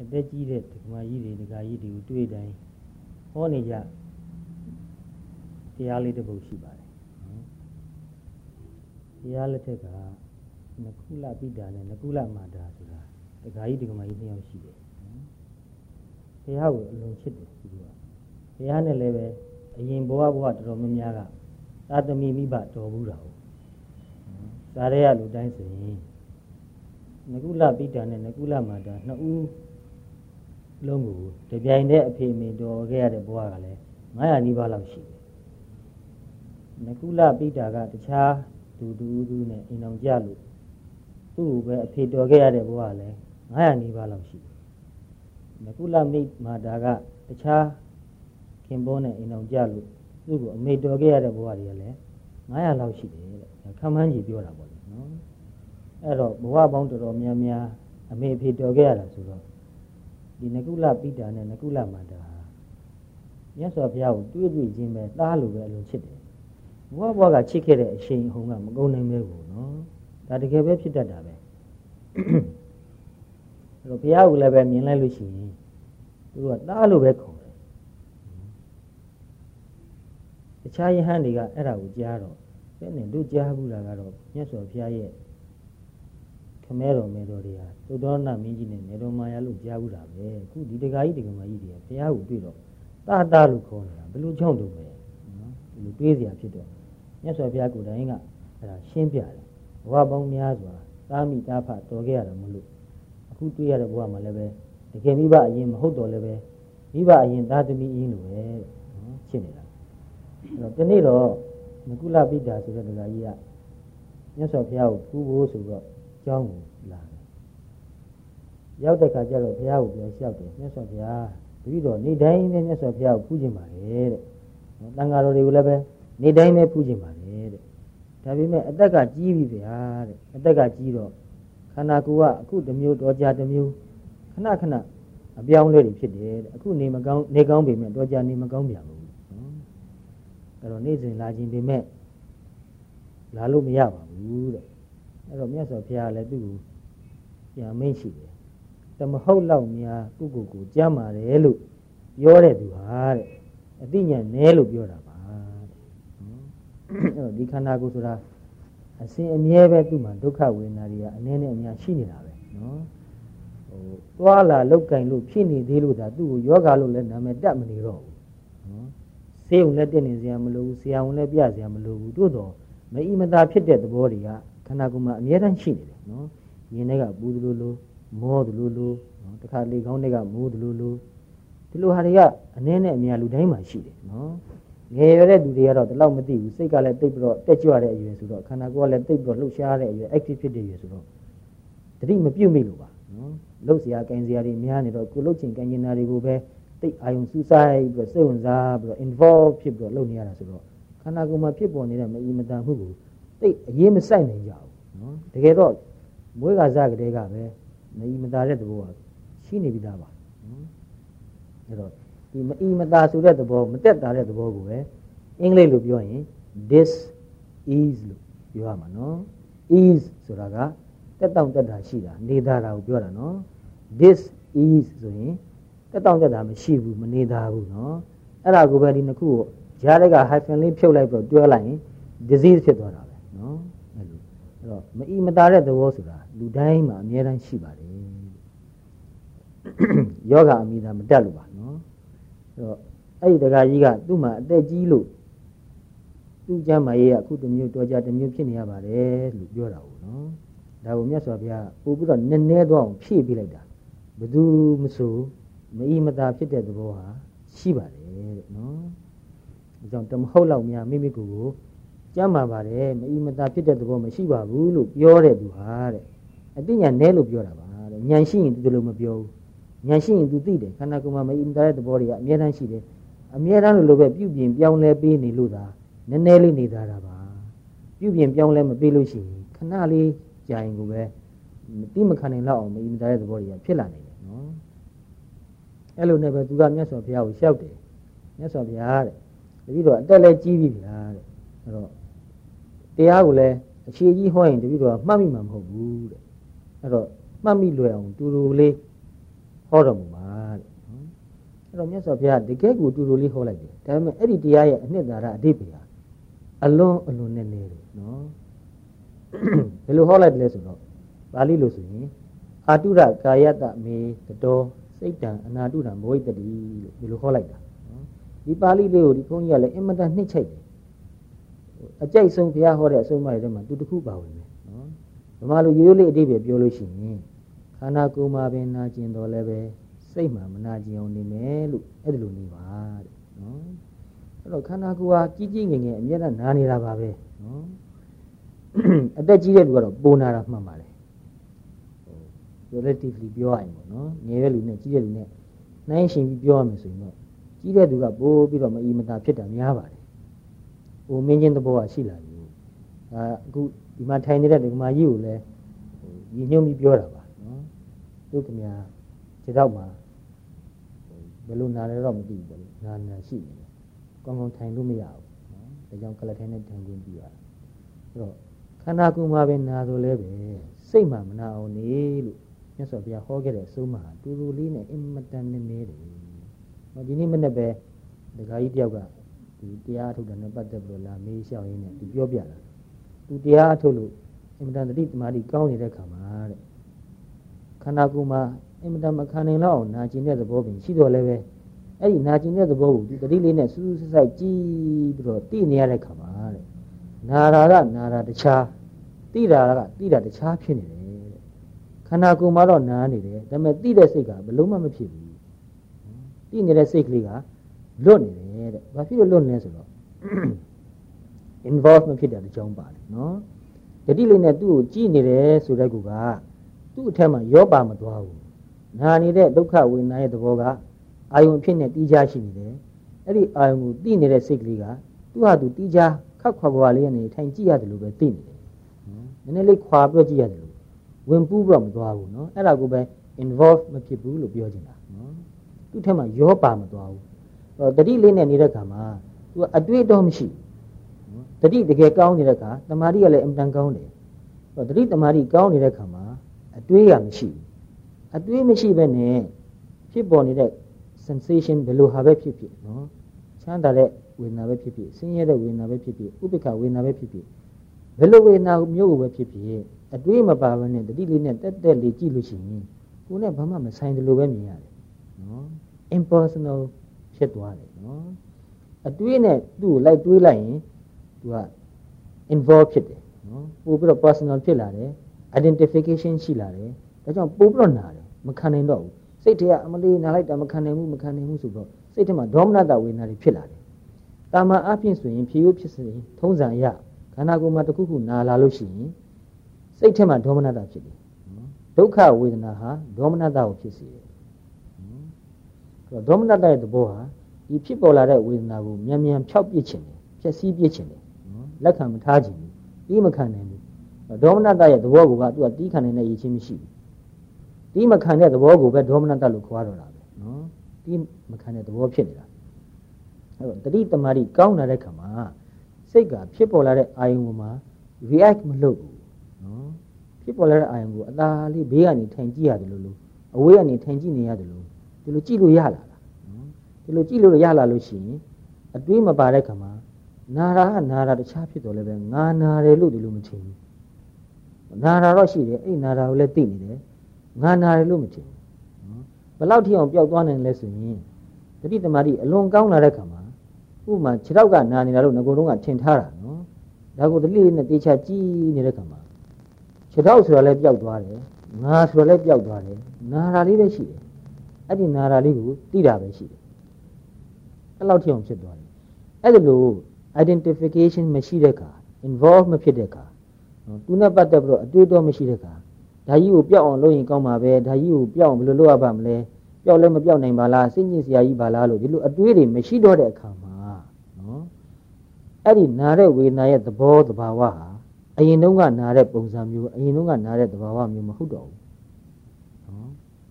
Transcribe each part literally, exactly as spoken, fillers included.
အတက်ကြီးတဲ့ဒီမှာကြီးတွေဒီကကြီးတွေကိုတွေ့တိုင်းဟောနေကြတရားလေးတစ်ပုဒ်ရှိပါတယ်တရားလက်ထက်ကနကုလပိတာနဲ့နကုလမာတာဆိုတာဒီကကြီးဒီကမကြီးနှစ်ယောက်ရှိတယ်တရားကိုအလွန်ချစ်တယ်သူကတရားနဲ့လည်းပဲအရင်ဘဝဘဝတော်တော်များများကသာသမီမိဘတော်ဘူးတာဟုတ်စားရရလူတိုင်းဆိုရင်နကုလပိတာနဲ့နကုလမာတာနှစ်ဦးလုံးကိုတပြိုင်တည်းအဖေမေတော်ခဲ့ရတဲ့ဘဝကလည်းငါးရာနီးပါးလောက်ရှိတယ်နကုလပိတာကတခြားသူတူတူနဲ့အိမ်အောင်ကြလို့သူ့ကိုပဲအဖေတော်ခဲ့ရတဲ့ဘဝကလည်းငါးရာနီးပါးလောက်ရှိတယ်နကုလမိမာတာကတခြားခင်ပွန်းနဲ့အိမ်အောင်ကြလို့သူ့ကိုအမေတော်ခဲ့ရတဲ့ဘဝတွေကလည်းငါးရာလောက်ရှိတယ်တဲ့ခမ်းမှန်းကြီးပြောတာပေါ့လေနော်အဲ့တော့ဘဝပေါင်းတော်တော်များများအမေအဖေတော်ခဲ့ရတာဆိုတော့ဒီနကုလပိတာနဲ့နကုလမာတာမြတ်စွာဘုရားကိုတွေးတွေ့ခြင်းပဲသားလိုပဲအလိုချစ်တယ်ဘဝဘဝကချစ်ခဲ့တဲ့အချိန်အဟုန်ကမကုန်နိုင်ပဲကိုနော်ဒါတကယ်ပဲဖြစ်တတ်တာပဲအဲ့တော့ဘုရားကိုလည်းပဲမြင်လိုက်လို့ရှိရင်သူကသားလိုပဲခေါ်တယ်တခြားယဟန်တွေကအဲ့ဒါကိုကြားတော့ဘယ်နဲ့တို့ကြားဘူးလားကတော့မြတ်စွာဘုရားရဲ့ခမဲတော်မဲတော်တွေဟာသုဒ္ဓနာမင်းကြီးနဲ့မေတော်မာယာလို့ကြားဘူးတာပဲအခုဒီတကာကြီးတကမာကြီးတွေကဘုရားကိုတွေ့တော့တာတာလို့ခေါ်နေတာဘယ်လိုကြောင့်တော့ပဲနော်ဒီလိုတွေးစရာဖြစ်တော့မြတ်စွာဘုရားကိုယ်တိုင်ကအဲ့ဒါရှင်းပြတယ်ဘဝပေါင်းများစွာသာမိတာဖတော်ခဲ့ရတာမလို့အခုတွေ့ရတဲ့ဘဝမှာလည်းပဲတကယ်မိဘအရင်မဟုတ်တော့လည်းပဲမိဘအရင်သားသမီးအရင်လိုပဲနော်ရှင်းနေတာအဲ့တော့ဒီနေ့တော့နကုလပိတာဆိုတဲ့ဒကာကြီးကမြတ်စွာဘုရားကိုပူဖို့ဆိုတော့ကျောင်းကိုလာတယ်ရောက်တဲ့ခါကျတော့ဘုရားကိုပြောလျှောက်တယ်မြတ်စွာဘုရားတပည့်တော်နေ့တိုင်းပဲမြတ်စွာဘုရားကိုပူခြင်းပါတယ်တဲ့တန်ဃာတော်တွေကိုလည်းပဲနေ့တိုင်းပဲပူခြင်းပါတယ်တဲ့ဒါပေမဲ့အသက်ကကြီးပြီဗျာတဲ့အသက်ကကြီးတော့ခန္ဓာကိုယ်ကအခုတစ်မျိုးတော်ကြာတစ်မျိုးခဏခဏအပြောင်းလဲတွေဖြစ်တယ်တဲ့အခုနေမကောင်းနေကောင်းပေမဲ့တော်ကြာနေမကောင်းပြန်ဘူးနော်အဲ့တော့နေ့စဉ်လာခြင်းပေမဲ့လာလို့မရပါဘူးတဲ့အဲ့တော့မြတ်စွာဘုရားလည်းသူ့ကိုပြန်မိန့်ရှိတယ်တမဟုတ်လောက်များကိုကိုကိုကြမ်းပါတယ်လို့ပြောတဲ့သူဟာတဲ့အသိဉာဏ်နည်းလို့ပြောတာပါတဲ့အဲ့တော့ဒီခန္ဓာကိုယ်ဆိုတာအစဉ်အမြဲပဲသူ့မှာဒုက္ခဝေဒနာတွေကအနည်းနဲ့အများရှိနေတာပဲနော်ဟိုသွားလာလောက်ကင်လို့ဖြစ်နေသေးလို့ဒါသူ့ကိုယောဂလို့လည်းနာမည်တက်မနေတော့ဘူးနော်ဆေးုံလည်းတက်နေစရာမလိုဘူးဆရာဝန်လည်းပြစရာမလိုဘူးတို့တော့မအီမသာဖြစ်တဲ့သဘောတွေကခန္ဓာကိုယ်မှာအမြဲတမ်းရှိနေတယ်နော်ရင်ထဲကပူသလိုလိုမောသလိုလိုနော်တခါလေကောင်းတွေကမိုးသလိုလိုဒီလိုဟာတွေကအနည်းနဲ့အများလူတိုင်းမှာရှိတယ်နော်ငယ်ရတဲ့သူတွေကတော့ဒီလောက်မသိဘူးစိတ်ကလည်းတိတ်ပြီးတော့တက်ကြွတဲ့အရွယ်ဆိုတော့ခန္ဓာကိုယ်ကလည်းတိတ်ပြီးတော့လှုပ်ရှားတဲ့အရွယ် active ဖြစ်တဲ့အရွယ်ဆိုတော့တတိမပြုတ်မိလို့ပါနော်လှုပ်စရာကင်စရာတွေများနေတော့ကိုလှုပ်ချင်ကင်ကျင်တာတွေကိုပဲတိတ်အာယုံစူးစိုက်ပြီးတော့စိတ်ဝင်စားပြီးတော့ involve ဖြစ်ပြီးတော့လုပ်နေရတာဆိုတော့ခန္ဓာကိုယ်မှာဖြစ်ပေါ်နေတဲ့မအီမတန်မှုကိုတိတ်အရေးမဆိုင်နိုင်ကြဘူးနော်တကယ်တော့မွေးကစားကလေးကပဲမအီမတာတဲ့သဘောကရှိနေပြီးသားပါနော်အဲ့တော့ဒီမအီမတာဆိုတဲ့သဘောမတက်တာတဲ့သဘောကိုပဲအင်္ဂလိပ်လိုပြောရင် this is လို့ပြောရမှာနော် is ဆိုတာကတက်တောင့်တက်တာရှိတာနေတာတာကိုပြောတာနော် this is ဆိုရင်တက်တောင့်တက်တာမရှိဘူးမနေတာဘူးနော်အဲ့ဒါကိုပဲဒီနှစ်ခုကိုဂျားတွေက hyphen လေးဖြုတ်လိုက်ပြီးတော့တွဲလိုက်ရင် disease ဖြစ်သွားတာပဲနော်အဲ့လိုအဲ့တော့မအီမတာတဲ့သဘောဆိုတာလူတိုင်းမှာအများတန်းရှိပါတယ်ယောဂအမိသာမတက်လို့ပါနော်အဲ့တော့အဲ့ဒီတကာကြီးကသူ့မှာအသက်ကြီးလို့သူ့ကျမ်းမာရေးကအခုတစ်မျိုးတော်ကြတစ်မျိုးဖြစ်နေရပါတယ်လို့ပြောတာဟုတ်နော်ဒါကိုမြတ်စွာဘုရားပို့ပြီးတော့နည်းနည်းတော့ဖြည့်ပြလိုက်တာဘယ်သူမဆိုမအီမတာဖြစ်တဲ့သဘောဟာရှိပါတယ်တဲ့နော်ဒါကြောင့်တမဟုတ်လောက်များမိမိကိုယ်ကိုကျမ်းမာပါတယ်မအီမတာဖြစ်တဲ့သဘောမရှိပါဘူးလို့ပြောတဲ့သူဟာတဲ့အသိဉာဏ်နည်းလို့ပြောတာပါတဲ့ဉာဏ်ရှိရင်သူတို့မပြောဘူးဉာဏ်ရှိရင်သူသိတယ်ခန္ဓာကိုယ်မှာမအီမတာတဲ့သဘောတွေကအမြဲတမ်းရှိတယ်အမြဲတမ်းလို့ပဲပြုပြင်ပြောင်းလဲပေးနေလို့သာနည်းနည်းလေးနေတာတာပါပြုပြင်ပြောင်းလဲမပေးလို့ရှိရင်ခဏလေးကြာရင်ကိုပဲမတိမခံနိုင်လောက်အောင်မအီမတာတဲ့သဘောတွေကဖြစ်လာနေတယ်နော်အဲ့လိုနဲ့ပဲသူကမြတ်စွာဘုရားကိုလျှောက်တယ်မြတ်စွာဘုရားတဲ့တပည့်တော်အသက်လည်းကြီးပြီဗျာတဲ့အဲ့တော့တရားကိုလည်းအခြေကြီးဟောရင်တပည့်တော်မှတ်မိမှာမဟုတ်ဘူးတဲ့အဲ့တော့မှတ်မိလွယ်အောင်တူတူလေးဟဟောတော်မူပါတဲ့အဲ့တော့မြတ်စွာဘုရားတကယ်ကိုတူတူလေးဟောလိုက်တယ်ဒါပေမဲ့အဲ့ဒီတရားရဲ့အနှစ်သာရအဓိပ္ပာယ်အလွန်အလွန်နဲ့နေတယ်နော်ဘယ်လိုဟောလိုက်တယ်လဲဆိုတော့ပါဠိလိုဆိုရင်အာတုရကာယတမေတတော်စိတ်တံအနာတုရံဘဝိတ္တိလို့ဒီလိုဟောလိုက်တာနော်ဒီပါဠိလေးကိုဒီဘုန်းကြီးကလည်းအင်မတန်နှိမ့်ချိုက်တယ်အကြိုက်ဆုံးဘုရားဟောတဲ့အဆုံးအမတွေထဲမှာသူတစ်ခုပါဝင်တယ်နော်ဗမာလိုရိုးရိုးလေးအဓိပ္ပာယ်ပြောလို့ရှိရင်ခန္ဓာကိုယ်မှာပင်နာကျင်တော်လည်းပဲစိတ်မှမနာကျင်အောင်နေမယ်လို့အဲ့ဒါလိုနေပါတဲ့နော်အဲ့တော့ခန္ဓာကိုယ်ဟာကြီးကြီးငယ်ငယ်အမြဲတမ်းနာနေတာပါပဲနော်အသက်ကြီးတဲ့လူကတော့ပိုနာတာမှန်ပါလေဟို relatively ပြောရရင်ပေါ့နော်ငယ်တဲ့လူနဲ့ကြီးတဲ့လူနဲ့နှိုင်းယှဉ်ပြီးပြောရမယ်ဆိုရင်တော့ကြီးတဲ့လူကပိုပြီးတော့မအီမတာဖြစ်တာများပါတယ်ဟိုမင်းချင်းသဘောကရှိလာပြီဒါအခုဒီမှာထိုင်နေတဲ့ဒကမာကြီးကိုလည်းဟိုညီညွတ်ပြီးပြောတာပါနော်သူကမြာခြေတော့မှာဘယ်လိုနာလဲတော့မသိဘူးပေါ့နာနာရှိနေတယ်ကောင်းကောင်းထိုင်လို့မရဘူးနော်ဒါကြောင့်ကလထိုင်နဲ့ထိုင်ခြင်းပြီးရတာအဲ့တော့ခန္ဓာကိုယ်မှာပဲနာဆိုလဲပဲစိတ်မှမနာအောင်နေလို့မြတ်စွာဘုရားဟောခဲ့တဲ့အဆုံးအမတူတူလေးနဲ့အင်မတန်နဲ့နေတယ်ဟောဒီနေ့မနေ့ပဲဒကာကြီးတယောက်ကဒီတရားထုတ်တာနဲ့ပတ်သက်ပြီးတော့လာမေးလျှောက်ရင်းနဲ့သူပြောပြတာသူတရားထုတ်လို့အင်မတန်တတိတမာတိကောင်းနေတဲ့ခါမှာတဲ့ခန္ဓာကိုယ်မှာအင်မတန်မခံနိုင်တော့အောင်နာကျင်တဲ့သဘောပင်ရှိတော့လည်းပဲအဲ့ဒီနာကျင်တဲ့သဘောကိုဒီတတိလေးနဲ့စူးစူးဆိုင်ကြည့်ပြီးတော့သိနေရတဲ့ခါမှာတဲ့နာရာကနာရာတခြားသိတာကသိတာတခြားဖြစ်နေတယ်တဲ့ခန္ဓာကိုယ်မှာတော့နာနေတယ်ဒါပေမဲ့သိတဲ့စိတ်ကဘယ်လုံးမှမဖြစ်ဘူးသိနေတဲ့စိတ်ကလေးကလွတ်နေတယ်တဲ့ဘာဖြစ်လို့လွတ်နေလဲဆိုတော့ involve မဖြစ်တဲ့အကြောင်းပါတယ်နော်တတိလေးနဲ့သူ့ကိုကြည့်နေတယ်ဆိုတဲ့ကူကသူ့အထက်မှာရောပါမသွားဘူးနာနေတဲ့ဒုက္ခဝေဒနာရဲ့သဘောကအာယုံဖြစ်နေတီးခြားရှိနေတယ်အဲ့ဒီအာယုံကိုသိနေတဲ့စိတ်ကလေးကသူ့ဟာသူတီးခြားခက်ခွာခွာလေးနဲ့ထိုင်ကြည့်ရတယ်လို့ပဲသိနေတယ်နော်နည်းနည်းလေးခွာပြကြည့်ရတယ်လို့ဝင်ပူးပြီးတော့မသွားဘူးနော်အဲ့ဒါကိုပဲ involve မဖြစ်ဘူးလို့ပြောချင်တာနော်သူ့ထက်မှာရောပါမသွားဘူးတတိလေးနဲ့နေတဲ့ခါမှာသူကအတွေ့အတော့မရှိဘူးတတိတကယ်ကောင်းနေတဲ့ခါတမာတိကလည်းအင်တန်ကောင်းတယ်တတိတမာတိကောင်းနေတဲ့ခါမှာအတွေ့ရမရှိဘူးအတွေ့မရှိဘဲနဲ့ဖြစ်ပေါ်နေတဲ့ sensation ဘယ်လိုဟာပဲဖြစ်ဖြစ်နော်ချမ်းသာတဲ့ဝေဒနာပဲဖြစ်ဖြစ်ဆင်းရဲတဲ့ဝေဒနာပဲဖြစ်ဖြစ်ဥပိ္ပခဝေဒနာပဲဖြစ်ဖြစ်ဘယ်လိုဝေဒနာမျိုးကိုပဲဖြစ်ဖြစ်အတွေ့မပါဘဲနဲ့တတိလေးနဲ့တက်တက်လေးကြည့်လို့ရှိရင်ကိုယ်နဲ့ဘာမှမဆိုင်တယ်လို့ပဲမြင်ရတယ်နော် impersonal ဖြစ်သွားတယ်နော်အတွေးနဲ့သူ့ကိုလိုက်တွေးလိုက်ရင်သူက involve ဖြစ်တယ်နော်ပို့ပြီးတော့ personal ဖြစ်လာတယ် identification ရှိလာတယ်ဒါကြောင့်ပို့ပြီးတော့နာတယ်မခံနိုင်တော့ဘူးစိတ်ထဲကအမလေးနာလိုက်တာမခံနိုင်ဘူးမခံနိုင်ဘူးဆိုတော့စိတ်ထဲမှာဒေါမနတဝေဒနာတွေဖြစ်လာတယ်တာမန်အဖြစ်ဆိုရင်ဖြေရိုးဖြစ်စဉ်ထုံးစံအရခန္ဓာကိုယ်မှာတစ်ခုခုနာလာလို့ရှိရင်စိတ်ထဲမှာဒေါမနတဖြစ်တယ်နော်ဒုက္ခဝေဒနာဟာဒေါမနတကိုဖြစ်စေတယ်နော်ဒေါမနတရဲ့သဘောဟာဒီဖြစ်ပေါ်လာတဲ့ဝေဒနာကိုမြန်မြန်ဖျောက်ပစ်ခြင်းတယ်ဖြည့်ဆည်းပစ်ခြင်းတယ်နော်လက်ခံမထားခြင်းဘူးတီးမခံနိုင်ဘူးဒေါမနတရဲ့သဘောကသူကတီးခံနိုင်တဲ့ရည်ချင်းမရှိဘူးတီးမခံတဲ့သဘောကိုပဲဒေါမနတလို့ခေါ်ရတော့တာပဲနော်တီးမခံတဲ့သဘောဖြစ်နေတာအဲ့တော့တတိတမာတိကောင်းလာတဲ့ခါမှာစိတ်ကဖြစ်ပေါ်လာတဲ့အာယုံပေါ်မှာ react မလုပ်ဘူးနော်ဖြစ်ပေါ်လာတဲ့အာယုံကိုအသာလေးဘေးကနေထိုင်ကြည့်ရတယ်လို့လို့အဝေးကနေထိုင်ကြည့်နေရတယ်လို့ဒီလိုကြည့်လို့ရလာဒီလိုကြည့်လို့ရလာလို့ရှိရင်အတွေးမပါတဲ့ခါမှာနာရာကနာရာတခြားဖြစ်တော်လည်းပဲငါနာတယ်လို့ဒီလိုမထင်ဘူးနာရာတော့ရှိတယ်အဲ့နာရာကိုလည်းသိနေတယ်ငါနာတယ်လို့မထင်ဘူးနော်ဘယ်လောက်ထိအောင်ပျောက်သွားနိုင်လဲဆိုရင်တတိတမာတိအလွန်ကောင်းလာတဲ့ခါမှာဥပမာခြေထောက်ကနာနေတာလို့ငကိုယ်တုံးကထင်ထားတာနော်ဒါကိုတတိလေးနဲ့တေချာကြည့်နေတဲ့ခါမှာခြေထောက်ဆိုတာလည်းပျောက်သွားတယ်ငါဆိုတာလည်းပျောက်သွားတယ်နာရာလေးပဲရှိတယ်အဲ့ဒီနာရာလေးကိုသိတာပဲရှိတယ်အဲ့လောက်ထိအောင်ဖြစ်သွားတယ်အဲ့ဒါလို့ identification မရှိတဲ့အခါ involve မဖြစ်တဲ့အခါသူနဲ့ပတ်သက်ပြီးတော့အတွေ့အကြုံမရှိတဲ့အခါဒါကြီးကိုပျောက်အောင်လုပ်ရင်ကောင်းမှာပဲဒါကြီးကိုပျောက်အောင်ဘယ်လိုလုပ်ရပါမလဲပျောက်လည်းမပျောက်နိုင်ပါလားစိတ်ညစ်စရာကြီးပါလားလို့ဒီလိုအတွေးတွေမရှိတော့တဲ့အခါမှာနော်အဲ့ဒီနာတဲ့ဝေဒနာရဲ့သဘောသဘာဝဟာအရင်တုန်းကနာတဲ့ပုံစံမျိုးအရင်တုန်းကနာတဲ့သဘာဝမျိုးမဟုတ်တော့ဘူးနော်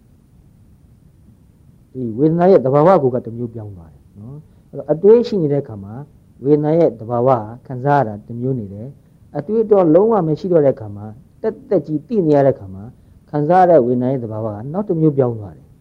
ဒီဝေဒနာရဲ့သဘာဝကိုကတစ်မျိုးပြောင်းသွားတယ်နော်အဲ့တော့အတွေးရှိနေတဲ့အခါမှာဝေဒနာရဲ့သဘာဝခံစားရတာတစ်မျိုးနေတယ်အတွေးတော့လုံးဝမရှိတော့တဲ့အခါမှာတက်တက်ကြီးသိနေရတဲ့အခါမှာခံစားရတဲ့ဝေဒနာရဲ့သဘာဝကနောက်တစ်မျိုးပြောင်းသွားတယ်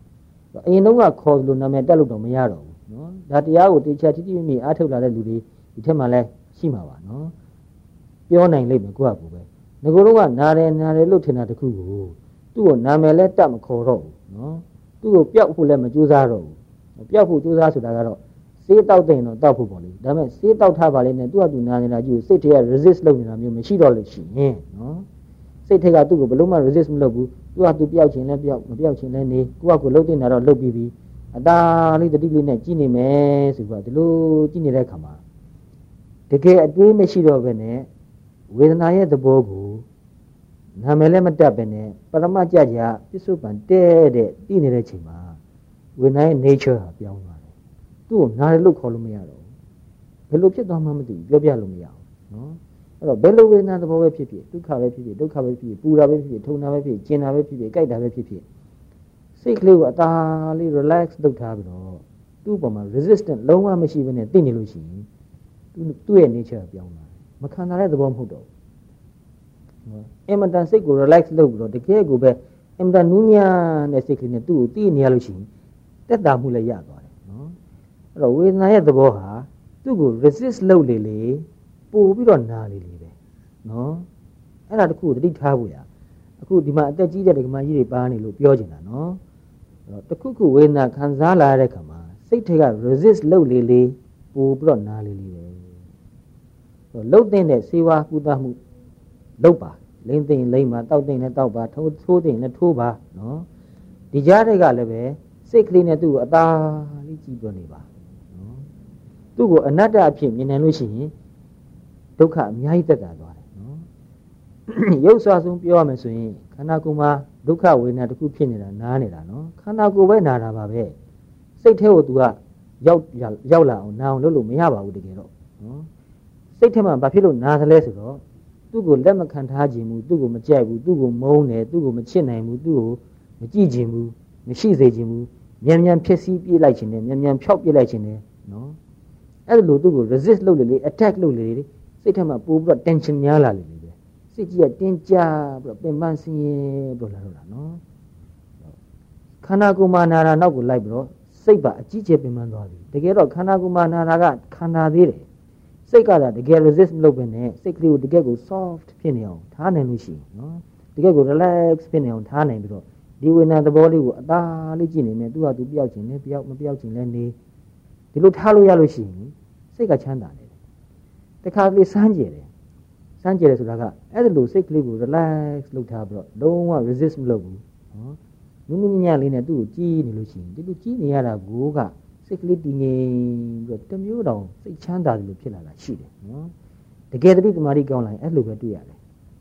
အရင်တုန်းကခေါ်လို့နာမည်တက်လို့တော့မရတော့ဘူးနော်ဒါတရားကိုတေချာတိတိမိမိအားထုတ်လာတဲ့လူတွေဒီထက်မှလည်းရှိမှာပါနော်ပြောနိုင်လိမ့်မယ်ကိုယ့်အကူပဲငကိုတော့ကနားတယ်နားတယ်လို့ထင်တာတခုကိုသူ့ကိုနာမည်လည်းတက်မခေါ်တော့ဘူးနော်သူ့ကိုပျောက်ဖို့လည်းမကြိုးစားတော့ဘူးပျောက်ဖို့ကြိုးစားဆိုတာကတော့စေးတောက်တဲ့တော့တောက်ဖို့ပေါ့လေဒါပေမဲ့စေးတောက်ထားပါလေနဲ့သူ့အတူနာနေတာကြည့်စိတ်ထဲက resist လုပ်နေတာမျိုးမရှိတော့လို့ရှိရင်နော်စိတ်ထဲကသူ့ကိုဘလို့မှ resist မလုပ်ဘူးသူကသူပျောက်ခြင်းလည်းပျောက်မပျောက်ခြင်းလည်းနေကိုယ့်အကူလှုပ်တင်တာတော့လှုပ်ပြီးပြီအသာလေးတတိလေးနဲ့ကြည့်နေမယ်ဆိုတော့ဒီလိုကြည့်နေတဲ့အခါမှာတကယ်အတွေးမရှိတော့ဘဲနဲ့ဝေဒနာရဲ့သဘောကိုနာမည်လည်းမတတ်ပဲနဲ့ပရမကြကြပစ္စုပန်တဲတဲ့တည်နေတဲ့ချိန်မှာဝေဒနာရဲ့ nature ဟာပြောင်းသွားတယ်သူ့ကိုနားတယ်လို့ခေါ်လို့မရတော့ဘူးဘယ်လိုဖြစ်သွားမှမသိဘူးပြောပြလို့မရဘူးနော်အဲ့တော့ဘယ်လိုဝေဒနာသဘောပဲဖြစ်ဖြစ်ဒုက္ခပဲဖြစ်ဖြစ်ဒုက္ခပဲဖြစ်ဖြစ်ပူတာပဲဖြစ်ဖြစ်ထုံတာပဲဖြစ်ဖြစ်ကျင်တာပဲဖြစ်ဖြစ်ကြိုက်တာပဲဖြစ်ဖြစ်စိတ်ကလေးကိုအသာလေး relax လုပ်ထားပြီးတော့သူ့ပေါ်မှာ resistant လုံးဝမရှိဘဲနဲ့သိနေလို့ရှိရင်သူသူ့ရဲ့ nature ပြောင်းသွားတယ်မခံနိုင်တဲ့သဘောမဟုတ်တော့ဘူးအင်မတန်စိတ်ကို relax လုပ်ပြီးတော့တကယ်ကိုပဲအင်မတန်နူးညံ့တဲ့စိတ်ကလေးနဲ့သူ့ကိုသိနေရလို့ရှိရင်တက်တာမှုလည်းရသွားတယ်နော်အဲ့တော့ဝေဒနာရဲ့သဘောဟာသူ့ကို resist လုပ်လေလေပို့ပြီးတော့နာလေလေပဲနော်အဲ့ဒါတခုကိုသတိထားဖို့ရအခုဒီမှာအသက်ကြီးတဲ့ဒကမကြီးတွေပါနေလို့ပြောချင်တာနော်အဲ့တော့တခုခုဝေဒနာခံစားလာတဲ့ခါမှာစိတ်ထဲက resist လုပ်လေလေပို့ပြီးတော့နာလေလေပဲလှုပ်တဲ့စေဝါကုသမှုလှုပ်ပါလိမ့်သိမ့်လိမ့်ပါတောက်သိမ့်နဲ့တောက်ပါထိုးထိုးသိမ့်နဲ့ထိုးပါနော်ဒီကြားတွေကလည်းပဲစိတ်ကလေးနဲ့သူ့ကိုအသာလေးကြည့်ပြနေပါနော်သူ့ကိုအနတ္တအဖြစ်မြင်နိုင်လို့ရှိရင်ဒုက္ခအများကြီးတက်တာသွားတယ်နော်ရုပ်ဆွာဆုံးပြောရမယ်ဆိုရင်ခန္ဓာကိုယ်မှာဒုက္ခဝေဒနာတစ်ခုဖြစ်နေတာနားနေတာနော်ခန္ဓာကိုယ်ပဲနာတာပါပဲစိတ်ထဲကို तू ကရောက်ရောက်လာအောင်နာအောင်လုပ်လို့မရပါဘူးတကယ်တော့နော်စိတ်ထဲမှာဘာဖြစ်လို့နာသလဲဆိုတော့သူ့ကိုလက်မခံထားခြင်းဘူးသူ့ကိုမကြိုက်ဘူးသူ့ကိုမုန်းတယ်သူ့ကိုမချစ်နိုင်ဘူးသူ့ကိုမကြည့်ခြင်းဘူးမရှိစေခြင်းဘူးမြန်မြန်ဖြစ်စီးပြေးလိုက်ခြင်းနဲ့မြန်မြန်ဖြောက်ပြေးလိုက်ခြင်းနဲ့နော်အဲ့လိုသူ့ကို resist လုပ်လေလေ attack လုပ်လေလေစိတ်ထဲမှာပို့ပြီးတော့ tension များလာလေလေပဲစိတ်ကြီးကတင်းကြပြီးတော့ပင်ပန်းဆင်းရဲပြီးတော့လာတော့တာနော်ခန္ဓာကိုယ်မှာနာတာနောက်ကိုလိုက်ပြီးတော့စိတ်ပါအကြီးကျယ်ပင်ပန်းသွားပြီတကယ်တော့ခန္ဓာကိုယ်မှာနာတာကခန္ဓာသေးတယ်စိတ်ကတကယ် resist မလုပ်ဘဲနဲ့စိတ်ကလေးကိုတကယ်ကို soft ဖြစ်နေအောင်ထားနိုင်လို့ရှိရင်နော်တကယ်ကို relax ဖြစ်နေအောင်ထားနိုင်ပြီးတော့ဒီဝေဒနာသဘောလေးကိုအသာလေးကြည့်နေမယ်သူကသူပြောက်ခြင်းနဲ့ပြောက်မပြောက်ခြင်းလည်းနေဒီလိုထားလို့ရလို့ရှိရင်စိတ်ကချမ်းသာတယ်တခါကလေးစမ်းကြည့်တယ်စမ်းကြည့်တယ်ဆိုတာကအဲ့ဒီလိုစိတ်ကလေးကို relax လုပ်ထားပြီးတော့လုံးဝ resist မလုပ်ဘူးနော်နုနုညံ့လေးနဲ့သူ့ကိုကြည့်နေလို့ရှိရင်ဒီလိုကြည့်နေရတာကိုကစိတ်ကလေးတည်ငြိမ်ပြီးတော့တမျိုးတောင်စိတ်ချမ်းသာတယ်လို့ဖြစ်လာတာရှိတယ်နော်တကယ်တတိတမာတိကောင်းလာရင်အဲ့လိုပဲတွေ့ရတယ်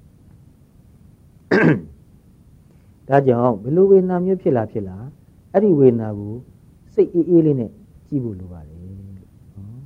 ဒါကြောင့်ဘယ်လိုဝေဒနာမျိုးဖြစ်လာဖြစ်လာအဲ့ဒီဝေဒနာကိုစိတ်အေးအေးလေးနဲ့ကြည့်ဖို့လိုပါတယ်နော်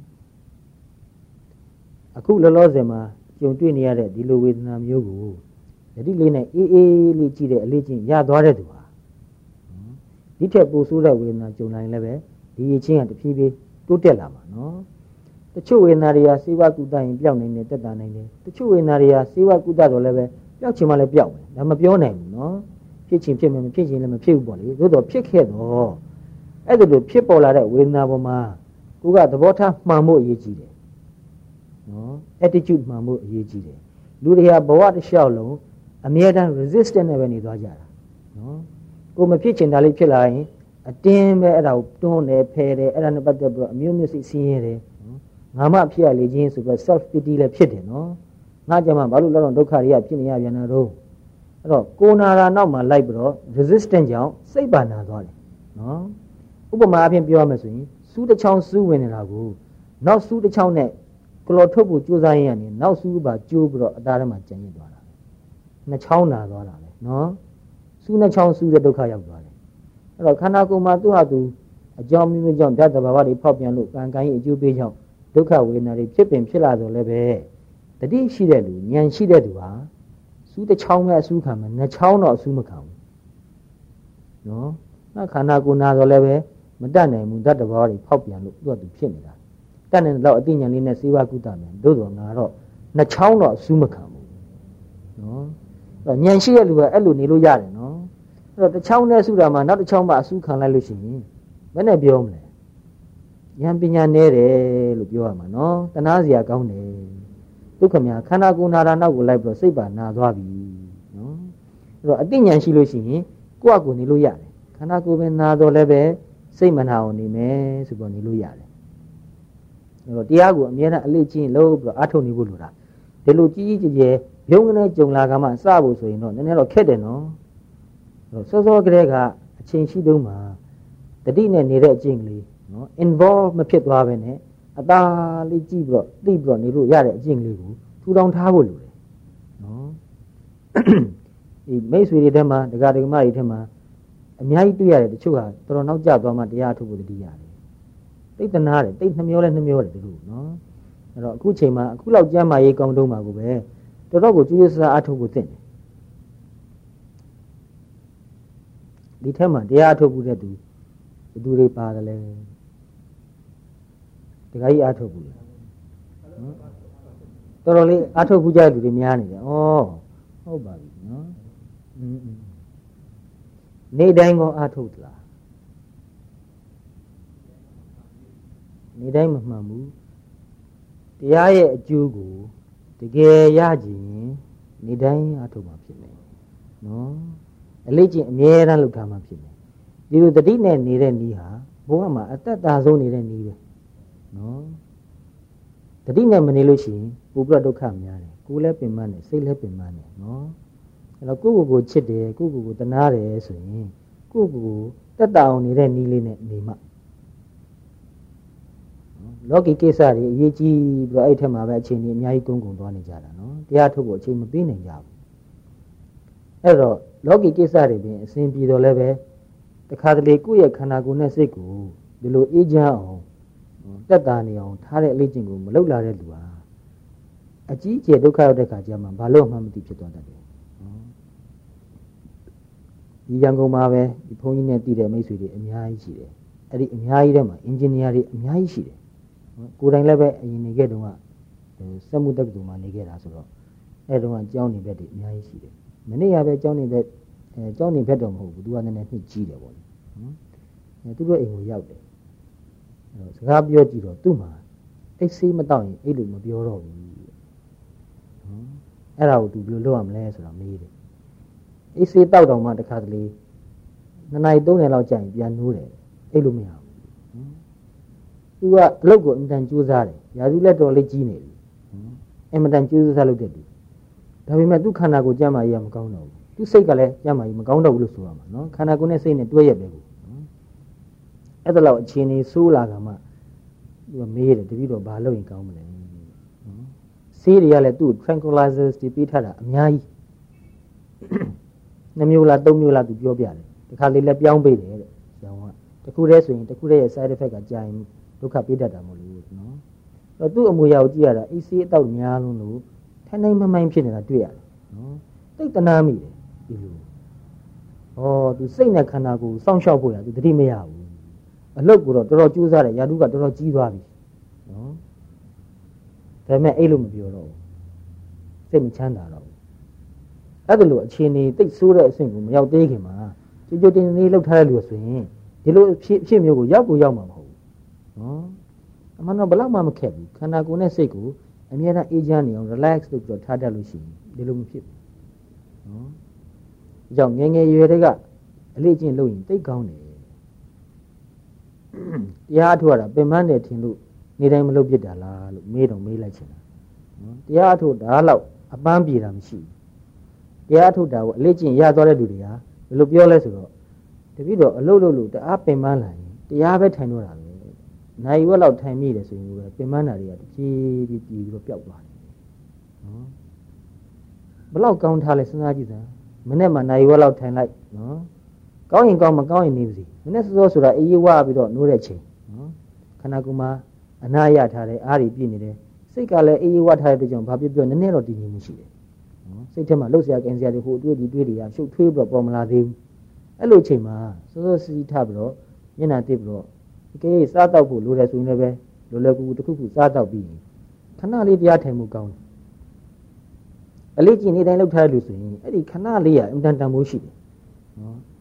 အခုလောလောဆယ်မှာကြုံတွေ့နေရတဲ့ဒီလိုဝေဒနာမျိုးကိုယတိလေးနဲ့အေးအေးလေးကြည့်တဲ့အလေးချင်းရသွားတဲ့သူဟာဒီထက်ပိုဆိုးတဲ့ဝေဒနာကြုံလာရင်လည်းပဲဒီအချင်းကတဖြည်းဖြည်းတိုးတက်လာမှာနော်တချို့ဝေဒနာတွေကစေဝကုသရင်ပျောက်နိုင်တယ်တက်တာနိုင်တယ်တချို့ဝေဒနာတွေကစေဝကုသတော့လည်းပဲပျောက်ချင်မှလည်းပျောက်မယ်ဒါမပြောနိုင်ဘူးနော်ဖြစ်ချင်ဖြစ်မယ်မဖြစ်ချင်လည်းမဖြစ်ဘူးပေါ့လေသို့တော့ဖြစ်ခဲ့တော့အဲ့ဒါလိုဖြစ်ပေါ်လာတဲ့ဝေဒနာပေါ်မှာကိုကသဘောထားမှန်ဖို့အရေးကြီးတယ်နော် attitude မှန်ဖို့အရေးကြီးတယ်လူတွေကဘဝတစ်လျှောက်လုံးအမြဲတမ်း resistant နဲ့ပဲနေသွားကြတာနော်ကိုမဖြစ်ချင်တာလေးဖြစ်လာရင်အတင်းပဲအဲ့ဒါကိုတွန်းတယ်ဖယ်တယ်အဲ့ဒါနဲ့ပတ်သက်ပြီးတော့အမျိုးမျိုးစိတ်ဆင်းရဲတယ်ငါမှဖြစ်ရလေခြင်းဆိုပြီး self pity လည်းဖြစ်တယ်နော်ငါကြမှာဘာလို့လဲတော့ဒုက္ခတွေကဖြစ်နေရပြန်တော့အဲ့တော့ကိုနာရာနောက်မှာလိုက်ပြီးတော့ resistant ကြောင့်စိတ်ပါနာသွားတယ်နော်ဥပမာအဖြစ်ပြောရမယ်ဆိုရင်စူးတစ်ချောင်းစူးဝင်နေတာကိုနောက်စူးတစ်ချောင်းနဲ့ကလော်ထုတ်ဖို့ကြိုးစားရရင်နောက်စူးပါကျိုးပြီးတော့အသားထဲမှာကျန်ရစ်သွားတာနှစ်ချောင်းနာသွားတာပဲနော်စူးနှစ်ချောင်းစူးတဲ့ဒုက္ခရောက်သွားတယ်အဲ့တော့ခန္ဓာကိုယ်မှာသူ့ဟာသူအကြောင်းမျိုးမျိုးကြောင့်ဓာတ်သဘာဝတွေဖောက်ပြန်လို့ကံကံရဲ့အကျိုးပေးကြောင့်ဒုက္ခဝေဒနာတွေဖြစ်ပင်ဖြစ်လာတော့လည်းပဲတတိရှိတဲ့လူဉာဏ်ရှိတဲ့သူဟာစူးတစ်ချောင်းပဲအစူးခံမယ်နှစ်ချောင်းတော့အစူးမခံဘူးနော်နောက်ခန္ဓာကိုယ်နာတော့လည်းပဲမတတ်နိုင်ဘူးဓာတ်သဘာဝတွေဖောက်ပြန်လို့သူ့ဟာသူဖြစ်နေတာတတ်နေတဲ့တော့အသိဉာဏ်လေးနဲ့စေဝကုသမယ်တို့တော့ငါတော့နှစ်ချောင်းတော့အစူးမခံဘူးနော်အဲ့တော့ဉာဏ်ရှိတဲ့လူကအဲ့လိုနေလို့ရတယ်နော်အဲ့တော့တစ်ချောင်းနဲ့စုတာမှနောက်တစ်ချောင်းမှအစုခံလိုက်လို့ရှိရင်ဘယ်နဲ့ပြောမလဲဉာဏ်ပညာနည်းတယ်လို့ပြောရမှာနော်တနာစရာကောင်းတယ်ဒုက္ခများခန္ဓာကိုယ်နာတာနောက်ကိုလိုက်ပြီးတော့စိတ်ပါနာသွားပြီနော်အဲ့တော့အသိဉာဏ်ရှိလို့ရှိရင်ကိုယ့်အကူနေလို့ရတယ်ခန္ဓာကိုယ်ပဲနာတော့လည်းပဲစိတ်မနာအောင်နေမယ်ဆိုတော့နေလို့ရတယ်အဲ့တော့တရားကိုအမြဲတမ်းအလေးချင်းလုပ်ပြီးတော့အထုတ်နေဖို့လိုတာဒီလိုကြီးကြီးကျယ်ကျယ်ဘုံကနေကြုံလာကမှစဖို့ဆိုရင်တော့နည်းနည်းတော့ခက်တယ်နော်အဲ့တော့စောစောကလေးကအချိန်ရှိတုန်းမှာတတိနဲ့နေတဲ့အချိန်ကလေးနော် involve မဖြစ်သွားပဲနဲ့အသာလေးကြည့်ပြီးတော့သိပြီးတော့နေလို့ရတဲ့အကျင့်ကလေးကိုထူထောင်ထားဖို့လိုတယ်နော်ဒီမိတ်ဆွေတွေထဲမှာဒကာဒကမတွေထဲမှာအများကြီးတွေ့ရတယ်တချို့ဟာတော်တော်နောက်ကျသွားမှတရားထုတ်ဖို့တတိရတယ်တိတ်တနာတယ်တိတ်နှမျောလဲနှမျောတယ်တို့နော်အဲ့တော့အခုချိန်မှာအခုလောက်ကျမ်းမာရေးကောင်းတုံးမှာကိုပဲတော်တော်ကိုကျူးကျူးဆဆအထုတ်ဖို့သင့်တယ်ဒီထဲမှာတရားထုတ်ဖို့တဲ့သူဘယ်သူတွေပါတယ်လဲတခါကြီးအားထုတ်ဘူးတော်တော်လေးအားထုတ်ဘူးကြတဲ့လူတွေများနေတယ်ဩဟုတ်ပါပြီနော်อืมနေတိုင်းကောအားထုတ်သလားနေတိုင်းမမှန်ဘူးတရားရဲ့အကျိုးကိုတကယ်ရကြရင်နေတိုင်းအားထုတ်မှဖြစ်မယ်နော်အလေးချင်းအမြဲတမ်းလုပ်ထားမှဖြစ်မယ်ဒီလိုတတိနဲ့နေတဲ့နည်းဟာဘုရားမှာအသက်တာဆုံးနေတဲ့နည်းပဲနော်တတိနဲ့မနေလို့ရှိရင်ကိုယ်ပြဒုက္ခများတယ်ကိုယ်လည်းပင်ပန်းတယ်စိတ်လည်းပင်ပန်းတယ်နော်အဲ့တော့ကိုယ့်ကိုယ်ကိုချစ်တယ်ကိုယ့်ကိုယ်ကိုတနာတယ်ဆိုရင်ကိုယ့်ကိုယ်ကိုတက်တာအောင်နေတဲ့နည်းလေးနဲ့နေမှလောကီကိစ္စတွေအရေးကြီးပြီးတော့အဲ့ထက်မှာပဲအချိန်ကြီးအများကြီးကုန်ကုန်သွားနေကြတာနော်တရားထုတ်ဖို့အချိန်မပေးနိုင်ကြဘူးအဲ့တော့လောကီကိစ္စတွေပြင်အစဉ်ပြေတော့လည်းပဲတခါတလေကိုယ့်ရဲ့ခန္ဓာကိုယ်နဲ့စိတ်ကိုဒီလိုအေးချမ်းအောင်တက်တာနေအောင်ထားတဲ့အလေးချင်းကိုမလုပ်လာတဲ့လူဟာအကြီးကျယ်ဒုက္ခရောက်တဲ့ခါကျမှဘာလို့မှမသိဖြစ်သွားတတ်တယ်ဒီရန်ကုန်မှာပဲဒီဘုန်းကြီးနဲ့တည်တဲ့မိတ်ဆွေတွေအများကြီးရှိတယ်အဲ့ဒီအများကြီးထဲမှာအင်ဂျင်နီယာတွေအများကြီးရှိတယ်ကိုယ်တိုင်လည်းပဲအရင်နေခဲ့တုန်းကစက်မှုတက္ကသိုလ်မှာနေခဲ့တာဆိုတော့အဲ့တုန်းကကျောင်းနေဘက်တွေအများကြီးရှိတယ်မနေ့ကပဲကျောင်းနေဘက်အဲကျောင်းနေဘက်တော့မဟုတ်ဘူးသူကလည်းနည်းနည်းနှစ်ကြီးတယ်ပေါ့နော်အဲသူတို့အိမ်ကိုရောက်တယ်အဲစကားပြောကြည့်တော့သူ့မှာအိတ်ဆေးမတောက်ရင်အဲ့လိုမပြောတော့ဘူးနော်အဲ့ဒါကိုသူဘယ်လိုလုပ်ရမလဲဆိုတော့မေးတယ်အိတ်ဆေးတောက်တော့မှတခါတလေနှစ်နာရီသုံးနာရီလောက်ကြာရင်ပြန်နိုးတယ်အဲ့လိုမရဘူးသူကအလုပ်ကိုအင်တန်ကြိုးစားတယ်ရာထူးလက်တော်လေးကြီးနေပြီအင်မတန်ကြိုးစားလုပ်တဲ့လူဒါပေမဲ့သူခန္ဓာကိုယ်ကြမ်းမာရေးမကောင်းတော့ဘူးသူစိတ်ကလည်းကြမ်းမာရေးမကောင်းတော့ဘူးလို့ဆိုရမှာနော်ခန္ဓာကိုယ်နဲ့စိတ်နဲ့တွဲရက်ပဲကိုနော်အဲ့ဒါလောက်အခြေအနေဆိုးလာကမှသူကမေးတယ်တပည့်တော်ဘာလုပ်ရင်ကောင်းမလဲနော်ဆေးတွေကလည်းသူ့ tranquilizers တွေပေးထားတာအများကြီးနှစ်မျိုးလားသုံးမျိုးလားသူပြောပြတယ်တခါလေလည်းပြောင်းပေးတယ်တဲ့ဇောင်းကတခုတည်းဆိုရင်တခုတည်းရဲ့ side effect ကကြာရင်ဒုက္ခပေးတတ်တာမဟုတ်လို့နော်အဲ့တော့သူ့အမူအရာကိုကြည့်ရတာအေးဆေးအတောက်များလုံးလို့ထိုင်နိုင်မမှန်ဖြစ်နေတာတွေ့ရတယ်နော်တိတ်တနာမိတယ်ဒီလိုဩသူစိတ်နဲ့ခန္ဓာကိုယ်စောင့်ရှောက်ဖို့ရသူတတိမရဘူးအလုတ်ကိုတော့တော်တော်ကြိုးစားတယ်ရာထူးကတော်တော်ကြီးသွားပြီနော်ဒါပေမဲ့အဲ့လိုမပြောတော့ဘူးစိတ်မချမ်းသာတော့ဘူးအဲ့ဒါလိုအခြေအနေတိတ်ဆိုးတဲ့အဆင့်ကိုမရောက်သေးခင်မှာကြိုကြိုတင်နေလောက်ထားတဲ့လူဆိုရင်ဒီလိုအဖြစ်အဖြစ်မျိုးကိုရောက်ကိုရောက်မှာမဟုတ်ဘူးနော်အမှန်တော့ဘယ်တော့မှမခက်ဘူးခန္ဓာကိုယ်နဲ့စိတ်ကိုအမြဲတမ်းအေးချမ်းနေအောင် relax လုပ်ပြီးတော့ထားတတ်လို့ရှိရင်ဒီလိုမဖြစ်ဘူးနော်အကြောင်းငယ်ငယ်ရွယ်တွေကအလေးချင်းလုပ်ရင်တိတ်ကောင်းတယ်တရားထုတ်ရတာပင်ပန်းတယ်ထင်လို့နေတိုင်းမလုပ်ဖြစ်တာလားလို့မေးတော့မေးလိုက်ချင်တာနော်တရားထုတ်ဒါလောက်အပန်းပြေတာမရှိဘူးတရားထုတ်တာကိုအလေးချင်းရသွားတဲ့လူတွေကဘယ်လိုပြောလဲဆိုတော့တပည့်တော်အလုပ်လုပ်လို့တအားပင်ပန်းလာရင်တရားပဲထိုင်တော့တာပဲနိုင်ဝက်လောက်ထိုင်မိတယ်ဆိုရင်ပဲပင်ပန်းတာတွေကတဖြည်းဖြည်းပြီးပြီးတော့ပျောက်သွားတယ်နော်ဘလောက်ကောင်းထားလဲစဉ်းစားကြည့်စမ်းမနေ့မှနိုင်ဝက်လောက်ထိုင်လိုက်နော်ကောင်းရင်ကောင်းမကောင်းရင်နေပါစေမနေ့စောစောဆိုတာအေးဝါပြီးတော့နိုးတဲ့ချိန်နော်ခန္ဓာကိုယ်မှာအနာရထားတယ်အားတွေပြည့်နေတယ်စိတ်ကလည်းအေးဝါထားတဲ့ကြောင့်ဘာပြောပြောနည်းနည်းတော့တည်ငြိမ်မှုရှိတယ်နော်စိတ်ထဲမှာလှုပ်ရှားကင်စရာတွေဟိုအတွေ့ဒီတွေ့တွေကရှုပ်ထွေးပြီးတော့ပေါ်မလာသေးဘူးအဲ့လိုချိန်မှာစောစောစီးထားပြီးတော့မျက်နှာတစ်ပြီးတော့ဒီကေစားတော့ဖို့လိုတယ်ဆိုရင်လည်းပဲလိုလဲကူတစ်ခုခုစားတော့ပြီးခဏလေးတရားထိုင်မှုကောင်းတယ်အလေးကျင့်နေတိုင်းလောက်ထားလို့ဆိုရင်အဲ့ဒီခဏလေးကအင်တန်တန်မိုးရှိတယ်နော်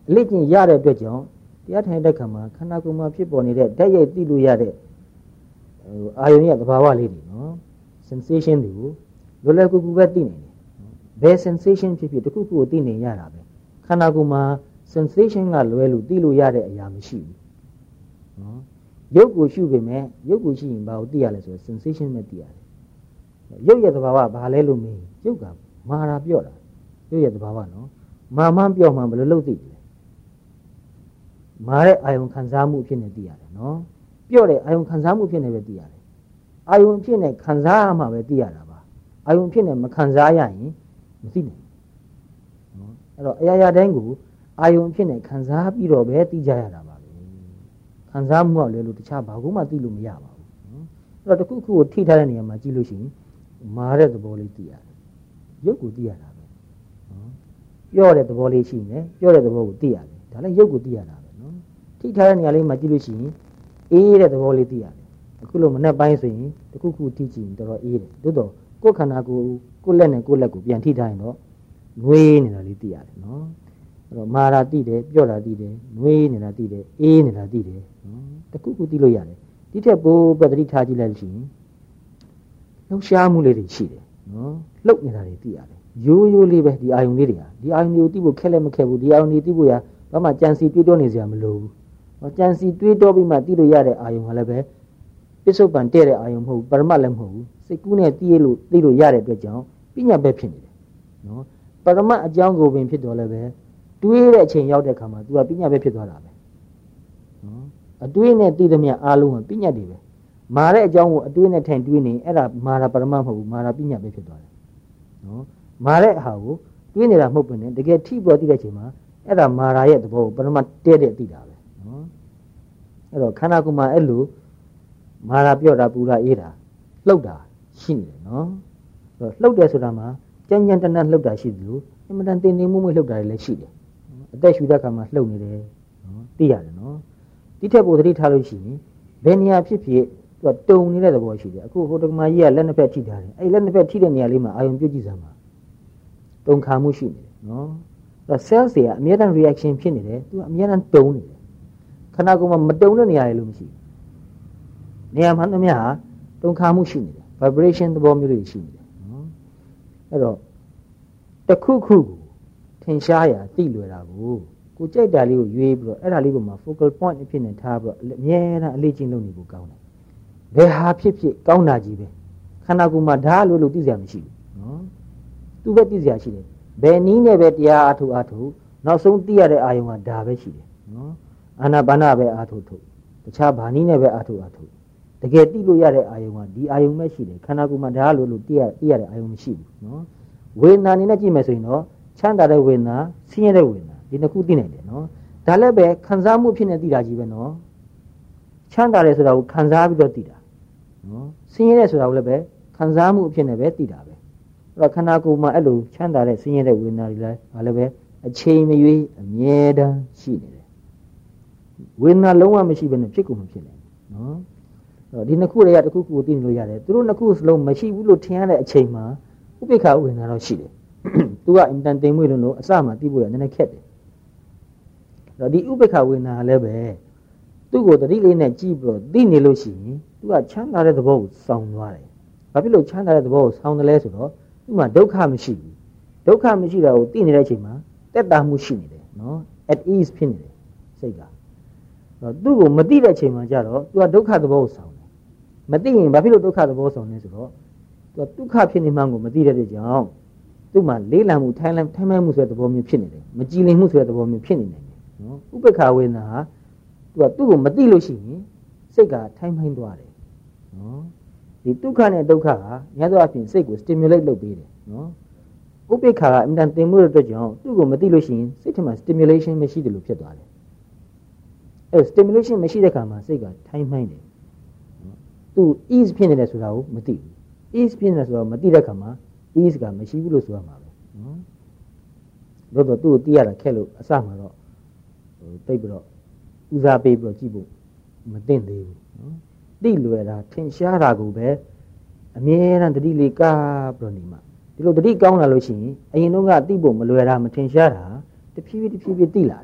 လေ့ကျင့်ရတဲ့အတွက်ကြောင့်တရားထိုင်တဲ့ခါမှာခန္ဓာကိုယ်မှာဖြစ်ပေါ်နေတဲ့ဓာတ်ရိုက်သိလို့ရတဲ့ဟိုအာယုံရဲ့သဘာဝလေးတွေနော် sensation တွေကိုလွယ်လွယ်ကူကူပဲသိနေတယ်ဘယ် sensation ဖြစ်ဖြစ်တစ်ခုခုကိုသိနေရတာပဲခန္ဓာကိုယ်မှာ sensation ကလွယ်လို့သိလို့ရတဲ့အရာမရှိဘူးနော်ရုပ်ကိုရှုပေမဲ့ရုပ်ကိုရှိရင်ဘာကိုသိရလဲဆိုတော့ sensation နဲ့သိရတယ်ရုပ်ရဲ့သဘာဝဘာလဲလို့မေးရုပ်ကမာတာပြော့တာရုပ်ရဲ့သဘာဝနော်မာမှန်းပြော့မှန်းဘယ်လိုလုပ်သိလဲမာတဲ့အာယုံခံစားမှုဖြစ်နေသိရတယ်နော်ပြော့တဲ့အာယုံခံစားမှုဖြစ်နေပဲသိရတယ်အာယုံဖြစ်နေခံစားရမှပဲသိရတာပါအာယုံဖြစ်နေမခံစားရရင်မသိနိုင်နော်အဲ့တော့အရာရာတိုင်းကိုအာယုံဖြစ်နေခံစားပြီးတော့ပဲသိကြရတာပါပဲခံစားမှုကလည်းလို့တခြားဘာမှသိလို့မရပါဘူးနော်အဲ့တော့တစ်ခုခုကိုထိထားတဲ့နေရာမှာကြည့်လို့ရှိရင်မာတဲ့သဘောလေးသိရတယ်ရုပ်ကိုသိရတာပဲနော်ပြော့တဲ့သဘောလေးရှိနေပြော့တဲ့သဘောကိုသိရတယ်ဒါလည်းရုပ်ကိုသိရတာပဲနော်ထိထားတဲ့နေရာလေးမှာကြည့်လို့ရှိရင်အေးတဲ့သဘောလေးသိရတယ်အခုလိုမနဲ့ပိုင်းဆိုရင်တစ်ခုခုထိကြည့်ရင်တော်တော်အေးတယ်သို့တော့ကိုယ်ခန္ဓာကိုယ်ကိုယ်လက်နဲ့ကိုယ်လက်ကိုပြန်ထိထားရင်တော့ငွေးနေတာလေးသိရတယ်နော်အဲ့တော့မာတာသိတယ်ပြော့တာသိတယ်ငွေးနေတာသိတယ်အေးနေတာသိတယ်နော်တစ်ခုခုသိလို့ရတယ်ဒီထက်ပိုပတ္တိထားကြည့်လိုက်လို့ရှိရင်လှုပ်ရှားမှုလေးတွေရှိတယ်နော်လှုပ်နေတာတွေသိရတယ်ရိုးရိုးလေးပဲဒီအာယုံလေးတွေဟာဒီအာယုံတွေကိုသိဖို့ခက်လည်းမခက်ဘူးဒီအာယုံတွေသိဖို့ရဘာမှကြံစီတွေးတောနေစရာမလိုဘူးဟောကြံစီတွေးတောပြီးမှသိလို့ရတဲ့အာယုံကလည်းပဲပစ္စုပန်တဲ့တဲ့အာယုံမဟုတ်ဘူးပရမတ်လည်းမဟုတ်ဘူးစိတ်ကူးနဲ့သိရလို့သိလို့ရတဲ့အတွက်ကြောင့်ပညာပဲဖြစ်နေတယ်နော်ပရမတ်အကြောင်းကိုပင်ဖြစ်တော်လည်းပဲတွေးတဲ့အချိန်ရောက်တဲ့ခါမှာ तू ကပညာပဲဖြစ်သွားတာပဲနော်အတွေးနဲ့သိသမျှအားလုံးကပညာတွေပဲမာတဲ့အကြောင်းကိုအတွေးနဲ့ထိုင်တွေးနေအဲ့ဒါမာတာပရမတ်မဟုတ်ဘူးမာတာပညာပဲဖြစ်သွားတယ်နော်မာတဲ့အဟာကိုတွေးနေတာမဟုတ်ဘူးနဲ့တကယ်ထိပေါ်သိတဲ့အချိန်မှာအဲ့ဒါမာရာရဲ့သဘောကိုပရမတ်တဲတဲ့သိတာပဲနော်အဲ့တော့ခန္ဓာကိုယ်မှာအဲ့လိုမာရာပြော့တာပူတာအေးတာလှုပ်တာရှိနေတယ်နော်အဲ့တော့လှုပ်တယ်ဆိုတာမှာကြမ်းကြမ်းတန်းတန်းလှုပ်တာရှိသလိုအမှန်တန်တင်တင်မှုမှုလှုပ်တာတွေလည်းရှိတယ်အသက်ရှူတဲ့အခါမှာလှုပ်နေတယ်နော်သိရတယ်နော်ဒီထက်ပိုသတိထားလို့ရှိရင်ဘယ်နေရာဖြစ်ဖြစ်သူကတုံနေတဲ့သဘောရှိတယ်အခုဟိုတက္ကမကြီးကလက်နှစ်ဖက်ထိထားတယ်အဲ့လက်နှစ်ဖက်ထိတဲ့နေရာလေးမှာအာယုံပြုတ်ကြည့်စမ်းပါတုံခါမှုရှိနေတယ်နော်အဲ့ cells တွေကအမြဲတမ်း reaction ဖြစ်နေတယ်သူကအမြဲတမ်းတုံနေတယ်ခန္ဓာကိုယ်မှာမတုံတဲ့နေရာတွေလို့မရှိဘူးနေရာမှန်သမျှဟာတုံခါမှုရှိနေတယ် vibration သဘောမျိုးတွေရှိနေတယ်နော်အဲ့တော့တစ်ခုခုကိုထင်ရှားရာသိလွယ်တာကိုကိုကြိုက်တာလေးကိုရွေးပြီးတော့အဲ့ဒါလေးပေါ်မှာ focal point အဖြစ်နဲ့ထားပြီးတော့အမြဲတမ်းအလေးကျင့်လုပ်နေဖို့ကောင်းတယ်ဘယ်ဟာဖြစ်ဖြစ်ကောင်းတာကြီးပဲခန္ဓာကိုယ်မှာဓာတ်လို့လို့သိစရာမရှိဘူးနော်သူပဲသိစရာရှိတယ်ဘယ်နည်းနဲ့ပဲတရားအထုအထုနောက်ဆုံးသိရတဲ့အာယုံကဒါပဲရှိတယ်နော်အာနာပါနပဲအထုထုတခြားဘာနည်းနဲ့ပဲအထုအထုတကယ်သိလို့ရတဲ့အာယုံကဒီအာယုံပဲရှိတယ်ခန္ဓာကိုယ်မှာဓာတ်လို့လို့သိရသိရတဲ့အာယုံမရှိဘူးနော်ဝေဒနာအနေနဲ့ကြည့်မယ်ဆိုရင်တော့ချမ်းသာတဲ့ဝေဒနာဆင်းရဲတဲ့ဝေဒနာဒီနှစ်ခုသိနိုင်တယ်နော်ဒါလည်းပဲခံစားမှုဖြစ်နေသိတာကြီးပဲနော်ချမ်းသာတယ်ဆိုတာကိုခံစားပြီးတော့သိတာနော်ဆင်းရဲတယ်ဆိုတာကိုလည်းပဲခံစားမှုအဖြစ်နဲ့ပဲသိတာပဲအဲ့တော့ခန္ဓာကိုယ်မှာအဲ့လိုချမ်းသာတဲ့ဆင်းရဲတဲ့ဝေဒနာတွေလည်းဒါလည်းပဲအချိန်မရွေးအမြဲတမ်းရှိနေတယ်ဝေဒနာလုံးဝမရှိဘဲနဲ့ဖြစ်ကုန်မဖြစ်နိုင်ဘူးနော်အဲ့တော့ဒီနှစ်ခုတွေကတစ်ခုခုကိုသိနေလို့ရတယ်သူတို့နှစ်ခုစလုံးမရှိဘူးလို့ထင်ရတဲ့အချိန်မှာဥပိ္ပခာဝေဒနာတော့ရှိတယ်သူကအင်တန်တင်မွေ့လို့အစမှသိဖို့ရနည်းနည်းခက်တယ်အဲ့တော့ဒီဥပိ္ပခာဝေဒနာလည်းပဲသူ့ကိုတတိလေးနဲ့ကြည့်ပြီးတော့သိနေလို့ရှိရင်သူကချမ်းသာတဲ့သဘောကိုစောင်းသွားတယ်ဘာဖြစ်လို့ချမ်းသာတဲ့သဘောကိုစောင်းတယ်လဲဆိုတော့သူ့မှာဒုက္ခမရှိဘူးဒုက္ခမရှိတာကိုသိနေတဲ့အချိန်မှာတက်တာမှုရှိနေတယ်နော် at ease ဖြစ်နေတယ်စိတ်ကအဲ့တော့သူ့ကိုမသိတဲ့အချိန်မှာကျတော့သူကဒုက္ခသဘောကိုစောင်းတယ်မသိရင်ဘာဖြစ်လို့ဒုက္ခသဘောစောင်းလဲဆိုတော့သူကဒုက္ခဖြစ်နေမှကိုမသိတဲ့ကြောင့်သူ့မှာလေးလံမှုထိုင်လံထိုင်မှမှုဆိုတဲ့သဘောမျိုးဖြစ်နေတယ်မကြည်လင်မှုဆိုတဲ့သဘောမျိုးဖြစ်နေတယ်နော်ဥပ္ပခာဝေဒနာဟာသူကသူ့ကိုမသိလို့ရှိရင်စိတ်ကထိုင်မှိုင်းသွားတယ်နော်ဒီဒုက္ခနဲ့ဒုက္ခကများသောအားဖြင့်စိတ်ကို stimulate လုပ်ပေးတယ်နော်ဥပ္ပခာကအမြဲတမ်းသင်မှုတဲ့အတွက်ကြောင့်သူ့ကိုမသိလို့ရှိရင်စိတ်ထဲမှာ stimulation မရှိတယ်လို့ဖြစ်သွားတယ်အဲ stimulation မရှိတဲ့ခါမှာစိတ်ကထိုင်မှိုင်းတယ်သူ ease ဖြစ်နေတယ်ဆိုတာကိုမသိဘူး ease ဖြစ်နေတယ်ဆိုတော့မသိတဲ့ခါမှာ ease ကမရှိဘူးလို့ဆိုရမှာပဲနော်တော့သူ့ကိုသိရတာခက်လို့အစမှာတော့ဟိုတိတ်ပြီးတော့ဦးစားပေးပြီးတော့ကြည့်ဖို့မသင့်သေးဘူးနော်သိလွယ်တာထင်ရှားတာကိုပဲအမြဲတမ်းတတိလေးကားပြီးတော့နေမှာဒီလိုတတိကောင်းလာလို့ရှိရင်အရင်တော့ကသိဖို့မလွယ်တာမထင်ရှားတာတဖြည်းဖြည်းတဖြည်းဖြည်းသိလာတယ်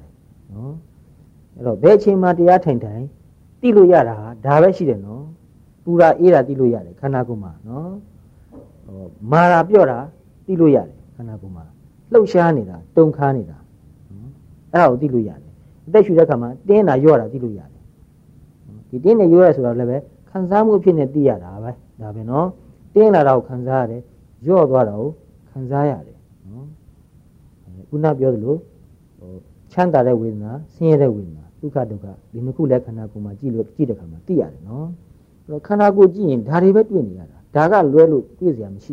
နော်အဲ့တော့ဘယ်အချိန်မှတရားထိုင်ထိုင်သိလို့ရတာဟာဒါပဲရှိတယ်နော်ပူရာအေးတာသိလို့ရတယ်ခန္ဓာကိုယ်မှာနော်ဟောမာရာပြော့တာသိလို့ရတယ်ခန္ဓာကိုယ်မှာလှုပ်ရှားနေတာတုန်ခါနေတာအဲ့ဒါကိုသိလို့ရတယ်အသက်ရှူတဲ့အခါမှာတင်းတာရော့တာသိလို့ရတယ်ဒီတင်းနဲ့ရော့ရဆိုတော့လည်းပဲခံစားမှုဖြစ်နေသိရတာပဲဒါပဲနော်တင်းလာတာကိုခံစားရတယ်ရော့သွားတာကိုခံစားရတယ်နော်ခုနပြောသလိုဟိုချမ်းသာတဲ့ဝေဒနာဆင်းရဲတဲ့ဝေဒနာဒုက္ခဒုက္ခဒီနှစ်ခုလည်းခန္ဓာကိုယ်မှာကြည့်လို့ကြည့်တဲ့အခါမှာသိရတယ်နော်အဲ့တော့ခန္ဓာကိုယ်ကြည့်ရင်ဒါတွေပဲတွေ့နေရတာဒါကလွဲလို့တွေ့စရာမရှိ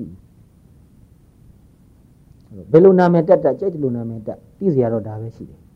ဘူးဘယ်လိုနာမည်တက်တက်ကြိုက်တယ်လို့နာမည်တက်သိစရာတော့ဒါပဲရှိတယ်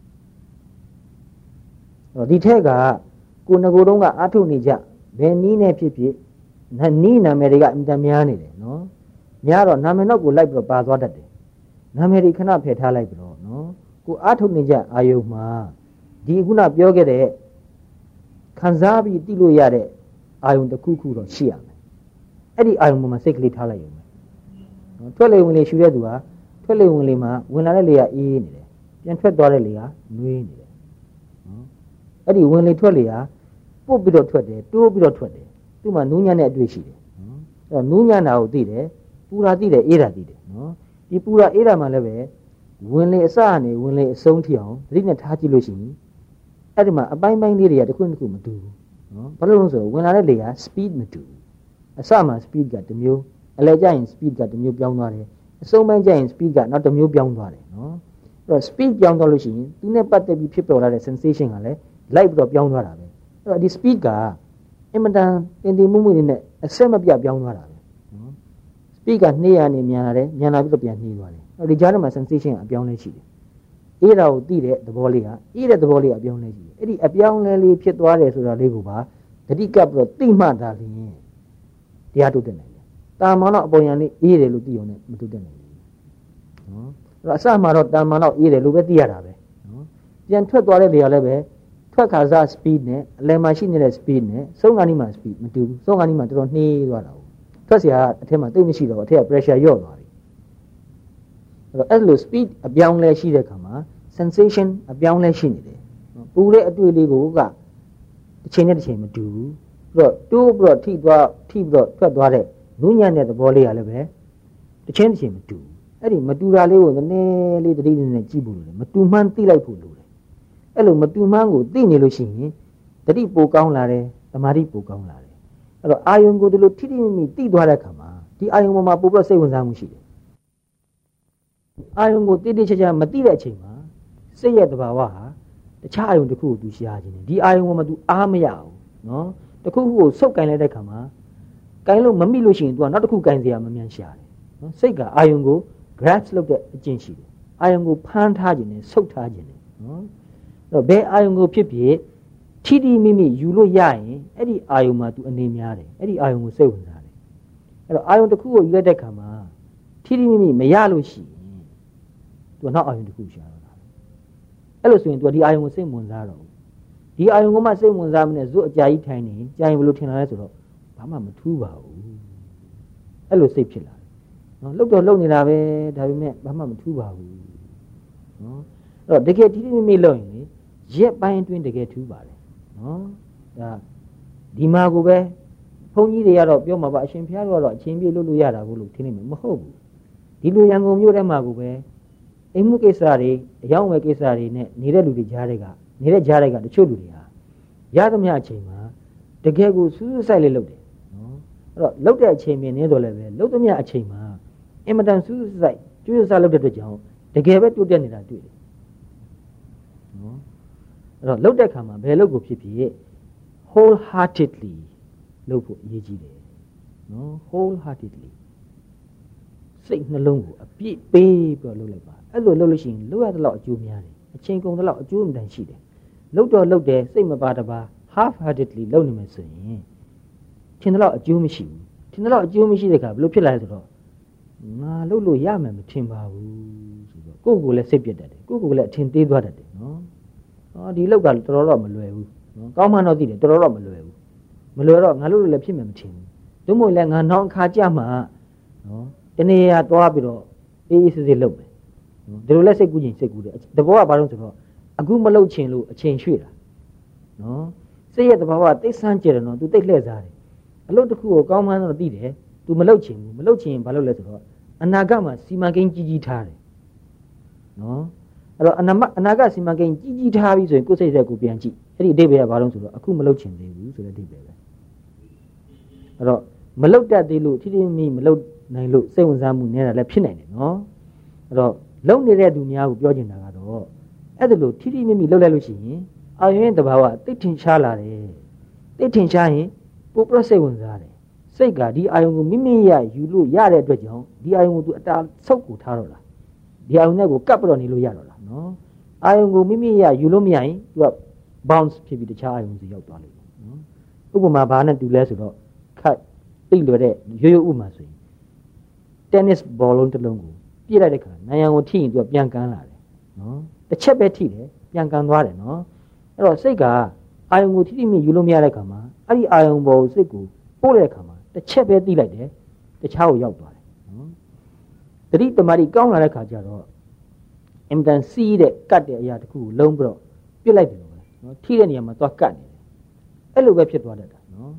အဲ့တော့ဒီထက်ကကိုယ်ငကိုယ်တုံးကအာထုနေကြဘယ်နည်းနဲ့ဖြစ်ဖြစ်နီးနာမည်တွေကအင်တန်များနေတယ်နော်များတော့နာမည်တော့ကိုလိုက်ပြီးတော့ပါသွားတတ်တယ်နာမည်တွေခဏဖယ်ထားလိုက်ပြီးတော့နော်ကိုအာထုနေကြအာယုံမှာဒီခုနပြောခဲ့တဲ့ခံစားပြီးသိလို့ရတဲ့အာယုံတစ်ခုခုတော့ရှိရမယ်အဲ့ဒီအာယုံပေါ်မှာစိတ်ကလေးထားလိုက်ရုံပဲနော်ထွက်လေဝင်လေရှူတဲ့သူဟာထွက်လေဝင်လေမှာဝင်လာတဲ့လေကအေးနေတယ်ပြန်ထွက်သွားတဲ့လေကနှွေးနေတယ်နော်အဲ့ဒီဝင်လေထွက်လေဟာပုတ်ပြီးတော့ထွက်တယ်တိုးပြီးတော့ထွက်တယ်သူ့မှာနူးညံ့တဲ့အတွေ့ရှိတယ်နော်အဲ့တော့နူးညံ့တာကိုသိတယ်ပူတာသိတယ်အေးတာသိတယ်နော်ဒီပူတာအေးတာမှလည်းပဲဝင်လေအစကနေဝင်လေအဆုံးထိအောင်သတိနဲ့ထားကြည့်လို့ရှိရင်အဲ့ဒီမှာအပိုင်းပိုင်းလေးတွေကတစ်ခုတစ်ခုမတူဘူးနော်ဘာလို့လဲဆိုတော့ဝင်လာတဲ့လေက speed မတူဘူးအစမှာ speed ကတစ်မျိုးအလယ်ကျရင် speed ကတစ်မျိုးပြောင်းသွားတယ်အဆုံးပိုင်းကျရင် speed ကနောက်တစ်မျိုးပြောင်းသွားတယ်နော်အဲ့တော့ speed ပြောင်းသွားလို့ရှိရင်သူနဲ့ပတ်သက်ပြီးဖြစ်ပေါ်လာတဲ့ sensation ကလည်း လိုက်ပြီးတော့ပြောင်းသွားတာပဲအဲ့တော့ဒီ speed ကအင်မတန်တင်တင်မှုမှုတွေနဲ့အဆက်မပြတ်ပြောင်းသွားတာပဲနော် speed ကနှေးရနေမြန်လာတယ်မြန်လာပြီးတော့ပြန်နှေးသွားတယ်အဲ့တော့ဒီကြားထဲမှာ sensation ကအပြောင်းလဲရှိတယ်အေးတာကိုသိတဲ့သဘောလေးကအေးတဲ့သဘောလေးကအပြောင်းလဲရှိတယ်အဲ့ဒီအပြောင်းလဲလေးဖြစ်သွားတယ်ဆိုတာလေးကိုပါတတိကပ်ပြီးတော့သိမှသာလျှင်တရားထုတ်တဲ့နိုင်တယ်တာမန်တော့အပေါ်ယံလေးအေးတယ်လို့သိုံနဲ့မထုတ်တဲ့နိုင်ဘူးနော်အဲ့တော့အစမှာတော့တာမန်တော့အေးတယ်လို့ပဲသိရတာပဲနော်ပြန်ထွက်သွားတဲ့နေရာလည်းပဲထွက်ခါစား speed နဲ့အလယ်မှာရှိနေတဲ့ speed နဲ့ဆုံးခါနီးမှာ speed မတူဘူးဆုံးခါနီးမှာတော်တော်နှေးသွားတာဟုတ်ထွက်เสียအထက်မှာတိတ်မရှိတော့အထက်က pressure လျော့သွားပြီအဲ့တော့အဲ့လို speed အပြောင်းလဲရှိတဲ့ခါမှာ sensation အပြောင်းလဲရှိနေတယ်ပူတဲ့အတွေ့လေးကိုကတစ်ချိန်နဲ့တစ်ချိန်မတူဘူးပြီးတော့တိုးပြီးတော့ထိသွားထိပြီးတော့ထွက်သွားတဲ့နူးညံ့တဲ့သဘောလေးကလည်းပဲတစ်ချိန်တစ်ချိန်မတူဘူးအဲ့ဒီမတူတာလေးကိုနည်းနည်းလေးသတိနဲ့ကြည့်ဖို့လိုတယ်မတူမှန်းသိလိုက်ဖို့လိုတယ်အဲ့လိုမတူမှန်းကိုသိနေလို့ရှိရင်တတိပိုကောင်းလာတယ်သမာဓိပိုကောင်းလာတယ်အဲ့တော့အာယုံကိုဒီလိုထိထိမိမိသိသွားတဲ့အခါမှာဒီအာယုံပေါ်မှာပိုပြီးတော့စိတ်ဝင်စားမှုရှိတယ်အာယုံကိုတိတိကျကျမသိတဲ့အချိန်မှာစိတ်ရဲ့သဘာဝဟာတခြားအာယုံတစ်ခုကိုသူရှားခြင်းတယ်ဒီအာယုံပေါ်မှာသူအားမရအောင်နော်တစ်ခုခုကိုဆုပ်ကင်လိုက်တဲ့အခါမှာကင်လို့မမိလို့ရှိရင်သူကနောက်တစ်ခုကင်စရာမမြန်ရှာတယ်နော်စိတ်ကအာယုံကို grasp လုပ်တဲ့အကျင့်ရှိတယ်အာယုံကိုဖမ်းထားခြင်းနဲ့ဆုပ်ထားခြင်းနဲ့နော်အဲ့တော့ဘယ်အာယုံကိုဖြစ်ဖြစ်ထိထိမိမိယူလို့ရရင်အဲ့ဒီအာယုံမှာသူအနေများတယ်အဲ့ဒီအာယုံကိုစိတ်ဝင်စားတယ်အဲ့တော့အာယုံတစ်ခုကိုယူလိုက်တဲ့အခါမှာထိထိမိမိမရလို့ရှိရင်သူကနောက်အာယုံတစ်ခုရှာတော့တာအဲ့လိုဆိုရင်သူကဒီအာယုံကိုစိတ်ဝင်စားတော့ဒီအာယုံကမှစိတ်ဝင်စားမနဲ့ဇွတ်အကြာကြီးထိုင်နေကြာရင်ဘယ်လိုထင်လာလဲဆိုတော့ဘာမှမထူးပါဘူးအဲ့လိုစိတ်ဖြစ်လာတယ်နော်လှုပ်တော့လှုပ်နေတာပဲဒါပေမဲ့ဘာမှမထူးပါဘူးနော်အဲ့တော့တကယ်ထိထိမိမိလှုပ်ရင်လေရက်ပိုင်းအတွင်းတကယ်ထူးပါတယ်နော်ဒါဒီမှာကိုပဲဘုန်းကြီးတွေကတော့ပြောမှာပါအရှင်ဘုရားတို့ကတော့အချင်းပြေလို့လို့ရတာကိုလို့ထင်နေမှာမဟုတ်ဘူးဒီလိုရန်ကုန်မြို့ထဲမှာကိုပဲအိမ်မှုကိစ္စတွေအယောင်းဝယ်ကိစ္စတွေနဲ့နေတဲ့လူတွေကြားတွေကနေတဲ့ကြားတွေကတချို့လူတွေဟာရသမျှအချိန်မှာတကယ်ကိုစူးစူးဆိုင်လေးလုပ်တယ်နော်အဲ့တော့လုပ်တဲ့အချိန်မြင်နေတော့လည်းပဲလုပ်သမျှအချိန်မှာအင်မတန်စူးစူးဆိုင်ကျူးစစားလုပ်တဲ့အတွက်ကြောင့်တကယ်ပဲတိုးတက်နေတာတွေ့တယ်နော်အဲ့တော့လုပ်တဲ့အခါမှာဘယ်လုပ်ကိုဖြစ်ဖြစ် wholeheartedly လုပ်ဖို့အရေးကြီးတယ်နော် wholeheartedly စိတ်နှလုံးကိုအပြည့်ပေးပြီးတော့လုပ်လိုက်ပါအဲ့လိုလုပ်လို့ရှိရင်လုပ်ရတဲ့လောက်အကျိုးများတယ်အချိန်ကုန်တဲ့လောက်အကျိုးအမြတ်ရှိတယ်လုပ်တော့လုပ်တယ်စိတ်မပါတပါ half heartedly လုပ်နေမယ်ဆိုရင်ထင်တဲ့လောက်အကျိုးမရှိဘူးထင်တဲ့လောက်အကျိုးမရှိတဲ့အခါဘယ်လိုဖြစ်လာလဲဆိုတော့ငါလုပ်လို့ရမယ်မထင်ပါဘူးဆိုတော့ကိုယ့်ကိုယ်လည်းစိတ်ပြတ်တတ်တယ်ကိုယ့်ကိုယ်လည်းအထင်သေးသွားတတ်တယ်နော်ဟောဒီလောက်ကတော်တော်တော့မလွယ်ဘူးနော်ကောင်းမှန်းတော့သိတယ်တော်တော်တော့မလွယ်ဘူးမလွယ်တော့ငါလုပ်လို့လည်းဖြစ်မယ်မထင်ဘူးတို့မို့လဲငါနောက်အခါကြမှာနော်တနေ့ရသွားပြီးတော့အေးအေးဆေးဆေးလုပ်မယ်နော်ဒီလိုလဲစိတ်ကူးခြင်းစိတ်ကူးတယ်တဘောကဘာလို့ဆိုတော့အခုမလှုပ်ချင်လို့အချိန်ရွှေ့တာနော်စိတ်ရဲ့သဘာဝသိစမ်းကြတယ်နော် तू သိလှည့်စားတယ်အလုပ်တစ်ခုကိုကောင်းမှန်းတော့သိတယ် तू မလှုပ်ချင်ဘူးမလှုပ်ချင်ရင်ဘာလုပ်လဲဆိုတော့အနာဂတ်မှာစီမံကိန်းကြီးကြီးထားတယ်နော်အဲ့တော့အနာအနာဂတ်စီမံကိန်းကြီးကြီးထားပြီဆိုရင်ကိုယ်စိတ်သက်ကိုပြန်ကြည့်အဲ့ဒီအဓိပ္ပာယ်ကဘာလို့ဆိုတော့အခုမလှုပ်ချင်သေးဘူးဆိုတဲ့အဓိပ္ပာယ်ပဲအဲ့တော့မလှုပ်တတ်သေးလို့ထိထိမိမလှုပ်နိုင်လို့စိတ်ဝင်စားမှုနေတာလည်းဖြစ်နိုင်တယ်နော်အဲ့တော့လှုပ်နေတဲ့သူများကိုပြောချင်တာကတော့အဲ့ဒါလို့ထိထိမိမိလှုပ်လိုက်လို့ရှိရင်အာရုံရဲ့တဘာဝတိတ်ထင်ရှားလာတယ်တိတ်ထင်ရှားရင်ပိုပြစိတ်ဝင်စားတယ်စိတ်ကဒီအာယုံကိုမိမိရယူလို့ရတဲ့အတွက်ကြောင့်ဒီအာယုံကိုသူအတာဆုပ်ကိုထားတော့လားဒီအာယုံနဲ့ကိုကပ်ပြီးတော့နေလို့ရတော့လားနော်အာယုံကိုမိမိရယူလို့မရရင်သူက bounce ဖြစ်ပြီးတခြားအာယုံစီရောက်သွားလိမ့်မယ်နော်ဥပမာဘာနဲ့တူလဲဆိုတော့ခတ်သိလွယ်တဲ့ရိုးရိုးဥပမာဆိုရင် tennis ball လုံးတစ်လုံးကိုပြည့်လိုက်တဲ့ခါနိုင်ရန်ကိုထိရင်သူကပြန်ကန်းလာတယ်နော်တစ်ချက်ပဲထိတယ်ပြန်ကန်းသွားတယ်နော်အဲ့တော့စိတ်ကအာယုံကိုထိထိမိယူလို့မရတဲ့ခါမှာအဲ့ဒီအာယုံပေါ်စိတ်ကိုပို့တဲ့ခါမှာတစ်ချက်ပဲသိလိုက်တယ်တခြားကိုရောက်သွားတယ်နော်တတိတမာတိကောင်းလာတဲ့ခါကျတော့အင်တန်စီးတဲ့ကတ်တဲ့အရာတစ်ခုကိုလုံးပြီးတော့ပြစ်လိုက်တယ်လို့ပဲနော်ထိတဲ့နေရာမှာသွားကတ်နေတယ်အဲ့လိုပဲဖြစ်သွားတတ်တာနော်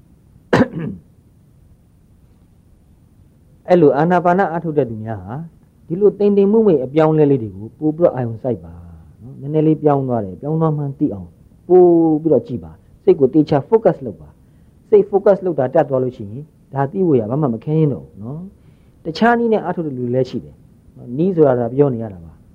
အဲ့လိုအာနာပါနအထုတ်တဲ့သူများဟာဒီလိုတိမ်တိမ်မှုမိအပြောင်းလဲလေးတွေကိုပို့ပြီးတော့အာယုံစိုက်ပါနော်နည်းနည်းလေးပြောင်းသွားတယ်ပြောင်းသွားမှသိအောင်ပို့ပြီးတော့ကြည့်ပါစိတ်ကိုတေချာ focus လုပ်ပါစိတ် focus လုပ်တာတက်သွားလို့ရှိရင်ဒါသိဖို့ရဘာမှမခဲရင်တော့နော်တခြားနည်းနဲ့အထုတ်တဲ့လူလည်းရှိတယ်နီးဆိုတာဒါပြောနေရတာပါ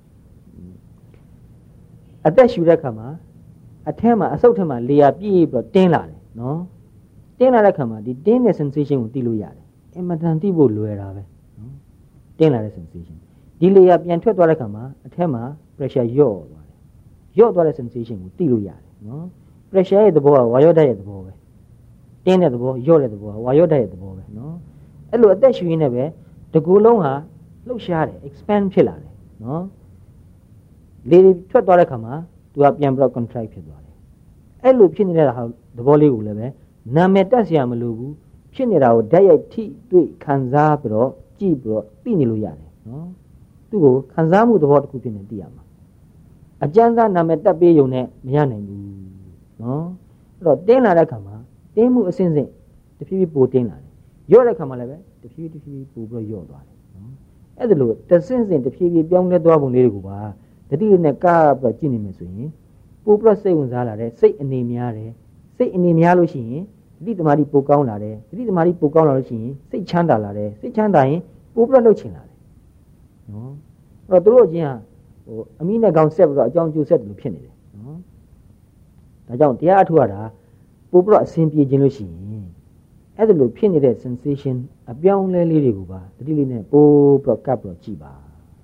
အသက်ရှူတဲ့ခါမှာအထက်မှာအဆုတ်ထက်မှာလေယာပြည့်ပြီးတော့တင်းလာတယ်နော်တင်းလာတဲ့ခါမှာဒီတင်းတဲ့ sensation ကိုသိလို့ရတယ်အမှန်တန်သိဖို့လွယ်တာပဲနော်တင်းလာတဲ့ sensation ဒီလေယာပြန်ထွက်သွားတဲ့ခါမှာအထက်မှာ pressure လျော့သွားတယ်လျော့သွားတဲ့ sensation ကိုသိလို့ရတယ်နော် pressure ရဲ့သဘောကဝါယောဓာတ်ရဲ့သဘောပဲတင်းတဲ့သဘောလျော့တဲ့သဘောကဝါယောဓာတ်ရဲ့သဘောပဲနော်အဲ့လိုအသက်ရှူရင်းနဲ့ပဲတကူလုံးဟာလှုပ်ရှားတယ် expand ဖြစ်လာတယ်နော်လေထွက်သွားတဲ့ခါမှာသူကပြန်ပြီးတော့ contract ဖြစ်သွားတယ်အဲ့လိုဖြစ်နေတဲ့ဟာသဘောလေးကိုလည်းပဲနာမည်တက်စရာမလိုဘူးဖြစ်နေတာကိုဓာတ်ရိုက်ထိတွေ့ခံစားပြီးတော့ကြည့်ပြီးတော့သိနေလို့ရတယ်နော်သူ့ကိုခံစားမှုသဘောတစ်ခုဖြစ်နေသိရမှာအကျဉ်းစားနာမည်တက်ပေးုံနဲ့မရနိုင်ဘူးနော်အဲ့တော့တင်းလာတဲ့ခါမှာတင်းမှုအစဉ်စဉ်တဖြည်းဖြည်းပိုတင်းလာတယ်ရော့တဲ့ခါမှာလည်းပဲတဖြည်းဖြည်းတဖြည်းပိုပြီးတော့ရော့သွားတယ်နော်အဲ့ဒါလို့တဆင့်စဉ်တဖြည်းဖြည်းပြောင်းလဲသွားပုံလေးတွေကိုပါတတိနဲ့ကားပြီးတော့ကြည့်နေမယ်ဆိုရင်ပိုပြီးတော့စိတ်ဝင်စားလာတယ်စိတ်အနေများတယ်စိတ်အနေများလို့ရှိရင်တတိတမာတိပိုကောင်းလာတယ်တတိတမာတိပိုကောင်းလာလို့ရှိရင်စိတ်ချမ်းသာလာတယ်စိတ်ချမ်းသာရင်ပိုပြီးတော့လှုပ်ချင်လာတယ်နော်အဲ့တော့တို့ချင်းဟာဟိုအမိနဲ့ကောင်းဆက်ပြီးတော့အကြောင်းကျိုးဆက်တယ်လို့ဖြစ်နေတယ်နော်ဒါကြောင့်တရားအထုတ်ရတာပိုပြီးတော့အဆင်ပြေခြင်းလို့ရှိရင်အဲ့ဒါလိုဖြစ်နေတဲ့ sensation အပြောင်းလဲလေးတွေကိုပါတတိလေးနဲ့ပိုးပြီးတော့ကပ်ပြီးတော့ကြည့်ပါ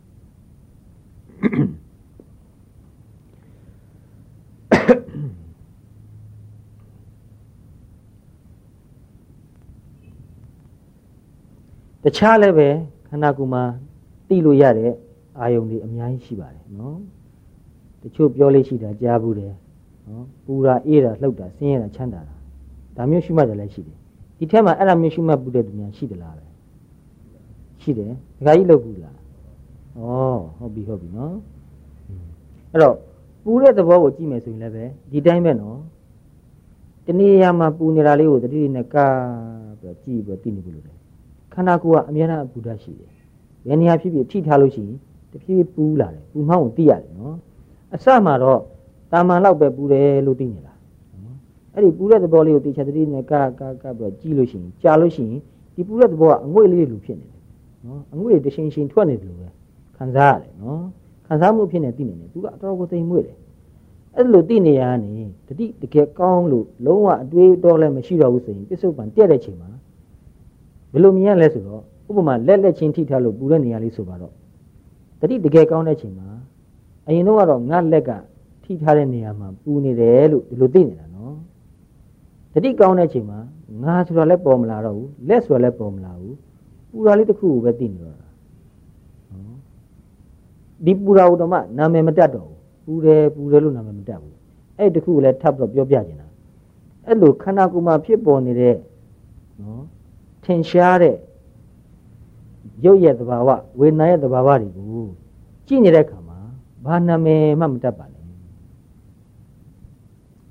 တခြားလည်းပဲခန္ဓာကိုယ်မှာသိလို့ရတဲ့အာယုန်တွေအများကြီးရှိပါတယ်နော်တချို့ပြောလေးရှိတာကြားဘူးတယ်နော်ပူတာအေးတာလှုပ်တာဆင်းရဲတာချမ်းသာတာဒါမျိုးရှိမှတယ်လည်းရှိတယ်ဒီထဲမှာအဲ့ဒါမျိုးရှိမှပူတဲ့သူများရှိသလားပဲရှိတယ်ဒကာကြီးလှုပ်ဘူးလားဩဟုတ်ပြီဟုတ်ပြီနော်အဲ့တော့ပူတဲ့သဘောကိုကြည့်မယ်ဆိုရင်လည်းပဲဒီတိုင်းပဲနော်တနည်းအားမှာပူနေတာလေးကိုတတိနဲ့ကာပြီးကြည့်ပြီးသိနေပြီလို့ခန္ဓာကိုယ်ကအများအားပူတတ်ရှိတယ်။ဘယ်နေရာဖြစ်ဖြစ်ထိထားလို့ရှိရင်တဖြည်းဖြည်းပူလာတယ်။ပူမှောင်းကိုသိရတယ်နော်။အစမှာတော့တာမန်လောက်ပဲပူတယ်လို့သိနေတာ။နော်။အဲ့ဒီပူတဲ့သဘောလေးကိုတေချာတတိနဲ့ကာကာကာပြီးကြည့်လို့ရှိရင်ကြာလို့ရှိရင်ဒီပူတဲ့သဘောကအငွေ့လေးလိုဖြစ်နေတယ်။နော်။အငွေ့တရှင်ရှင်ထွက်နေတယ်လို့ပဲခံစားရတယ်နော်။ခံစားမှုဖြစ်နေသိနေတယ်။သူကအတော်ကိုသိမ်မွေ့တယ်။အဲ့လိုသိနေရနေတတိတကယ်ကောင်းလို့လုံးဝအတွေးတော့လည်းမရှိတော့ဘူးဆိုရင်ပစ္စုပန်တက်တဲ့ချိန်မှာဘယ်လိုမြင်ရလဲဆိုတော့ဥပမာလက်လက်ချင်းထိထားလို့ပူတဲ့နေရာလေးဆိုပါတော့တတိတကယ်ကောင်းတဲ့ချိန်မှာအရင်တော့ကတော့ငါလက်ကထိထားတဲ့နေရာမှာပူနေတယ်လို့ဒီလိုသိနေတာနော်တတိကောင်းတဲ့ချိန်မှာငါဆိုတာလည်းပေါ်မလာတော့ဘူးလက်ဆိုတာလည်းပေါ်မလာဘူးပူတာလေးတစ်ခုကိုပဲသိနေတော့တာနော်ဒီပူတာကိုတော့မှနာမည်မတတ်တော့ဘူးပူတယ်ပူတယ်လို့နာမည်မတတ်ဘူးအဲ့တခုကိုလည်းထပ်ပြီးတော့ပြောပြနေတာအဲ့လိုခန္ဓာကိုယ်မှာဖြစ်ပေါ်နေတဲ့နော်ထင်ရှားတဲ့ရုပ်ရဲ့သဘာဝဝေဒနာရဲ့သဘာဝတွေကိုကြည့်နေတဲ့အခါမှာဘာနာမည်မှမတတ်ပါနဲ့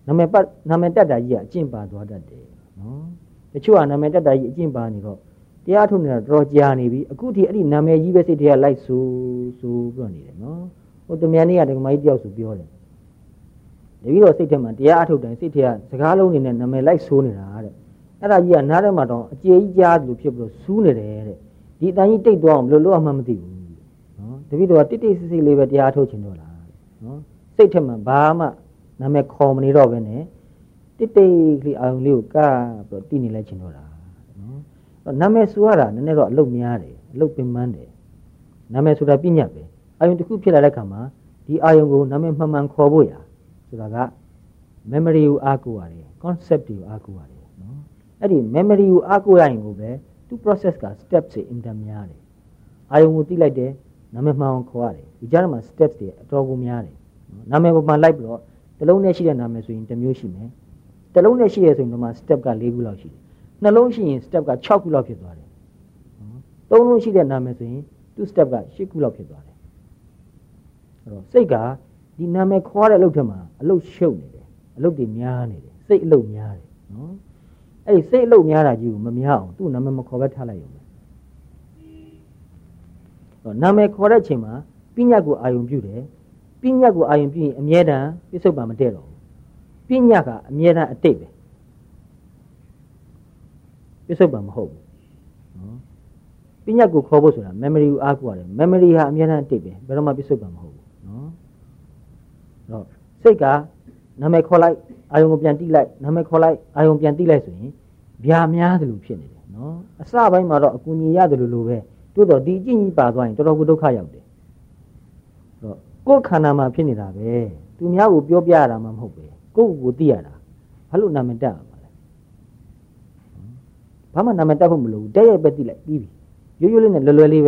နာမည်ပတ်နာမည်တက်တာကြီးကအကျင့်ပါသွားတတ်တယ်နော်တချို့ကနာမည်တက်တာကြီးအကျင့်ပါနေတော့တရားထုတ်နေတာတော်ကြာနေပြီအခုထိအဲ့ဒီနာမည်ကြီးပဲစိတ်ထဲကလိုက်ဆိုဆိုပြီးတော့နေတယ်နော်ဟိုတမန်နေ့ကဒကမကြီးတယောက်ဆိုပြောတယ်တပည့်တော်စိတ်ထဲမှာတရားအထုတ်တိုင်းစိတ်ထဲကစကားလုံးနေနဲ့နာမည်လိုက်ဆိုနေတာတဲ့အဲ့ဒါကြီးကနားထဲမှာတော့အကျေကြီးကြားလို့ဖြစ်ပြီးတော့စူးနေတယ်တဲ့ဒီအတန်ကြီးတိတ်သွားအောင်ဘယ်လိုလုပ်အောင်မှမသိဘူးနော်တပည့်တော်ကတိတ်တိတ်ဆိတ်ဆိတ်လေးပဲတရားထုတ်ချင်တော့လားနော်စိတ်ထဲမှာဘာမှနာမည်ခေါ်မနေတော့ပဲနဲ့တိတ်တိတ်လေးအောင်လေးကိုကပ်ပြီးတော့တည်နေလိုက်ချင်တော့တာနော်နာမည်ဆိုရတာနည်းနည်းတော့အလုပ်များတယ်အလုပ်ပင်ပန်းတယ်နာမည်ဆိုတာပြညတ်ပဲအာယုံတစ်ခုဖြစ်လာတဲ့အခါမှာဒီအာယုံကိုနာမည်မှန်မှန်ခေါ်ဖို့ရဆိုတာက memory ကိုအားကိုးရတယ် concept ကိုအားကိုးရတယ်နော်အဲ့ဒီ memory ကိုအားကိုးရရင်ကိုပဲသူ process က steps တွေ အင်တာများတယ်အာယုံကိုသိလိုက်တယ်နာမည်မှန်အောင်ခေါ်ရတယ်ဒီကြားထဲမှာ steps တွေအတော်ကိုများတယ်နော်နာမည်ပေါ်မှာလိုက်ပြီးတော့တစ်လုံးနဲ့ရှိတဲ့နာမည်ဆိုရင်တစ်မျိုးရှိမယ်တစ်လုံးနဲ့ရှိရဆိုရင်ဒီမှာ step က၄ခုလောက်ရှိတယ်နှလုံးရှိရင် step က၆ခုလောက်ဖြစ်သွားတယ်နော်သုံးလုံးရှိတဲ့နာမည်ဆိုရင်သူ step က၈ခုလောက်ဖြစ်သွားတယ်အဲ့တော့စိတ်ကဒီနာမည်ခေါ်တဲ့အလုပ်ထက်မှာအလုပ်ရှုပ်နေတယ်အလုပ်တွေများနေတယ်စိတ်အလုပ်များတယ်နော်အဲ့ဒီစိတ်အလုပ်များတာကြီးကိုမများအောင်သူ့နာမည်မခေါ်ပဲထားလိုက်ရုံပဲဟောနာမည်ခေါ်တဲ့အချိန်မှာပညာကိုအာယုံပြုတယ်ပညာကိုအာယုံပြုရင်အမြဲတမ်းပြစ္ဆုတ်ပံမတည့်တော့ဘူးပညာကအမြဲတမ်းအတိတ်ပဲပြစ္ဆုတ်ပံမဟုတ်ဘူးနော်ပညာကိုခေါ်ဖို့ဆိုတာ memory ကိုအားကိုးရတယ် memory ဟာအမြဲတမ်းအတိတ်ပဲဘယ်တော့မှပြစ္ဆုတ်ပံမဟုတ်ဘူးနော်တော့စိတ်ကနာမည်ခေါ်လိုက်အာယုံကိုပြန်တိလိုက်နာမည်ခေါ်လိုက်အာယုံပြန်တိလိုက်ဆိုရင်ဗျာများတယ်လို့ဖြစ်နေတယ်နော်အစပိုင်းမှာတော့အကူအညီရတယ်လို့လိုပဲတိုးတော့ဒီအကျင့်ကြီးပါသွားရင်တော်တော်ကိုဒုက္ခရောက်တယ်တော့ကိုယ်ခန္ဓာမှာဖြစ်နေတာပဲသူများကိုပြောပြရတာမှမဟုတ်ပဲကိုယ့်ကိုယ်ကိုသိရတာဘာလို့နာမည်တက်ရမှာလဲဘာမှနာမည်တက်ဖို့မလိုဘူးတဲ့ရဲ့ပဲသိလိုက်ပြီးပြီရိုးရိုးလေးနဲ့လွယ်လွယ်လေးပဲ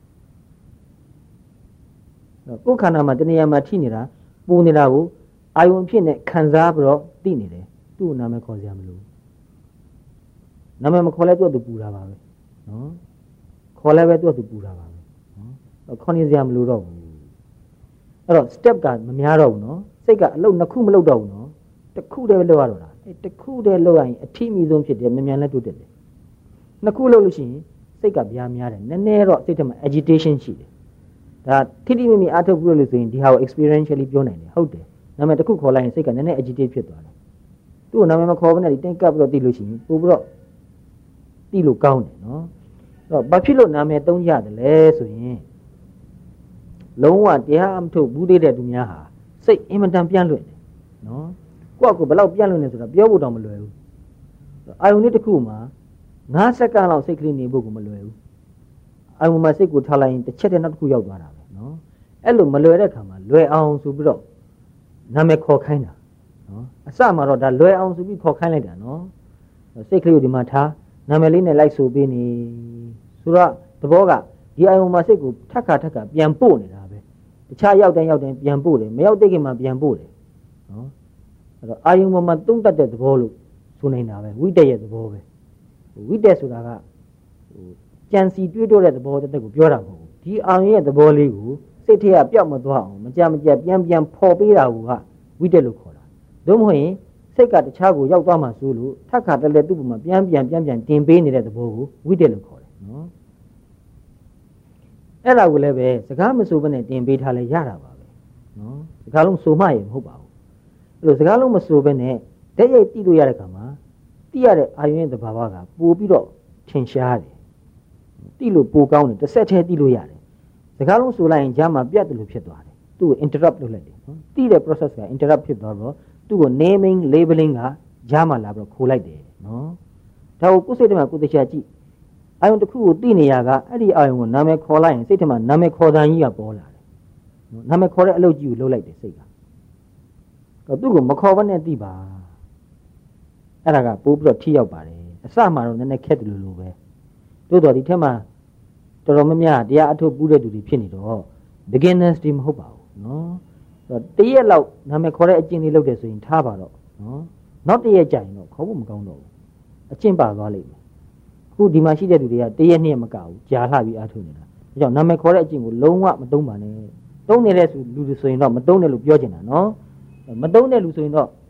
တော့ကိုယ်ခန္ဓာမှာတဏှာမှာထိနေတာပူနေတာကိုအာယုံဖြစ်နေခံစားပြီးတော့သိနေတယ်သူ့နာမည်ခေါ်စရာမလိုနာမည်မခေါ်လဲသူ့သူပူတာပါပဲနော်ခေါ်လဲပဲသူ့သူပူတာပါပဲနော်ခေါ်နေစရာမလိုတော့ဘူးအဲ့တော့ step ကမများတော့ဘူးနော်စိတ်ကအလုပ်နှစ်ခုမလုပ်တော့ဘူးနော်တစ်ခုတည်းပဲလုပ်ရတော့တာအဲတစ်ခုတည်းလုပ်ရရင်အထီးမိဆုံးဖြစ်တယ်မြန်မြန်လည်းတိုးတက်တယ်နှစ်ခုလုပ်လို့ရှိရင်စိတ်ကဗျာများတယ်နည်းနည်းတော့စိတ်ထဲမှာ agitation ရှိတယ်ဒါထိတိမိမိအားထုတ်ပြီးလို့ဆိုရင်ဒီဟာကို experientially ပြောနိုင်တယ်ဟုတ်တယ်နာမည်တစ်ခုခေါ်လိုက်ရင်စိတ်ကနည်းနည်း agitate ဖြစ်သွားတယ်သူ့ကိုနာမည်မခေါ်ဘဲနဲ့ဒီတင်ကပ်ပြီးတော့သိလို့ရှိရင်ပို့ပြီးတော့သိလို့ကောင်းတယ်နော်အဲ့တော့ဘာဖြစ်လို့နာမည်သုံးရတယ်လဲဆိုရင်လုံးဝတရားမထုတ်ဘူးသေးတဲ့သူများဟာစိတ်အင်မတန်ပြန့်လွင့်တယ်နော်ကိုယ့်အကူဘယ်လောက်ပြန့်လွင့်နေဆိုတာပြောဖို့တောင်မလွယ်ဘူးအာယုန်လေးတစ်ခုမှာ၅စက္ကန့်လောက်စိတ်ကလေးနေဖို့ကိုမလွယ်ဘူးအာယုန်မှာစိတ်ကိုထားလိုက်ရင်တစ်ချက်တည်းနောက်တစ်ခုရောက်သွားတာပဲနော်အဲ့လိုမလွယ်တဲ့ခါမှာလွယ်အောင်ဆိုပြီးတော့နာမည်ခေါ်ခိုင်းတာနော်အစမှာတော့ဒါလွယ်အောင်ဆိုပြီးခေါ်ခိုင်းလိုက်တာနော်စိတ်ကလေးကိုဒီမှာထားနာမည်လေးနဲ့လိုက်ဆိုပေးနေဆိုတော့သဘောကဒီအာယုံမှာစိတ်ကိုထက်ခါထက်ခါပြန်ပို့နေတာပဲတခြားရောက်တိုင်းရောက်တိုင်းပြန်ပို့တယ်မရောက်တဲ့ခင်မှာပြန်ပို့တယ်နော်အဲ့တော့အာယုံပေါ်မှာတုံးတက်တဲ့သဘောလို့ဆိုနေတာပဲဝိတက်ရဲ့သဘောပဲဝိတက်ဆိုတာကဟိုကြံစီတွေးတောတဲ့သဘောတက်ကိုပြောတာမဟုတ်ဘူးဒီအာယုံရဲ့သဘောလေးကိုစိတ်ထဲကပျောက်မသွားအောင်မကြမကြပြန်ပြန်ဖော်ပေးတာကဝိတက်လို့ခေါ်တာသို့မဟုတ်ရင်စိတ်ကတခြားကိုရောက်သွားမှဆိုလို့ထက်ခါတက်လက်သူ့ပေါ်မှာပြန်ပြန်ပြန်ပြန်တင်ပေးနေတဲ့သဘောကိုဝိတက်လို့ခေါ်တယ်နော်အဲ့ဒါကိုလည်းပဲစကားမဆိုဘဲနဲ့တင်ပေးထားလဲရတာပါပဲနော်စကားလုံးဆိုမှရင်မဟုတ်ပါဘူးအဲ့လိုစကားလုံးမဆိုဘဲနဲ့တည့်ရိပ်တိလို့ရတဲ့ခါမှာတိရတဲ့အာယုံရဲ့သဘာဝကပိုပြီးတော့ထင်ရှားတယ်တိလို့ပိုကောင်းတယ်တစ်ဆက်တည်းတိလို့ရတယ်စကားလုံးဆိုလိုက်ရင်ကြားမှာပြတ်တယ်လို့ဖြစ်သွားတယ်သူ့ကို interrupt လုပ်လိုက်တယ်နော်တိတဲ့ process က interrupt ဖြစ်သွားတော့သူ့ကို naming labeling ကကြားမှာလာပြီးတော့ခိုးလိုက်တယ်နော်ဒါကိုကိုယ်စိတ်ထဲမှာကိုယ်တရားကြည့်အာယုံတစ်ခုကိုသိနေရကအဲ့ဒီအာယုံကိုနာမည်ခေါ်လိုက်ရင်စိတ်ထဲမှာနာမည်ခေါ်တဲ့ကြီးကပေါ်လာတယ်နော်နာမည်ခေါ်တဲ့အလုပ်ကြီးကိုလုပ်လိုက်တယ်စိတ်ကတော့သူ့ကိုမခေါ်ဘဲနဲ့သိပါအဲ့ဒါကပိုးပြီးတော့ထိရောက်ပါတယ်အစမှတော့နည်းနည်းခက်တယ်လို့လိုပဲတိုးတော်ဒီထက်မှတော်တော်များများတရားအထုတ်ပူးတဲ့သူတွေဖြစ်နေတော့ beginners တွေမဟုတ်ပါဘူးနော်တရက်လောက်နာမည်ခေါ်တဲ့အကျင့်လေးလုပ်တယ်ဆိုရင်ထားပါတော့နော်နောက်တရက်ကြာရင်တော့ခေါ်ဖို့မကောင်းတော့ဘူးအကျင့်ပါသွားလိမ့်မယ်အခုဒီမှာရှိတဲ့သူတွေကတရက်နှစ်ရက်မကဘူးကြာလှပြီးအားထုတ်နေတာဒါကြောင့်နာမည်ခေါ်တဲ့အကျင့်ကိုလုံးဝမသုံးပါနဲ့သုံးနေတဲ့လူတွေဆိုရင်တော့မသုံးနဲ့လို့ပြောချင်တာနော်မသုံးတဲ့လူဆိုရင်တော့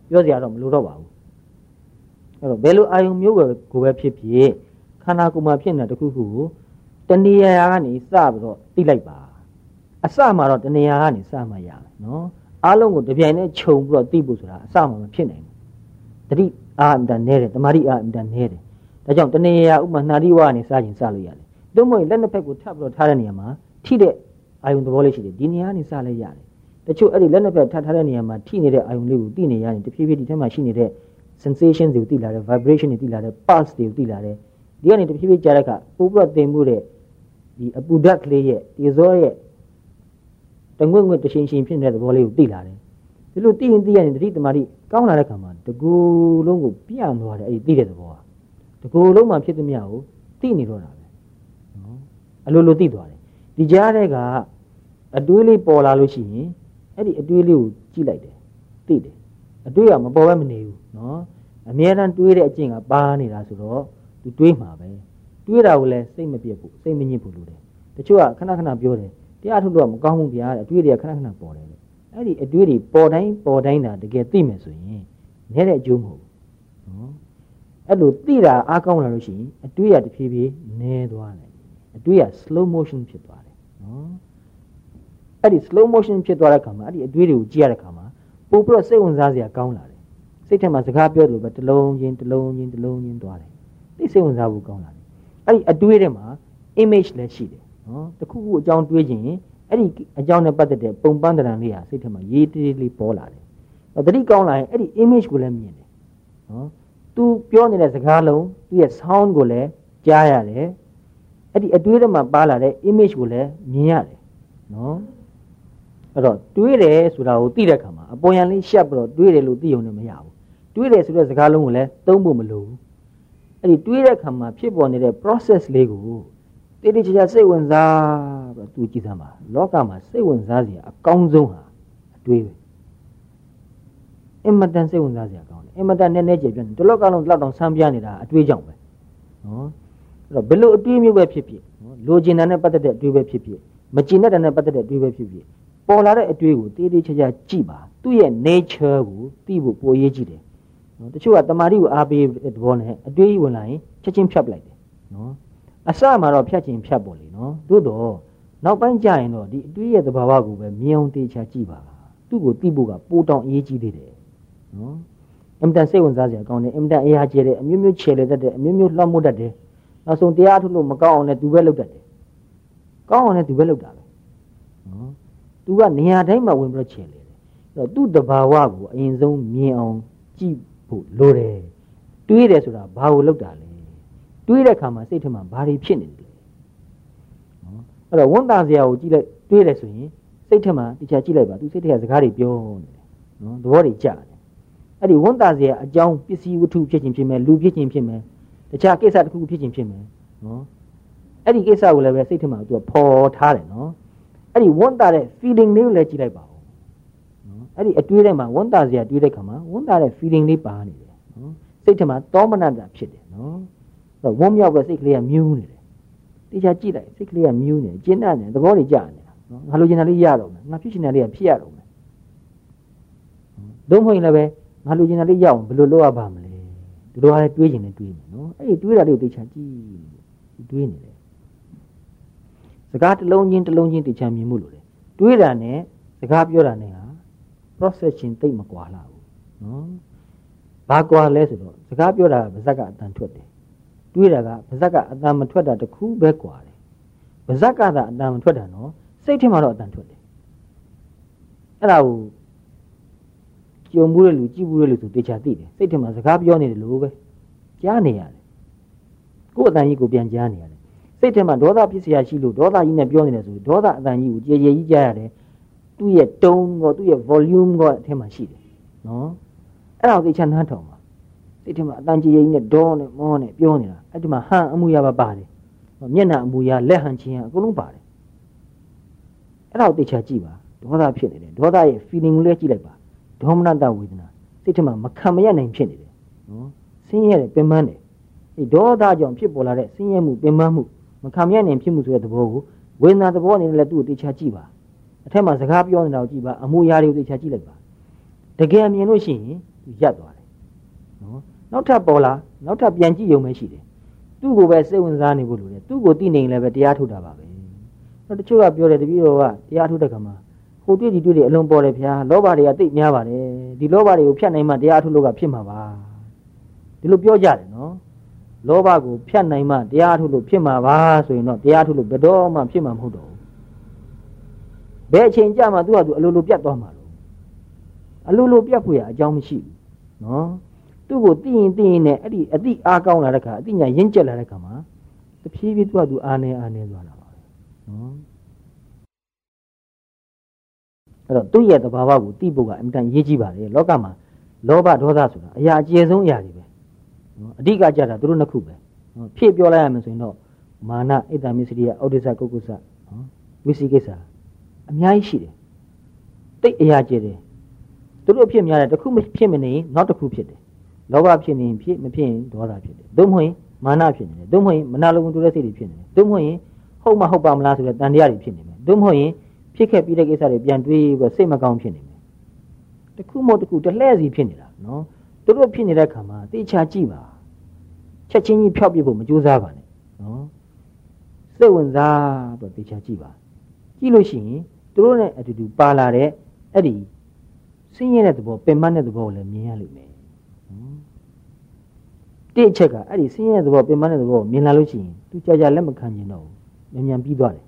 ပြောစရာတော့မလိုတော့ပါဘူးအဲ့တော့ဘယ်လိုအာယုံမျိုးကိုပဲဖြစ်ဖြစ်ခန္ဓာကိုယ်မှာဖြစ်နေတာတခုခုကိုတဏှာကနေစပြီးတော့သိလိုက်ပါအစမှာတော့တဏှာကနေစမှရမယ်နော်အားလုံးကိုတပြိုင်တည်းခြုံပြီးတော့သိဖို့ဆိုတာအစမှာမဖြစ်နိုင်ဘူးတတိအာအင်တန်နဲတယ်တမာတိအာအင်တန်နဲတယ်ဒါကြောင့်တဏှာဥမာနှာတိဝကနေစခြင်းစလို့ရတယ်တို့မဟုတ်လက်နှစ်ဖက်ကိုထပ်ပြီးတော့ထားတဲ့နေရာမှာထိတဲ့အာယုံသဘောလေးရှိတယ်ဒီနေရာကနေစလဲရတယ်တချို့အဲ့ဒီလက်နှစ်ဖက်ထပ်ထားတဲ့နေရာမှာထိနေတဲ့အာယုံလေးကိုသိနေရတယ်တဖြည်းဖြည်းဒီထဲမှာရှိနေတဲ့ sensation တွေကိုသိလာတယ် vibration တွေသိလာတယ် pulse တွေကိုသိလာတယ်ဒီကနေတဖြည်းဖြည်းကြားတဲ့အခါပို့ပြီးတော့သင်မှုတဲ့ဒီအပူဓာတ်ကလေးရဲ့ဒီဇောရဲ့တငွေ့ငွေ့တရှင်ရှင်ဖြစ်နေတဲ့သဘောလေးကိုသိလာတယ်ဒီလိုသိရင်သိရရင်တတိတမာတိကောင်းလာတဲ့ခါမှာတကူလုံးကိုပြန့်သွားတယ်အဲ့ဒီသိတဲ့သဘောကတကူလုံးမှာဖြစ်သမျှကိုသိနေတော့တာပဲနော်အလိုလိုသိသွားတယ်ဒီကြားတဲ့ကအတွေးလေးပေါ်လာလို့ရှိရင်အဲ့ဒီအတွေးလေးကိုကြည့်လိုက်တယ်သိတယ်အတွေးကမပေါ်ဘဲမနေဘူးနော်အမြဲတမ်းတွေးတဲ့အကျင့်ကပါနေတာဆိုတော့သူတွေးမှာပဲတွေးတာကိုလည်းစိတ်မပြတ်ဘူးစိတ်မညစ်ဘူးလို့တယ်တချို့ကခဏခဏပြောတယ်တရားထုတ်လို့မကောင်းဘူးဗျာအတွေးတွေကခဏခဏပေါ်တယ်လေအဲ့ဒီအတွေးတွေပေါ်တိုင်းပေါ်တိုင်းတာတကယ်သိမယ်ဆိုရင်နဲတဲ့အကျိုးမဟုတ်ဘူးနော်အဲ့လိုသိတာအားကောင်းလာလို့ရှိရင်အတွေးရတဖြည်းဖြည်းနဲသွားတယ်အတွေးရ slow motion ဖြစ်သွားတယ်နော်အဲ့ဒီ slow motion ဖြစ်သွားတဲ့ခါမှာအဲ့ဒီအတွေးတွေကိုကြည့်ရတဲ့ခါမှာပို့ပြီးတော့စိတ်ဝင်စားစရာကောင်းလာတယ်စိတ်ထဲမှာစကားပြောလို့ပဲတစ်လုံးချင်းတစ်လုံးချင်းတစ်လုံးချင်းသွားတယ်သိစိတ်ဝင်စားဖို့ကောင်းလာတယ်အဲ့ဒီအတွေးထဲမှာ image လည်းရှိတယ်နော်တခုခုအကြောင်းတွေးခြင်းအဲ့ဒီအကြောင်းနဲ့ပတ်သက်တဲ့ပုံပန်းတရံလေးဟာစိတ်ထဲမှာရေးတေးလေးပေါ်လာတယ်တတိကောင်းလာရင်အဲ့ဒီ image ကိုလည်းမြင်တယ်နော်သူပြောနေတဲ့စကားလုံးသူ့ရဲ့ sound ကိုလည်းကြားရတယ်အဲ့ဒီအတွေးထဲမှာပါလာတဲ့ image ကိုလည်းမြင်ရတယ်နော်အဲ့တော့တွေးတယ်ဆိုတာကိုသိတဲ့အခါမှာအပေါ်ယံလေးရှက်ပြီးတော့တွေးတယ်လို့သိုံနဲ့မရဘူးတွေးတယ်ဆိုတဲ့စကားလုံးကိုလည်းသုံးဖို့မလိုဘူးအဲ့ဒီတွေးတဲ့အခါမှာဖြစ်ပေါ်နေတဲ့ process လေးကိုတိတိကျကျစိတ်ဝင်စားပြီးသူကြည့်သမှာလောကမှာစိတ်ဝင်စားစရာအကောင်းဆုံးဟာအတွေးပဲအင်မတန်စိတ်ဝင်စားစရာကောင်းတယ်အင်မတန်နဲ့နဲ့ကြည့်ပြတယ်ဒီလောကလုံးလောက်တောင်ဆန်းပြနေတာအတွေးကြောင့်ပဲနော်အဲ့တော့ဘယ်လိုအတွေးမျိုးပဲဖြစ်ဖြစ်နော်လိုချင်တဲ့နဲ့ပတ်သက်တဲ့အတွေးပဲဖြစ်ဖြစ်မကျင်တဲ့နဲ့ပတ်သက်တဲ့အတွေးပဲဖြစ်ဖြစ်ပေါ်လာတဲ့အတွေးကိုတိတိကျကျကြည့်ပါသူ့ရဲ့ nature ကိုသိဖို့ပိုရေးကြည့်တယ်နော်တချို့ကတမာတိကိုအားပေးတဲ့သဘောနဲ့အတွေးဝင်လာရင်ချက်ချင်းဖြတ်ပလိုက်တယ်နော်အစမှာတော့ဖြတ်ချင်းဖြတ်ပေါ်လေနော်သို့တော့နောက်ပိုင်းကျရင်တော့ဒီအတွေးရဲ့သဘာဝကိုပဲမြင်အောင်တေချာကြည့်ပါသူ့ကိုသိဖို့ကပိုတောင်အရေးကြီးသေးတယ်နော်အင်တန်စိတ်ဝင်စားစရာကောင်းတယ်အင်တန်အရာကျဲတယ်အမျိုးမျိုးခြေလေတတ်တယ်အမျိုးမျိုးလွှမ်းမိုးတတ်တယ်နောက်ဆုံးတရားထုတ်လို့မကောင်းအောင်လည်းသူပဲလုပ်တတ်တယ်ကောင်းအောင်လည်းသူပဲလုပ်တာပဲနော်သူကနေရာတိုင်းမှာဝင်ပြီးတော့ခြေလေတယ်အဲ့တော့သူ့သဘာဝကိုအရင်ဆုံးမြင်အောင်ကြည့်ဖို့လိုတယ်တွေးတယ်ဆိုတာဘာကိုလုပ်တာလဲတွေးတဲ့အခါမှာစိတ်ထဲမှာဘာတွေဖြစ်နေတယ်နော်အဲ့တော့ဝန်တာစရာကိုကြည့်လိုက်တွေးတယ်ဆိုရင်စိတ်ထဲမှာတခြားကြည့်လိုက်ပါသူစိတ်ထဲကစကားတွေပြောနေတယ်နော်သဘောတွေကြတယ်အဲ့ဒီဝန်တာစရာအကြောင်းပစ္စည်းဝတ္ထုဖြစ်ခြင်းဖြစ်မယ်လူဖြစ်ခြင်းဖြစ်မယ်တခြားကိစ္စတစ်ခုခုဖြစ်ခြင်းဖြစ်မယ်နော်အဲ့ဒီကိစ္စကိုလည်းပဲစိတ်ထဲမှာသူကပေါ်ထားတယ်နော်အဲ့ဒီဝန်တာတဲ့ feeling လေးကိုလည်းကြည့်လိုက်ပါဦးနော်အဲ့ဒီအတွေးထဲမှာဝန်တာစရာတွေးတဲ့ခါမှာဝန်တာတဲ့ feeling လေးပါနေတယ်နော်စိတ်ထဲမှာတောမနတာဖြစ်တယ်နော်ဝုန်းမြောက်ပဲစိတ်ကလေးကမြူးနေတယ်တေချာကြည့်လိုက်စိတ်ကလေးကမြူးနေတယ်ကျဉ်းနေတယ်သဘောတွေကြာနေတာနော်ငါလိုချင်တာလေးရတော့မယ်ငါဖြစ်ချင်တာလေးကဖြစ်ရတော့မယ်လုံးမဟုတ်ရင်လည်းပဲငါလိုချင်တာလေးရအောင်ဘယ်လိုလုပ်ရပါမလဲဒီလိုဟာလည်းတွေးချင်တယ်တွေးမယ်နော်အဲ့ဒီတွေးတာလေးကိုတေချာကြည့်တွေးနေတယ်စကားတစ်လုံးချင်းတစ်လုံးချင်းတေချာမြင်မှုလို့လေတွေးတာနဲ့စကားပြောတာနဲ့ဟာ process ချင်းတိတ်မကွာလာဘူးနော်ဘာကွာလဲဆိုတော့စကားပြောတာဗဇက်ကအတန်ထွက်တယ်တွေးတာကဗဇက်ကအတန်မထွက်တာတခုပဲကွာတယ်ဗဇက်ကသာအတန်မထွက်တာနော်စိတ်ထဲမှာတော့အတန်ထွက်တယ်အဲ့ဒါကိုကြုံမှုတဲ့လူကြည့်မှုတဲ့လူဆိုတေချာသိတယ်စိတ်ထဲမှာစကားပြောနေတယ်လို့ပဲကြားနေရတယ်ကိုယ်အတန်ကြီးကိုပြန်ကြားနေရတယ်စိတ်ထဲမှာဒေါသဖြစ်เสียရှိလို့ဒေါသကြီးနဲ့ပြောနေတယ်ဆိုဒေါသအတန်ကြီးကိုကြည်ကြည်ကြီးကြားရတယ်သူ့ရဲ့တုံးကောသူ့ရဲ့ volume ကောအထက်မှာရှိတယ်နော်အဲ့ဒါကိုတေချာနှမ်းထောင်ပါစိတ်ထဲမှာအတန်ကြည်ကြည်ကြီးနဲ့ဒေါနဲ့မောနဲ့ပြောနေတာအဲ့ဒီမှာဟန်အမှုရပါပါတယ်မျက်နှာအမူအရာလက်ဟန်ချင်းအကုန်လုံးပါတယ်အဲ့ဒါကိုသိချာကြည့်ပါဒေါသဖြစ်နေတယ်ဒေါသရဲ့ feeling ကိုလည်းကြည့်လိုက်ပါဒေါမနတဝေဒနာစိတ်ထဲမှာမခံမရနိုင်ဖြစ်နေတယ်နော်ဆင်းရဲတယ်ပင်ပန်းတယ်ဒီဒေါသကြောင့်ဖြစ်ပေါ်လာတဲ့ဆင်းရဲမှုပင်ပန်းမှုမခံမရနိုင်ဖြစ်မှုဆိုတဲ့သဘောကိုဝေဒနာသဘောအနေနဲ့လည်းသူ့ကိုသိချာကြည့်ပါအထက်မှာစကားပြောနေတာကိုကြည့်ပါအမူအရာတွေကိုသိချာကြည့်လိုက်ပါတကယ်မြင်လို့ရှိရင်ရပ်သွားတယ်နော်နောက်ထပ်ပေါ်လာနောက်ထပ်ပြန်ကြည့်ရုံပဲရှိတယ်သူ့ကိုပဲစိတ်ဝင်စားနေဖို့လိုတယ်သူ့ကိုသိနေရင်လည်းပဲတရားထုတ်တာပါပဲတော့တချို့ကပြောတယ်တပည့်တော်ကတရားထုတ်တဲ့ခါမှာဟိုတွေ့ဒီတွေ့တွေအလုံးပေါ်တယ်ဗျာလောဘတွေကတိတ်များပါတယ်ဒီလောဘတွေကိုဖြတ်နိုင်မှတရားထုတ်လို့ကဖြစ်မှာပါဒီလိုပြောကြတယ်နော်လောဘကိုဖြတ်နိုင်မှတရားထုတ်လို့ဖြစ်မှာပါဆိုရင်တော့တရားထုတ်လို့ဘယ်တော့မှဖြစ်မှာမဟုတ်တော့ဘူးဘယ်အချိန်ကြမှာသူကသူအလိုလိုပြတ်သွားမှာလို့အလိုလိုပြတ်ဖို့ရအကြောင်းမရှိဘူးနော်သူ့ကိုသိရင်သိရင်နဲ့အဲ့ဒီအတိအားကောင်းလာတဲ့ခါအတိညာရင့်ကျက်လာတဲ့ခါမှာတဖြည်းဖြည်းသူကသူအားနေအားနေသွားတာပါပဲနော်အဲ့တော့သူ့ရဲ့သဘာဝကိုသိဖို့ကအင်မတန်ရေးကြည့်ပါတယ်လောကမှာလောဘဒေါသဆိုတာအရာအကျယ်ဆုံးအရာတွေပဲနော်အဓိကကြတာသူတို့နှစ်ခုပဲနော်ဖြည့်ပြောလိုက်ရမယ်ဆိုရင်တော့မာနဣဒ္ဓမစ္စရိယဩဒိစ္စကုက္ကုစနော်ဝိသိကိစ္စအများကြီးရှိတယ်တိတ်အရာကျယ်တယ်သူတို့အဖြစ်များတယ်တစ်ခုမဖြစ်မနေနောက်တစ်ခုဖြစ်တယ်လောဘဖြစ်နေဖြစ်မဖြစ်ရင်ဒေါသဖြစ်တယ်သို့မဟုတ်ရင်မာနဖြစ်နေတယ်သို့မဟုတ်ရင်မနာလိုတူတဲ့စိတ်တွေဖြစ်နေတယ်သို့မဟုတ်ရင်ဟုတ်မဟုတ်ပါမလားဆိုတဲ့တန်တရားတွေဖြစ်နေမယ်သို့မဟုတ်ရင်ဖြစ်ခဲ့ပြီးတဲ့ကိစ္စတွေပြန်တွေးပြီးစိတ်မကောင်းဖြစ်နေမယ်တစ်ခုမဟုတ်တစ်ခုတလှည့်စီဖြစ်နေတာနော်သူတို့ဖြစ်နေတဲ့ခါမှာသိချာကြည့်ပါချက်ချင်းကြီးဖျောက်ပြဖို့မကြိုးစားပါနဲ့နော်စိတ်ဝင်စားပြီးသိချာကြည့်ပါကြည့်လို့ရှိရင်သူတို့နဲ့အတူတူပါလာတဲ့အဲ့ဒီဆင်းရဲတဲ့သဘောပင်မတဲ့သဘောကိုလည်းမြင်ရလိမ့်မယ်တိအချက်ကအဲ့ဒီဆင်းရဲတဲ့သဘောပင်မတဲ့သဘောကိုမြင်လာလို့ရှိရင်သူကြာကြာလက်မခံကျင်တော့ဘူးမြန်မြန်ပြီးသွားတယ်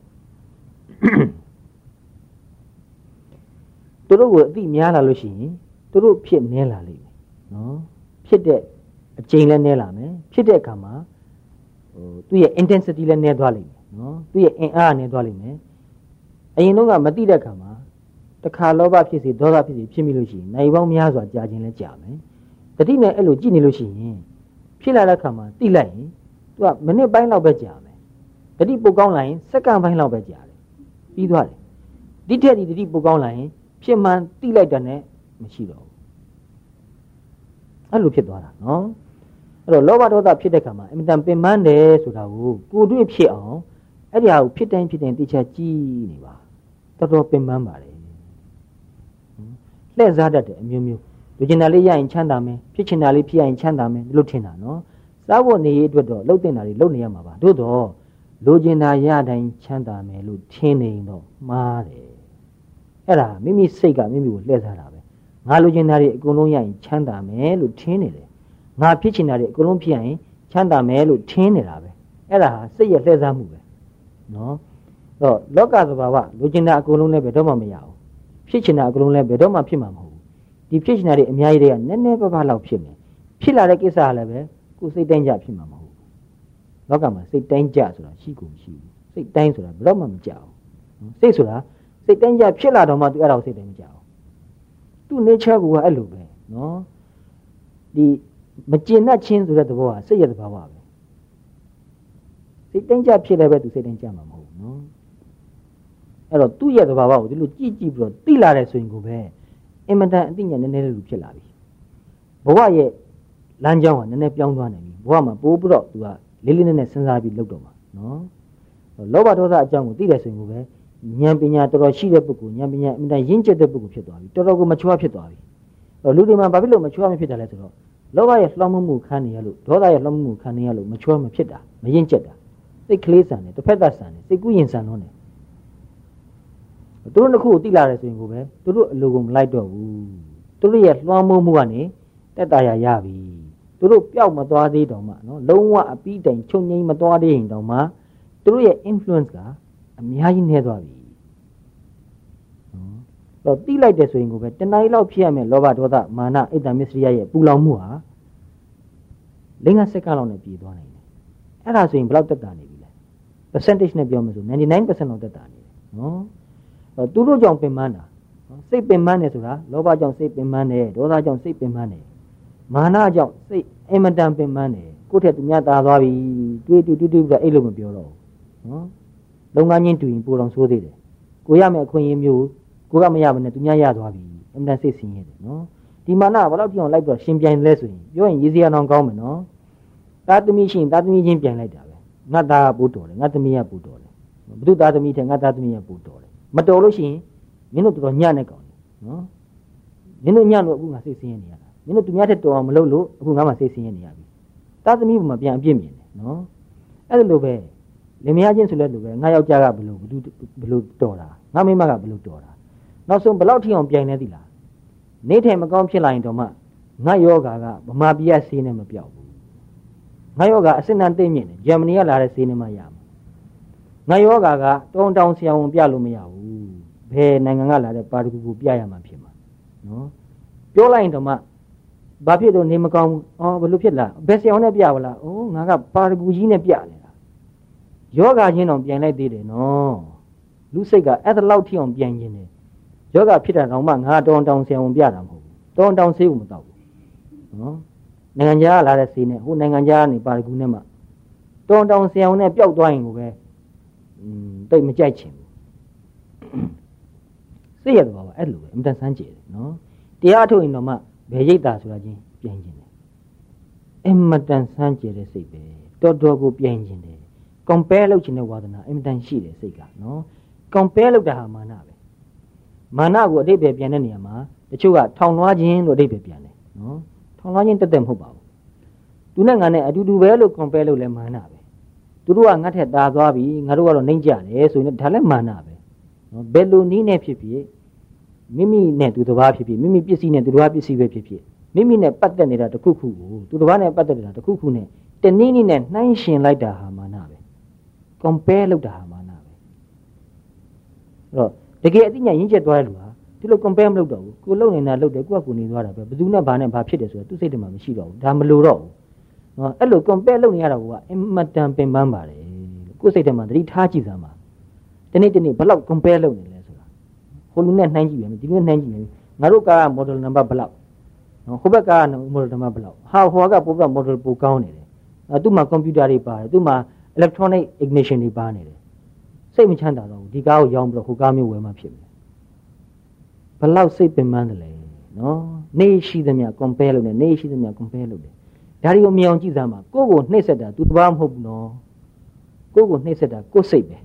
သူတို့ကိုအသိများလာလို့ရှိရင်သူတို့ဖြစ်နေလာလိမ့်မယ်နော်ဖြစ်တဲ့အချိန်လည်းနေလာမယ်ဖြစ်တဲ့အခါမှာဟိုသူ့ရဲ့ intensity လည်းနေသွားလိမ့်မယ်နော်သူ့ရဲ့အင်အားနေသွားလိမ့်မယ်အရင်တော့ကမသိတဲ့အခါမှာတခါလောဘဖြစ်စေဒေါသဖြစ်စေဖြစ်မိလို့ရှိရင်နိုင်ပေါင်းများစွာကြာခြင်းလည်းကြာမယ်တတိနဲ့အဲ့လိုကြည့်နေလို့ရှိရင်ဖြစ်လာတဲ့အခါမှာတိလိုက်ရင်သူကမိနစ်ပိုင်းလောက်ပဲကြာမယ်တတိပုတ်ကောင်းလာရင်စက္ကန့်ပိုင်းလောက်ပဲကြာတယ်ပြီးသွားတယ်ဒီထက်ဒီတတိပုတ်ကောင်းလာရင်ဖြစ်မှန်တိလိုက်တာနဲ့မရှိတော့ဘူးအဲ့လိုဖြစ်သွားတာနော်အဲ့တော့လောဘဒေါသဖြစ်တဲ့ခါမှာအင်မတန်ပင်ပန်းတယ်ဆိုတာကိုကိုယ်တွေ့ဖြစ်အောင်အဲ့ဒီဟာကိုဖြစ်တိုင်းဖြစ်တိုင်းသိချကြည့်နေပါတော်တော်ပင်ပန်းပါလေလှည့်စားတတ်တယ်အမျိုးမျိုးလူကျင်တာလေးရရင်ချမ်းသာမယ်ဖြစ်ချင်တာလေးဖြစ်ရင်ချမ်းသာမယ်ဒီလိုထင်တာနော်စားဖို့နေရေးအတွက်တော့လှုပ်တင်တာတွေလှုပ်နေရမှာပါသို့တော့လူကျင်တာရတိုင်းချမ်းသာမယ်လို့ထင်နေတော့မှားတယ်အဲ့ဒါမိမိစိတ်ကမိမိကိုလှည့်စားတာပဲငါလူကျင်တာတွေအကုန်လုံးရရင်ချမ်းသာမယ်လို့ထင်နေတယ်ငါဖြစ်ချင်တာတွေအကုန်လုံးဖြစ်ရင်ချမ်းသာမယ်လို့ထင်နေတာပဲအဲ့ဒါဟာစိတ်ရဲ့လှည့်စားမှုပဲနော်တော့လောကသဘာဝလူကျင်တာအကုန်လုံးလည်းဘယ်တော့မှမရဘူးဖြစ်ချင်တာအကုန်လုံးလည်းဘယ်တော့မှဖြစ်မှာမဟုတ်ဘူးဒီဖြစ်ချင်တာတွေအများကြီးတွေကနည်းနည်းပါးပါးလောက်ဖြစ်မယ်ဖြစ်လာတဲ့ကိစ္စကလည်းပဲကိုယ်စိတ်တိုင်းကြဖြစ်မှာမဟုတ်ဘူးလောကမှာစိတ်တိုင်းကြဆိုတာရှိကုန်မရှိဘူးစိတ်တိုင်းဆိုတာဘယ်တော့မှမကြောက်ဘူးစိတ်ဆိုတာစိတ်တိုင်းကြဖြစ်လာတော့မှသူအဲ့ဒါကိုစိတ်တိုင်းမကြောက်သူ့ nature ကအဲ့လိုပဲနော်ဒီမကျင်တတ်ခြင်းဆိုတဲ့သဘောကစိတ်ရဲ့သဘာဝပဲစိတ်တိုင်းကြဖြစ်လည်းပဲသူစိတ်တိုင်းကြမှာမဟုတ်ဘူးနော်အဲ့တော့သူ့ရဲ့သဘာဝကိုဒီလိုကြည့်ကြည့်ပြီးတော့သိလာတယ်ဆိုရင်ကိုပဲအင်မတန်အသိဉာဏ်နည်းနည်းလေးလူဖြစ်လာပြီဘဝရဲ့လမ်းကြောင်းကနည်းနည်းပြောင်းသွားနိုင်ပြီဘဝမှာပိုးပြီးတော့သူကလေးလေးနက်နက်စဉ်းစားပြီးလုပ်တော့မှာနော်လောဘဒေါသအကြောင်းကိုသိတယ်ဆိုရင်ကိုပဲဉာဏ်ပညာတော်တော်ရှိတဲ့ပုဂ္ဂိုလ်ဉာဏ်ပညာအင်မတန်ရင့်ကျက်တဲ့ပုဂ္ဂိုလ်ဖြစ်သွားပြီတော်တော်ကိုမချွားဖြစ်သွားပြီလူတွေမှာဘာဖြစ်လို့မချွားမဖြစ်တာလဲဆိုတော့လောဘရဲ့လှောင်မှုခံနေရလို့ဒေါသရဲ့လှောင်မှုခံနေရလို့မချွားမဖြစ်တာမရင့်ကျက်တာစိတ်ကလေးဆန်တယ်တစ်ဖက်သက်ဆန်တယ်စိတ်ကူးရင်ဆန်လို့နေသူတို့တစ်ခုကိုသိလာတယ်ဆိုရင်ကိုပဲသူတို့အလိုကိုမလိုက်တော့ဘူးသူတို့ရဲ့လွှမ်းမိုးမှုကနေတက်တာရရပြီသူတို့ပျောက်မသွားသေးတော့မှနော်လုံးဝအပြီးတိုင်ချုပ်ငိမ့်မသွားသေးရင်တော့မှသူတို့ရဲ့ influence ကအများကြီးနည်းသွားပြီနော်တော့သိလိုက်တယ်ဆိုရင်ကိုပဲတဏှာကြီးလောက်ဖြစ်ရမယ်လောဘဒေါသမာနဣဒ္ဓမစ္စရိယရဲ့ပူလောင်မှုဟာလင်းကစက္ကန့်လောက်နဲ့ပြေသွားနိုင်တယ်အဲ့ဒါဆိုရင်ဘယ်လောက်တက်တာနေပြီလဲ percentage နဲ့ပြောမှဆို ninety-nine percent လောက်တက်တာနေတယ်နော်သူတို့ကြောင့်ပင်ပန်းတာစိတ်ပင်ပန်းတယ်ဆိုတာလောဘကြောင့်စိတ်ပင်ပန်းတယ်ဒေါသကြောင့်စိတ်ပင်ပန်းတယ်မာနကြောင့်စိတ်အင်မတန်ပင်ပန်းတယ်ကိုယ့်ထက်သူများတာသွားပြီတွေးတူတူတူပြီးအဲ့လိုမပြောတော့ဘူးနော်လုံငန်းချင်းတူရင်ပိုတော်ဆိုးသေးတယ်ကိုရမယ့်အခွင့်အရေးမျိုးကိုကမရဘဲနဲ့သူများရသွားပြီအင်မတန်စိတ်ဆင်းရဲတယ်နော်ဒီမာနကဘယ်တော့ပြောင်းလိုက်တော့ရှင်ပြိုင်လဲဆိုရင်ပြောရင်ရေးစရာတော့ကောင်းမယ်နော်သားသမီးရှင်သားသမီးချင်းပြိုင်လိုက်တာပဲငါသားကပို့တော်တယ်ငါသမီးကပို့တော်တယ်ဘုသူသားသမီးထဲငါသားသမီးကပို့တော်တယ်မတော်လို့ရှိရင်မင်းတို့တော်တော်ညံ့နေကောင်းတယ်နော်မင်းတို့ညံ့လို့အခုငါစိတ်ဆင်းရဲနေရတာမင်းတို့သူများတဲ့တော်အောင်မလုပ်လို့အခုငါမှစိတ်ဆင်းရဲနေရပြီသားသမီးဘုံမှာပြန်အပြစ်မြင်တယ်နော်အဲ့ဒါလိုပဲလင်မယားချင်းဆိုလဲလိုပဲငါယောက်ျားကဘလို့ဘလူဘလို့တော်တာငါမိမကဘလို့တော်တာနောက်ဆုံးဘလောက်ထိအောင်ပြိုင်နေသီလားနေထိုင်မကောင်းဖြစ်လာရင်တော့မှငါယောဂါကဗမာပြည်ဆေးနဲ့မပြောက်ဘူးငါယောဂါအစစ်အနှံသိမ့်မြင့်တယ်ဂျာမနီကလာတဲ့ဆေးနဲ့မှရမှာငါယောဂါကတောင်းတောင်းဆရာဝန်ပြလို့မရဘူးဘယ်နိုင်ငံကလာတဲ့ပါတကူကိုပြရမှာဖြစ်မှာနော်ပြောလိုက်ရင်တော့မှဘာဖြစ်လို့နေမကောင်းဘူးအော်ဘလို့ဖြစ်လားဘယ်ဆရာဝန်နဲ့ပြပါလားအိုးငါကပါတကူကြီးနဲ့ပြနေတာယောဂါချင်းတော့ပြန်လိုက်သေးတယ်နော်လူစိတ်ကအဲ့ဒါလောက်ထိအောင်ပြန်ခြင်းတယ်ယောဂဖြစ်တာတော့မှငါတောင်းတောင်းဆရာဝန်ပြတာမဟုတ်ဘူးတောင်းတောင်းဆေးကိုမတော့ဘူးနော်နိုင်ငံခြားလာတဲ့ဆေးနဲ့ဟိုနိုင်ငံခြားကနေပါရဂူနဲ့မှတောင်းတောင်းဆရာဝန်နဲ့ပျောက်သွားရင်ကိုပဲอืมတိတ်မကြိုက်ချင်ဘူးစိတ်ရတော့ပါအဲ့လိုပဲအမတန်ဆန်းကျယ်တယ်နော်တရားထုတ်ရင်တော့မှဘယ်ရိတ်တာဆိုတာချင်းပြန်ခြင်းတယ်အမတန်ဆန်းကျယ်တဲ့စိတ်ပဲတော်တော်ကိုပြန်ခြင်းတယ် compare လုပ်ခြင်းတဲ့ဝါဒနာအမတန်ရှိတယ်စိတ်ကနော် compare လုပ်တာဟာမာနပဲမာနကိုအတိတ်ပဲပြန်တဲ့နေရာမှာတချို့ကထောင်လွှားခြင်းလို့အတိတ်ပဲပြန်တယ်နော်ထောင်လွှားခြင်းတက်တက်မဟုတ်ပါဘူးသူနဲ့ငါနဲ့အတူတူပဲလို့ compare လုပ်လဲမာနပဲသူတို့ကငါ့ထက်တာသွားပြီငါတို့ကတော့နှိမ့်ကြတယ်ဆိုရင်ဒါလည်းမာနပဲနော်ဘယ်လိုနည်းနဲ့ဖြစ်ဖြစ်မိမိနဲ့သူတစ်ပါးဖြစ်ဖြစ်မိမိပစ္စည်းနဲ့သူတစ်ပါးပစ္စည်းပဲဖြစ်ဖြစ်မိမိနဲ့ပတ်သက်နေတာတစ်ခုခုကိုသူတစ်ပါးနဲ့ပတ်သက်နေတာတစ်ခုခုနဲ့တနည်းနည်းနဲ့နှိုင်းယှဉ်လိုက်တာဟာမာနပဲ compare လုပ်တာဟာမာနပဲအဲ့တော့တကယ်အသိဉာဏ်ရင့်ကျက်သွားတဲ့လူဟာဒီလို compare မလုပ်တော့ဘူးကိုလုံနေတာလုပ်တယ်ကိုကကိုနေသွားတာပဲဘယ်သူနဲ့ဘာနဲ့ဘာဖြစ်တယ်ဆိုတော့သူစိတ်ထဲမှာမရှိတော့ဘူးဒါမလိုတော့ဘူးနော်အဲ့လို compare လုပ်နေရတာကအင်မတန်ပင်ပန်းပါတယ်ကိုယ်စိတ်ထဲမှာသတိထားကြည့်စမ်းပါဒီနေ့ဒီနေ့ဘယ်လောက် compare လုပ်နေလဲဆိုတာဟိုလူနဲ့နှိုင်းကြည့်ပြန်ဒီလူနဲ့နှိုင်းကြည့်ပြန်ငါတို့ကား model number ဘယ်လောက်နော်ဟိုဘက်က model number ဘယ်လောက်ဟာဟိုကပို့ model ပိုကောင်းနေတယ်အဲသူ့မှာ computer တွေပါတယ်သူ့မှာ electronic ignition တွေပါနေတယ်စိတ်မချမ်းသာတော့ဘူးဒီကားကိုရောင်းပြီးတော့ဟိုကားမျိုးဝယ်မှဖြစ်မယ်ဘယ်လောက်စိတ်ပင်ပန်းတယ်လဲနော်နေရှိသမျှ compare လုပ်နေနေရှိသမျှ compare လုပ်တယ်ဒါတွေကိုမြင်အောင်ကြည့်စမ်းပါကိုယ့်ကိုနှိမ့်ဆက်တာသူတစ်ပါးမဟုတ်ဘူးနော်ကိုယ့်ကိုနှိမ့်ဆက်တာကိုယ့်စိတ်ပဲ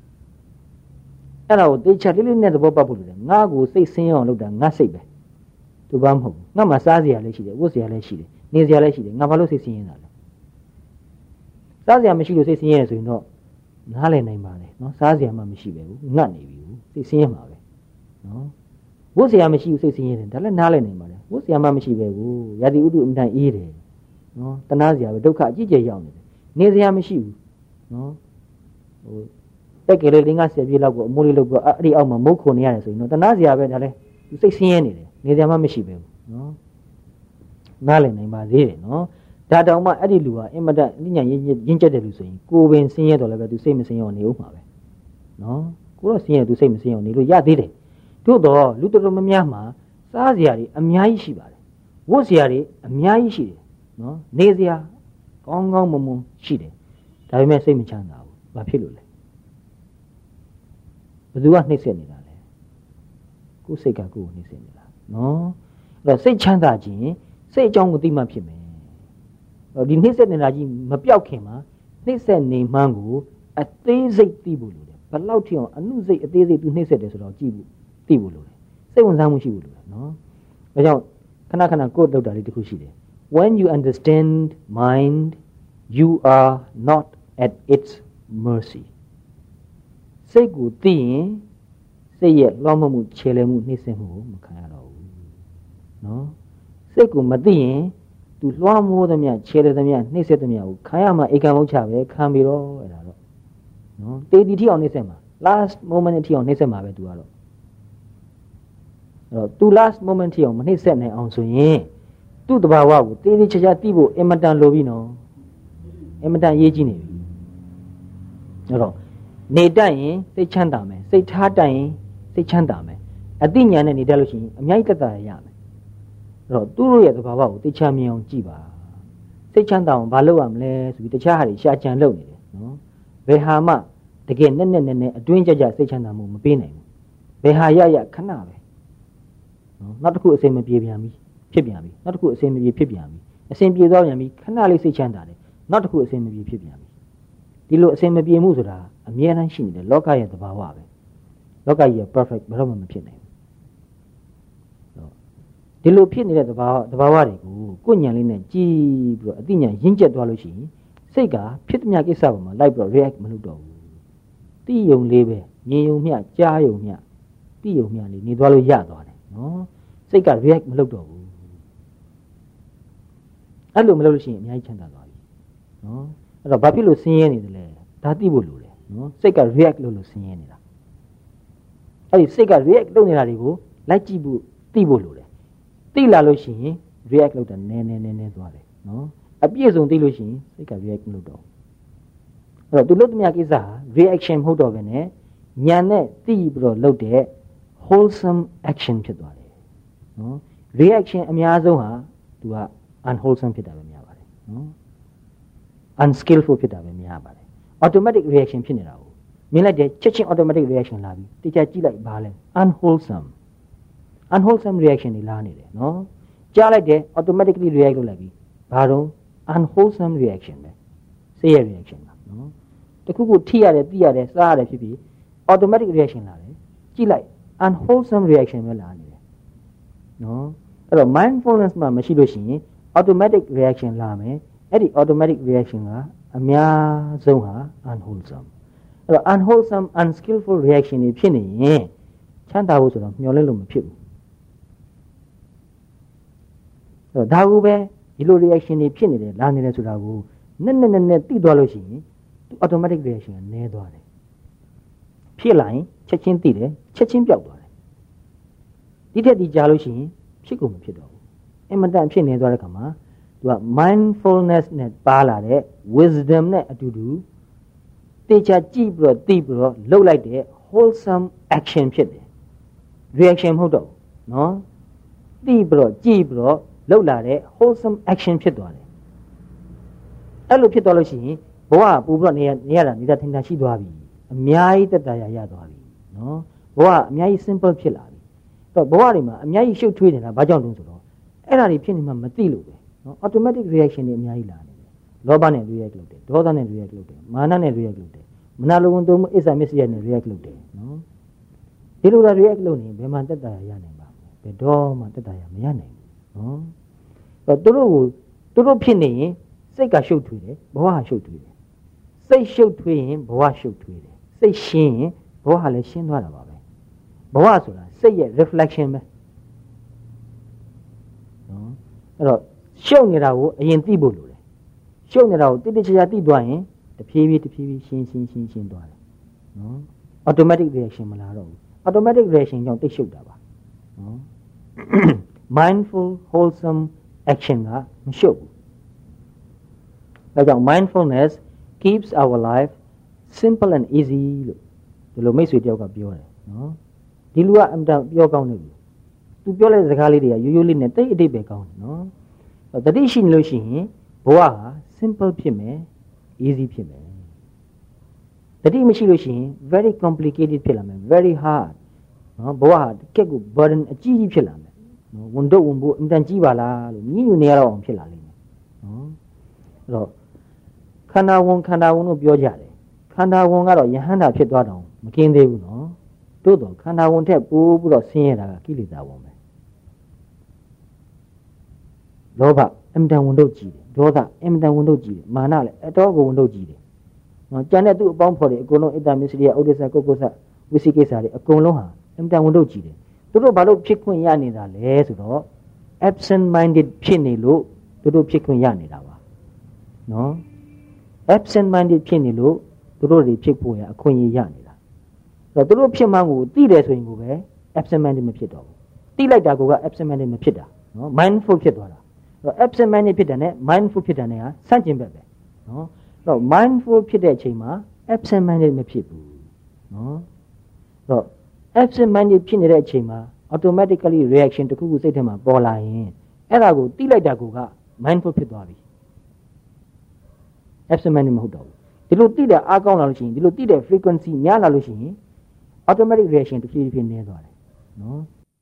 အဲ့ဒါကိုတေချာလေးလေးနဲ့သဘောပေါက်ဖို့လိုတယ်ငါ့ကိုစိတ်ဆင်းအောင်လုပ်တာငါစိတ်ပဲသူဘာမဟုတ်ဘူးငါမှစားစရာလည်းရှိတယ်ဝတ်စရာလည်းရှိတယ်နေစရာလည်းရှိတယ်ငါဘာလို့စိတ်ဆင်းရဲတာလဲစားစရာမရှိလို့စိတ်ဆင်းရဲဆိုရင်တော့နားလည်နိုင်ပါလေနော်စားစရာမှမရှိပဲဘူးငတ်နေပြီဘူးစိတ်ဆင်းရဲမှာပဲနော်ဝတ်စရာမရှိဘူးစိတ်ဆင်းရဲတယ်ဒါလည်းနားလည်နိုင်ပါလေဝတ်စရာမှမရှိပဲဘူးရာသီဥတုအမြဲတမ်းအေးတယ်နော်တနာစရာပဲဒုက္ခအကြီးကျယ်ရောက်နေတယ်နေစရာမရှိဘူးနော်ဟိုတက်ကလေးလင်းကဆယ်ပြေလောက်ကိုအမိုးလေးလောက်ကိုအဲ့ဒီအောက်မှာမုတ်ခုန်နေရတယ်ဆိုရင်တော့တနာစရာပဲဒါလည်းသူစိတ်ဆင်းရဲနေတယ်နေစရာမှမရှိပဲဘူးနော်နားလည်နိုင်ပါသေးတယ်နော်ဒါတောင်မှအဲ့ဒီလူဟာအင်မတန်အဉာဏ်ရင်းရင်းကျက်တဲ့လူဆိုရင်ကိုယ်ပင်ဆင်းရဲတော့လည်းပဲသူစိတ်မဆင်းရဲနေဦးမှာပဲနော်ကိုတော့ဆင်းရဲသူစိတ်မဆင်းရဲနေလို့ရသေးတယ်တို့တော့လူတော်တော်များများမှာစားစရာတွေအများကြီးရှိပါတယ်ဝတ်စရာတွေအများကြီးရှိတယ်နော်နေစရာကောင်းကောင်းမွန်မွန်ရှိတယ်ဒါပေမဲ့စိတ်မချမ်းသာဘူးဘာဖြစ်လို့လဲဘယ်သူကနှိမ့်ဆက်နေတာလဲကိုယ်စိတ်ကကိုယ်ကိုနှိမ့်ဆက်နေတာနော်အဲ့တော့စိတ်ချမ်းသာခြင်းစိတ်အကြောင်းကိုသိမှဖြစ်မယ်ဒီနှိမ့်ဆက်နေတာကြီးမပြောက်ခင်မှာနှိမ့်ဆက်နေမှန်းကိုအသေးစိတ်သိဖို့လိုတယ်ဘယ်လောက်ထိအောင်အနုစိတ်အသေးစိတ်သူနှိမ့်ဆက်တယ်ဆိုတော့ကြည့်ဖို့သိဖို့လိုတယ်စိတ်ဝင်စားမှုရှိဖို့လိုတယ်နော်ဒါကြောင့်ခဏခဏကိုယ်လောက်တာလေးတစ်ခုရှိတယ် when you understand mind you are not at its mercy စိတ်ကိုသိရင်စိတ်ရဲ့လွှမ်းမိုးမှုခြေလှယ်မှုနှိမ့်ဆက်မှုကိုမခံရတော့ဘူးနော်စိတ်ကိုမသိရင်သူလွှမ်းမိုးသမျှခြေလှယ်သမျှနှိမ့်ဆက်သမျှကိုခံရမှာဧကံမုတ်ချပဲခံပြီးတော့အဲ့ဒါတော့နော်တေတီထီအောင်နှိမ့်ဆက်မှာ last moment ထီအောင်နှိမ့်ဆက်မှာပဲသူကတော့အဲ့တော့သူ last moment ထီအောင်မနှိမ့်ဆက်နိုင်အောင်ဆိုရင်သူ့တဘာဝကိုတေးသေးချာချာသိဖို့အင်မတန်လိုပြီနော်အင်မတန်ရေးကြည့်နေပြီအဲ့တော့နေတတ်ရင်စိတ်ချမ်းသာမယ်စိတ်ထားတတ်ရင်စိတ်ချမ်းသာမယ်အသိဉာဏ်နဲ့နေတတ်လို့ရှိရင်အများကြီးတက်တာရမယ်အဲ့တော့သူတို့ရဲ့သဘာဝကိုသိချမြင်အောင်ကြည့်ပါစိတ်ချမ်းသာအောင်ဘာလုပ်ရမလဲဆိုပြီးတခြားဟာတွေရှာကြံလုပ်နေတယ်နော်ဘယ်ဟာမှတကယ်နဲ့နဲ့နဲ့နဲ့အတွင်းကြကြစိတ်ချမ်းသာမှုမပေးနိုင်ဘူးဘယ်ဟာရရခဏပဲနော်နောက်တစ်ခုအစိမ်မပြေပြန်ပြီဖြစ်ပြန်ပြီနောက်တစ်ခုအစိမ်မပြေဖြစ်ပြန်ပြီအစိမ်ပြေသွားပြန်ပြီခဏလေးစိတ်ချမ်းသာတယ်နောက်တစ်ခုအစိမ်မပြေဖြစ်ပြန်ပြီဒီလိုအစိမ်မပြေမှုဆိုတာအမြဲတမ်းရှိနေတယ်လောကရဲ့သဘာဝပဲလောကကြီးက perfect ဘယ်တော့မှမဖြစ်နိုင်ဘူးဒီဒီလိုဖြစ်နေတဲ့သဘာဝသဘာဝတွေကိုကိုယ်ဉာဏ်လေးနဲ့ကြည့်ပြီးတော့အသိဉာဏ်ရင့်ကျက်သွားလို့ရှိရင်စိတ်ကဖြစ်သမျှကိစ္စပေါ်မှာလိုက်ပြီးတော့ react မလုပ်တော့ဘူးသိယုံလေးပဲမြင်ယုံမျှကြားယုံမျှသိယုံမျှလေးနေသွားလို့ရသွားတယ်နော်စိတ်က react မလုပ်တော့ဘူးအဲ့လိုမလုပ်လို့ရှိရင်အများကြီးချမ်းသာသွားပြီနော်အဲ့တော့ဘာဖြစ်လို့ဆင်းရဲနေတယ်လဲဒါသိဖို့လိုတယ်နော်စိတ်က react လုပ်လို့ဆင်းရဲနေတာအဲ့ဒီစိတ်က react လုပ်နေတာတွေကိုလိုက်ကြည့်ဖို့သိဖို့လိုတယ်သိလာလို့ရှိရင် react လုပ်တာနည်းနည်းနည်းနည်းသွားတယ်နော်အပြည့်စုံသိလို့ရှိရင်စိတ်က react မလုပ်တော့အဲ့တော့သူလုပ်သမျှကိစ္စဟာ reaction မဟုတ်တော့ဘဲနဲ့ဉာဏ်နဲ့သိပြီးတော့လုပ်တဲ့ wholesome action ဖြစ်သွားတယ်နော် reaction အများဆုံးဟာသူက unwholesome ဖြစ်တာပဲများပါတယ်နော် unskillful ဖြစ်တာပဲများပါတယ် automatic reaction ဖြစ်နေတာကိုမြင်လိုက်တဲ့ချက်ချင်း automatic reaction လာပြီးတခြားကြည့်လိုက်ပါလဲ unwholesome unwholesome reaction တွေလာနေတယ်နော်ကြားလိုက်တဲ့ automatically react လုပ်လိုက်ပြီးဘာတော့ unwholesome reaction ပဲစိတ်ရဲ့ reaction ပါနော်တခုခုထိရတယ်သိရတယ်စားရတယ်ဖြစ်ပြီး automatic reaction လာတယ်ကြည့်လိုက် unwholesome reaction ပဲလာနေတယ်နော်အဲ့တော့ mindfulness မှာမရှိလို့ရှိရင် automatic reaction လာမယ်အဲ့ဒီ automatic reaction ကအများဆုံးဟာ unwholesome အဲ့တော့ unwholesome unskillful reaction တွေဖြစ်နေရင်ချမ်းသာဖို့ဆိုတော့မျှော်လင့်လို့မဖြစ်ဘူးအဲ့တော့ဒါကူပဲဒီလို reaction တွေဖြစ်နေတယ်လာနေတယ်ဆိုတာကိုနက်နက်နက်နက်သိသွားလို့ရှိရင်သူ automatic reaction ကနည်းသွားတယ်ဖြစ်လာရင်ချက်ချင်းသိတယ်ချက်ချင်းပျောက်သွားတယ်ဒီထက်ဒီကြာလို့ရှိရင်ဖြစ်ကုန်မဖြစ်တော့ဘူးအင်မတန်ဖြစ်နေသွားတဲ့ခါမှာသူက mindfulness နဲ့ပါလာတဲ့ wisdom နဲ့အတူတူတေချာကြည့်ပြီးတော့သိပြီးတော့လှုပ်လိုက်တဲ့ wholesome action ဖြစ်တယ် reaction မဟုတ်တော့ဘူးနော်သိပြီးတော့ကြည့်ပြီးတော့လှုပ်လာတဲ့ wholesome action ဖြစ်သွားတယ်အဲ့လိုဖြစ်သွားလို့ရှိရင်ဘဝပူပြီးတော့နေရနေရတာနေတာထင်တာရှိသွားပြီအများကြီးတက်တာရရသွားပြီနော်ဘဝအများကြီး simple ဖြစ်လာပြီအဲ့တော့ဘဝတွေမှာအများကြီးရှုပ်ထွေးနေတာဘာကြောင့်တုံးဆိုတော့အဲ့ဒါတွေဖြစ်နေမှမသိလို့ပဲနော် automatic reaction တွေအများကြီးလာနေတယ်လောဘနဲ့ react လုပ်တယ်ဒေါသနဲ့ react လုပ်တယ်မာနနဲ့ react လုပ်တယ်မနာလိုဝန်တုံးမှုအစ္ဆာမစ္စရိယနဲ့ react လုပ်တယ်နော်ဒီလိုသာ react လုပ်နေဘယ်မှတက်တာရနိုင်ပါ့မလဲဘယ်တော့မှတက်တာရမရနိုင်ဘူးနော်အဲ့တော့သူတို့ကိုသူတို့ဖြစ်နေရင်စိတ်ကရှုပ်ထွေးတယ်ဘဝကရှုပ်ထွေးတယ်စိတ်ရှုပ်ထွေးရင်ဘဝရှုပ်ထွေးတယ်စိတ်ရှင်းရင်ဘဝကလည်းရှင်းသွားတာပါပဲဘဝဆိုတာစိတ်ရဲ့ reflection ပဲနော်အဲ့တော့ရှုပ်နေတာကိုအရင်သိဖို့လိုတယ်ရှုပ်နေတာကိုတိတိကျကျသိသွားရင်တဖြည်းဖြည်းတဖြည်းဖြည်းရှင်းရှင်းရှင်းရှင်းသွားတယ်နော် automatic reaction မလာတော့ဘူး automatic reaction ကြောင့်တိတ်ရှုပ်တာပါနော် mindful wholesome action ကမရှုပ်ဘူးဒါကြောင့် mindfulness keeps our life simple and easy လို့ဒီလိုမိတ်ဆွေတယောက်ကပြောတယ်နော်ဒီလူကအမှန်တပြောကောင်းတယ်သူပြောတဲ့စကားလေးတွေကရိုးရိုးလေးနဲ့တိတ်အတိတ်ပဲကောင်းတယ်နော်တတိရှိနေလို့ရှိရင်ဘဝဟာ simple ဖြစ်မယ် easy ဖြစ်မယ်တတိမရှိလို့ရှိရင် very complicated ဖြစ်လာမယ် very hard နော်ဘဝဟာတကယ့်ကို burden အကြီးကြီးဖြစ်လာမယ်နော်ဝန်တော့ဝန်ဖို့အမှန်တန်ကြီးပါလားလို့ညှိညူနေရတော့အောင်ဖြစ်လာလိမ့်မယ်နော်အဲ့တော့ခန္ဓာဝန်ခန္ဓာဝန်လို့ပြောကြတယ်ခန္ဓာဝန်ကတော့ယဟန္တာဖြစ်သွားတော့မကင်းသေးဘူးနော်တို့တော့ခန္ဓာဝန်ထက်ပိုပြီးတော့ဆင်းရဲတာကကိလေသာဝန်ပဲလောဘအမြဲတမ်းဝန်တို့ကြည့်တယ်ဒေါသအမြဲတမ်းဝန်တို့ကြည့်တယ်မာနလည်းအတော်ကိုဝန်တို့ကြည့်တယ်နော်ကျန်တဲ့သူ့အပေါင်းဖော်တွေအကုန်လုံးအတ္တမစ္စရိယဥဒိစ္စကုက္ကုစ္စဝိသိကိစ္စတွေအကုန်လုံးဟာအမြဲတမ်းဝန်တို့ကြည့်တယ်သူတို့ဘာလို့ဖြစ်ခွင့်ရနေတာလဲဆိုတော့ absent minded ဖြစ်နေလို့သူတို့ဖြစ်ခွင့်ရနေတာပါနော် absent minded ဖြစ်နေလို့သူတို့တွေဖြစ်ဖို့ရအခွင့်အရေးရနေတာအဲ့တော့သူတို့ဖြစ်မှန်းကိုသိတယ်ဆိုရင်ကိုပဲ absent minded မဖြစ်တော့ဘူးသိလိုက်တာကိုက absent minded မဖြစ်တာနော် mindful ဖြစ်သွားတာအဲ့တော့ absent minded ဖြစ်တယ်နဲ့ mindful ဖြစ်တယ်နဲ့ဟာဆန့်ကျင်ဘက်ပဲနော်အဲ့တော့ mindful ဖြစ်တဲ့အချိန်မှာ absent minded မဖြစ်ဘူးနော်အဲ့တော့ absent minded ဖြစ်နေတဲ့အချိန်မှာ automatically reaction တစ်ခုခုစိတ်ထဲမှာပေါ်လာရင်အဲ့ဒါကိုသိလိုက်တာကိုက mindful ဖြစ်သွားပြီ absent minded မဟုတ်တော့ဘူးဒီလိုသိတဲ့အားကောင်းလာလို့ရှိရင်ဒီလိုသိတဲ့ frequency များလာလို့ရှိရင် automatic reaction တစ်ဖြည်းဖြည်းနည်းသွားတယ်နော်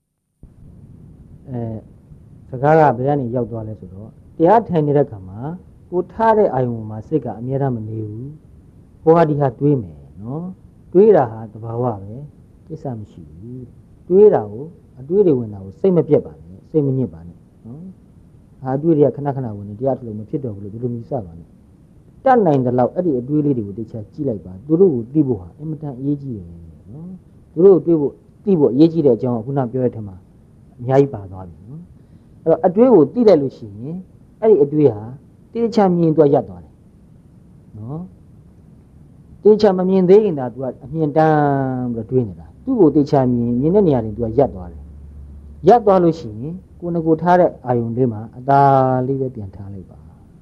အဲစကားကဘယ်ကနေရောက်သွားလဲဆိုတော့တရားထိုင်နေတဲ့ခါမှာကိုထားတဲ့အာယုံမှာစိတ်ကအမြဲတမ်းမနေဘူးဟိုဟာဒီဟာတွေးမယ်နော်တွေးတာဟာသဘာဝပဲကိစ္စမရှိဘူးတွေးတာကိုအတွေးတွေဝင်တာကိုစိတ်မပြတ်ပါနဲ့စိစိတ်မညစ်ပါနဲ့နော်ဟာအတွေးတွေကခဏခဏဝင်နေတရားထုတ်လို့မဖြစ်တော့ဘူးလို့ဒီလိုမျိုးစပါနဲ့တတ်နိုင်တဲ့လောက်အဲ့ဒီအတွေးလေးတွေကိုတခြားကြည့်လိုက်ပါသူတို့ကိုသိဖို့ဟာအင်မတန်အရေးကြီးတယ်နော်သူတို့ကိုတွေးဖို့သိဖို့အရေးကြီးတဲ့အကြောင်းကခုနပြောတဲ့ထက်မှာအများကြီးပါသွားပြီနော်အဲ့တော့အတွေးကိုသိလိုက်လို့ရှိရင်အဲ့ဒီအတွေးဟာတိကျမြင်တော့ရပ်သွားတယ်နော်တိကျမမြင်သေးရင်သာ तू ကအမြင်တမ်းပြီးတော့တွေးနေတာသူ့ကိုတိကျမြင်မြင်တဲ့နေရာတွေ तू ကရပ်သွားတယ်ရပ်သွားလို့ရှိရင်ကိုယ်ငကိုထားတဲ့အာယုံလေးမှာအသာလေးပဲပြန်ထားလိုက်ပါ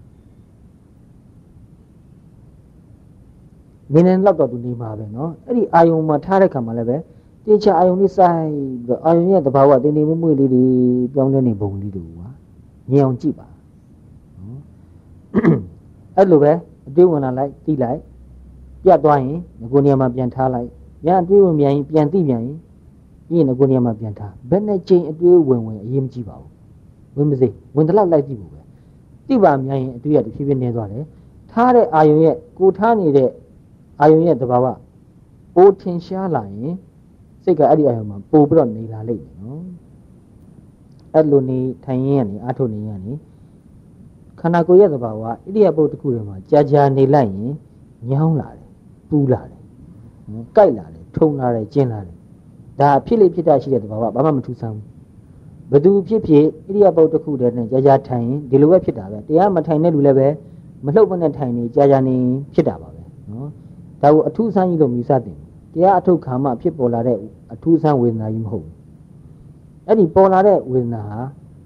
နင်းနေတော့တော့ तू နေမှာပဲနော်အဲ့ဒီအာယုံမှာထားတဲ့ခါမှာလည်းပဲတိကျအာယုံလေးစိုက်ပြီးတော့အာယုံရဲ့သဘာဝတင်းတင်းမွေ့မွေ့လေးတွေပြောင်းလဲနေပုံလေးတွေကွာမြင်အောင်ကြည့်ပါနော်အဲ့လိုပဲအတွေးဝင်လာလိုက်သိလိုက်ပြတ်သွားရင်ငကိုနေရာမှာပြန်ထားလိုက်ရအတွေးဝင်ပြန်ရင်ပြန်သိပြန်ရင်ပြီးရင်ငကိုနေရာမှာပြန်ထားဘယ်နဲ့ချိန်အတွေးဝင်ဝင်အရေးမကြီးပါဘူးဝင်မစေဝင်တလောက်လိုက်ကြည့်ဖို့ပဲသိပါများရင်အတွေးရတဖြည်းဖြည်းနေသွားတယ်ထားတဲ့အာယုံရဲ့ကိုထားနေတဲ့အာယုံရဲ့သဘာဝပိုထင်ရှားလာရင်စိတ်ကအဲ့ဒီအာယုံမှာပိုပြီးတော့နေလာလိမ့်မယ်နော်အဲ့လိုနေထိုင်ရင်းကနေအာထုတ်နေရနေခန္ဓာကိုယ်ရဲ့သဘာဝဣရိယာပုတ်တစ်ခုထဲမှာကြာကြာနေလိုက်ရင်ညောင်းလာတယ်ပူလာတယ်နော်ကြိုက်လာတယ်ထုံလာတယ်ကျင်းလာတယ်ဒါဖြစ်လေဖြစ်တာရှိတဲ့သဘာဝဘာမှမထူးဆန်းဘူးဘသူဖြစ်ဖြစ်ဣရိယာပုတ်တစ်ခုတည်းနဲ့ကြာကြာထိုင်ရင်ဒီလိုပဲဖြစ်တာပဲတရားမထိုင်တဲ့လူလည်းပဲမလှုပ်မနဲ့ထိုင်နေကြာကြာနေဖြစ်တာပါပဲနော်ဒါကိုအထူးဆန်းကြီးလို့မြည်စတင်တရားအထုတ်ခါမှဖြစ်ပေါ်လာတဲ့အထူးဆန်းဝေဒနာကြီးမဟုတ်ဘူးအဲ့ဒီပေါ်လာတဲ့ဝေဒနာဟာ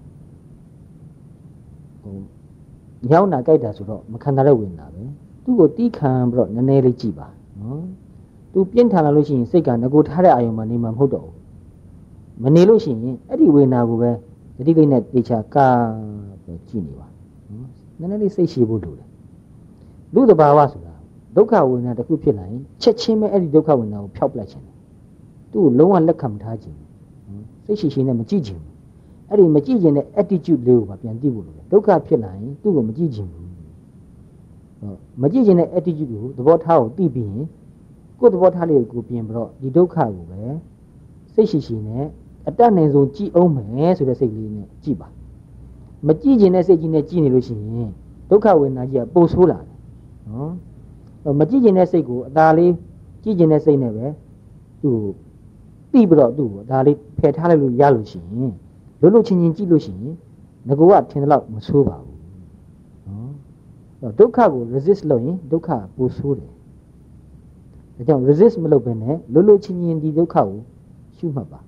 ဟိုညောင်းတာကြိုက်တာဆိုတော့မခံတာတဲ့ဝေဒနာပဲသူ့ကိုတီးခံပြီးတော့နည်းနည်းလေးကြည့်ပါနော်သူပြင်းထန်လာလို့ရှိရင်စိတ်ကငကိုထားတဲ့အာယုံမှာနေမှာမဟုတ်တော့ဘူးမနေလို့ရှိရင်အဲ့ဒီဝေဒနာကိုပဲတတိလေးနဲ့တေချာကာပြီးကြည့်နေပါနော်နည်းနည်းလေးစိတ်ရှိဖို့လိုတယ်လူသဘာဝဆိုတာဒုက္ခဝေဒနာတစ်ခုဖြစ်လာရင်ချက်ချင်းပဲအဲ့ဒီဒုက္ခဝေဒနာကိုဖျောက်ပလိုက်ခြင်းသူ့ကိုလုံးဝလက်ခံမထားခြင်းစိတ်ရှိရှိနဲ့မကြည့်ခြင်းအဲ့ဒီမကြည့်ခြင်းတဲ့ attitude လေးကိုပြန်သိဖို့လိုတယ်ဒုက္ခဖြစ်လာရင်သူ့ကိုမကြည့်ခြင်းဘူးမကြည့်ခြင်းတဲ့ attitude ကိုသဘောထားကိုသိပြီးရင်ကိုယ်သဘောထားလေးကိုပြင်ပြီးတော့ဒီဒုက္ခကိုပဲစိတ်ရှိရှိနဲ့အတတ်နိုင်ဆုံးကြည့်အောင်မယ်ဆိုတဲ့စိတ်လေးနဲ့ကြည့်ပါမကြည့်ခြင်းတဲ့စိတ်ကြီးနဲ့ကြည့်နေလို့ရှိရင်ဒုက္ခဝေဒနာကြီးကပိုဆိုးလာတယ်နော်မကြည့်ခြင်းတဲ့စိတ်ကိုအသာလေးကြည့်ခြင်းတဲ့စိတ်နဲ့ပဲသူ့ကိုသိပြီးတော့သူ့ကိုဒါလေးဖယ်ထားလိုက်လို့ရလို့ရှိရင်လွတ်လွတ်ချင်းချင်းကြည့်လို့ရှိရင်ငကိုကထင်တယ်လို့မဆိုးပါဘူးနော်ဒုက္ခကို resist လုပ်ရင်ဒုက္ခပိုဆိုးတယ်ဒါကြောင့် resist မလုပ်ဘဲနဲ့လွတ်လွတ်ချင်းချင်းဒီဒုက္ခကိုရှုမှတ်ပါ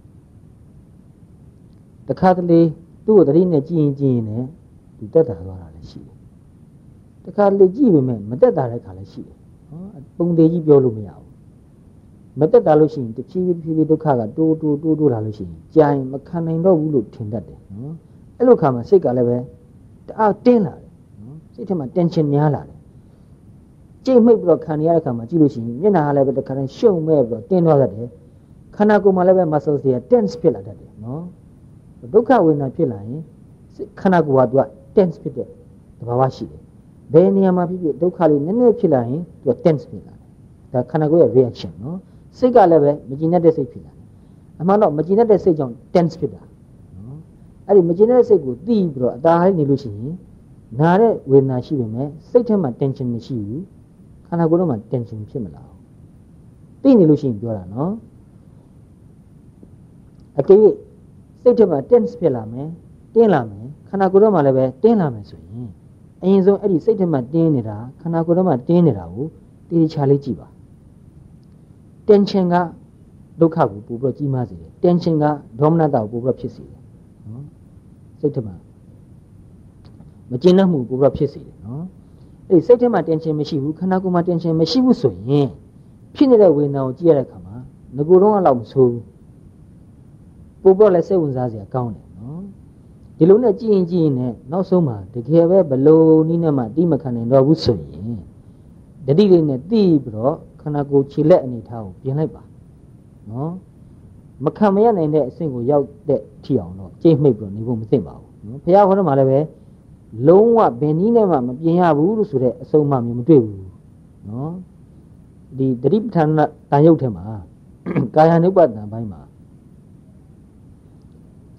တခါတလေသူ့ကိုတတိနဲ့ကြည့်ရင်ကြည့်ရင်လည်းသူတက်တာသွားတာလည်းရှိတယ်တခါလေကြည့်ပေမဲ့မတက်တာတဲ့ခါလည်းရှိတယ်နော်ပုံသေးကြီးပြောလို့မရဘူးမတက်တာလို့ရှိရင်တဖြည်းဖြည်းဖြည်းဖြည်းဒုက္ခကတိုးတိုးတိုးတိုးလာလို့ရှိရင်ကြာရင်မခံနိုင်တော့ဘူးလို့ထင်တတ်တယ်နော်အဲ့လိုခါမှာစိတ်ကလည်းပဲတအားတင်းလာတယ်နော်စိတ်ထဲမှာ tension များလာတယ်ကြိတ်မိတ်ပြီးတော့ခံရတဲ့ခါမှာကြည့်လို့ရှိရင်မျက်နှာကလည်းပဲတခါတည်းရှုံမဲ့ပြီးတော့တင်းသွားတတ်တယ်ခန္ဓာကိုယ်မှာလည်းပဲ muscles တွေက tense ဖြစ်လာတတ်တယ်နော်ဒုက္ခဝေဒနာဖြစ်လာရင်ခန္ဓာကိုယ်ကသူက tense ဖြစ်တဲ့သဘာဝရှိတယ်ဘယ်နေရာမှာဖြစ်ဖြစ်ဒုက္ခလေးနည်းနည်းဖြစ်လာရင်သူက tense ဖြစ်လာတယ်ဒါခန္ဓာကိုယ်ရဲ့ reaction နော်စိတ်ကလည်းပဲမကြည်တဲ့စိတ်ဖြစ်လာတယ်အမှန်တော့မကြည်တဲ့စိတ်ကြောင့် tense ဖြစ်တာနော်အဲ့ဒီမကြည်တဲ့စိတ်ကိုသိပြီးတော့အသာဟိနေလို့ရှိရင်နာတဲ့ဝေဒနာရှိပေမဲ့စိတ်ထဲမှာ tension မရှိဘူးခန္ဓာကိုယ်ထဲမှာ tension ဖြစ်မလာဘူးသိနေလို့ရှိရင်ပြောတာနော်အကယ်၍စိတ်ထဲမှာ tense ဖြစ်လာမယ်တင်းလာမယ်ခန္ဓာကိုယ်ထဲမှာလည်းပဲတင်းလာမယ်ဆိုရင်အရင်ဆုံးအဲ့ဒီစိတ်ထဲမှာတင်းနေတာခန္ဓာကိုယ်ထဲမှာတင်းနေတာကိုတေချာလေးကြည့်ပါtension ကဒုက္ခကိုပို့ပြီးကြီးမားစေတယ် tension ကဒေါမနတာကိုပို့ပြီးဖြစ်စေတယ်နော်စိတ်ထဲမှာမကျဉ်းနှံ့မှုပို့ပြီးဖြစ်စေတယ်နော်အဲ့ဒီစိတ်ထဲမှာ tension မရှိဘူးခန္ဓာကိုယ်မှာ tension မရှိဘူးဆိုရင်ဖြစ်နေတဲ့ဝေဒနာကိုကြည့်ရတဲ့အခါမှာငကိုယ်တော့အလောက်မဆိုးဘူးပို့ပြီးလည်းစိတ်ဝင်စားစရာကောင်းတယ်နော်ဒီလိုနဲ့ကြည့်ရင်ကြည့်ရင်လည်းနောက်ဆုံးမှာတကယ်ပဲဘလို့နည်းနဲ့မှတိမခံနိုင်တော့ဘူးဆိုရင်တတိလေးနဲ့တိပြီးတော့ခန္ဓာကိုယ်ခြေလက်အနေထားကိုပြင်လိုက်ပါနော်မခံမရနိုင်တဲ့အဆင့်ကိုရောက်တဲ့ထီအောင်တော့ကြိတ်မိတ်ပြီးတော့နေဖို့မသင့်ပါဘူးနော်ဘုရားခေါ်တော့မှလည်းပဲလုံးဝဘယ်နည်းနဲ့မှမပြင်ရဘူးလို့ဆိုတဲ့အဆုံးအမမျိုးမတွေ့ဘူးနော်ဒီတတိပဋ္ဌာန်တန်ရုပ်ထဲမှာကာယ ानु ပတံပိုင်းမှာတ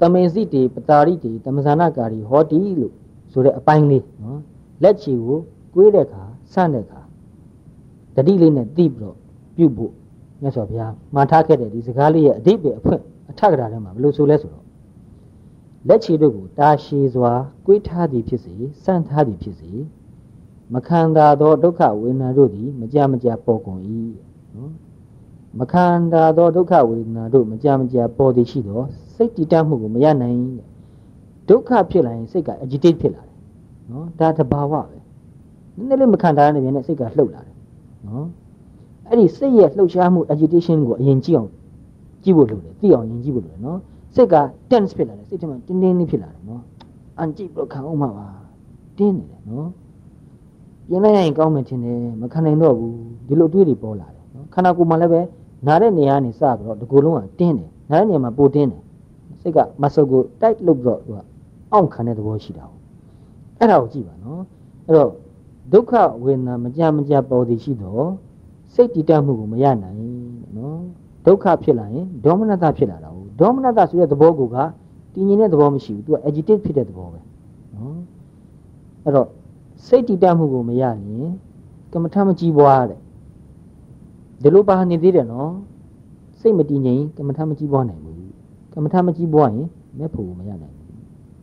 မင်စီတေပတာရိတေတမဇာနာကာရီဟောတိလို့ဆိုတဲ့အပိုင်းလေးနော်လက်ချီကိုကွေးတဲ့အခါဆန့်တဲ့အခါတတိလေးနဲ့သိပြီးတော့ပြုတ်ဖို့မြတ်စွာဘုရားမှာထားခဲ့တဲ့ဒီစကားလေးရဲ့အဓိပ္ပာယ်အဖွင့်အထက်ကရာထဲမှာဘယ်လိုဆိုလဲဆိုတော့လက်ချီတို့ကိုတာရှည်စွာကွေးထားသည်ဖြစ်စေဆန့်ထားသည်ဖြစ်စေမခံသာသောဒုက္ခဝေဒနာတို့သည်မကြမကြပေါ်ကုန်၏နော်မခံသာသောဒုက္ခဝေဒနာတို့မကြမကြပေါ်သည်ရှိသောစိတ်တည်တတ်မှုကိုမရနိုင်ဒုက္ခဖြစ်လာရင်စိတ်က agitate ဖြစ်လာတယ်နော်ဒါတဘာဝပဲနည်းနည်းလေးမခံတာနဲ့ပြန်နဲ့စိတ်ကလှုပ်လာတယ်နော်အဲ့ဒီစိတ်ရဲ့လှုပ်ရှားမှု agitation ကိုအရင်ကြည့်အောင်ကြည့်ဖို့လိုတယ်သိအောင်ရင်ကြည့်ဖို့လိုတယ်နော်စိတ်က tense ဖြစ်လာတယ်စိတ်ထဲမှာတင်းတင်းလေးဖြစ်လာတယ်နော်အန်ကြည့်ပြီးခံအောင်မှာပါတင်းနေတယ်နော်ပြင်လိုက်ရင်ကောင်းမယ်ထင်တယ်မခံနိုင်တော့ဘူးဒီလိုအတွေ့တွေပေါ်လာတယ်နော်ခန္ဓာကိုယ်မှာလည်းပဲနားတဲ့နေရာကနေစပြီးတော့ဒီကိုယ်လုံးကတင်းတယ်နားတဲ့နေရာမှာပိုတင်းတယ်စိတ်က muscle ကို tight လုပ်ပြီးတော့သူကအောင့်ခံတဲ့သဘောရှိတာ။အဲ့ဒါကိုကြည့်ပါနော်။အဲ့တော့ဒုက္ခဝေဒနာမကြမကြပေါ်သည်ရှိတော့စိတ်တည်တတ်မှုကိုမရနိုင်နော်။ဒုက္ခဖြစ်လာရင်ဒေါမနတဖြစ်လာတာဟုတ်။ဒေါမနတဆိုတဲ့သဘောကတည်ငြိမ်တဲ့သဘောမရှိဘူး။ तू က agitate ဖြစ်တဲ့သဘောပဲနော်။အဲ့တော့စိတ်တည်တတ်မှုကိုမရရင်ကမ္မထမကြည့်ပွားတဲ့ဒီလိုပါနေသေးတယ်နော်။စိတ်မတည်ငြိမ်ကမ္မထမကြည့်ပွားနိုင်ဘူး။ကမ္မထမကြည့်ပွားရင်မဲ့ဖို့မရနိုင်ဘူး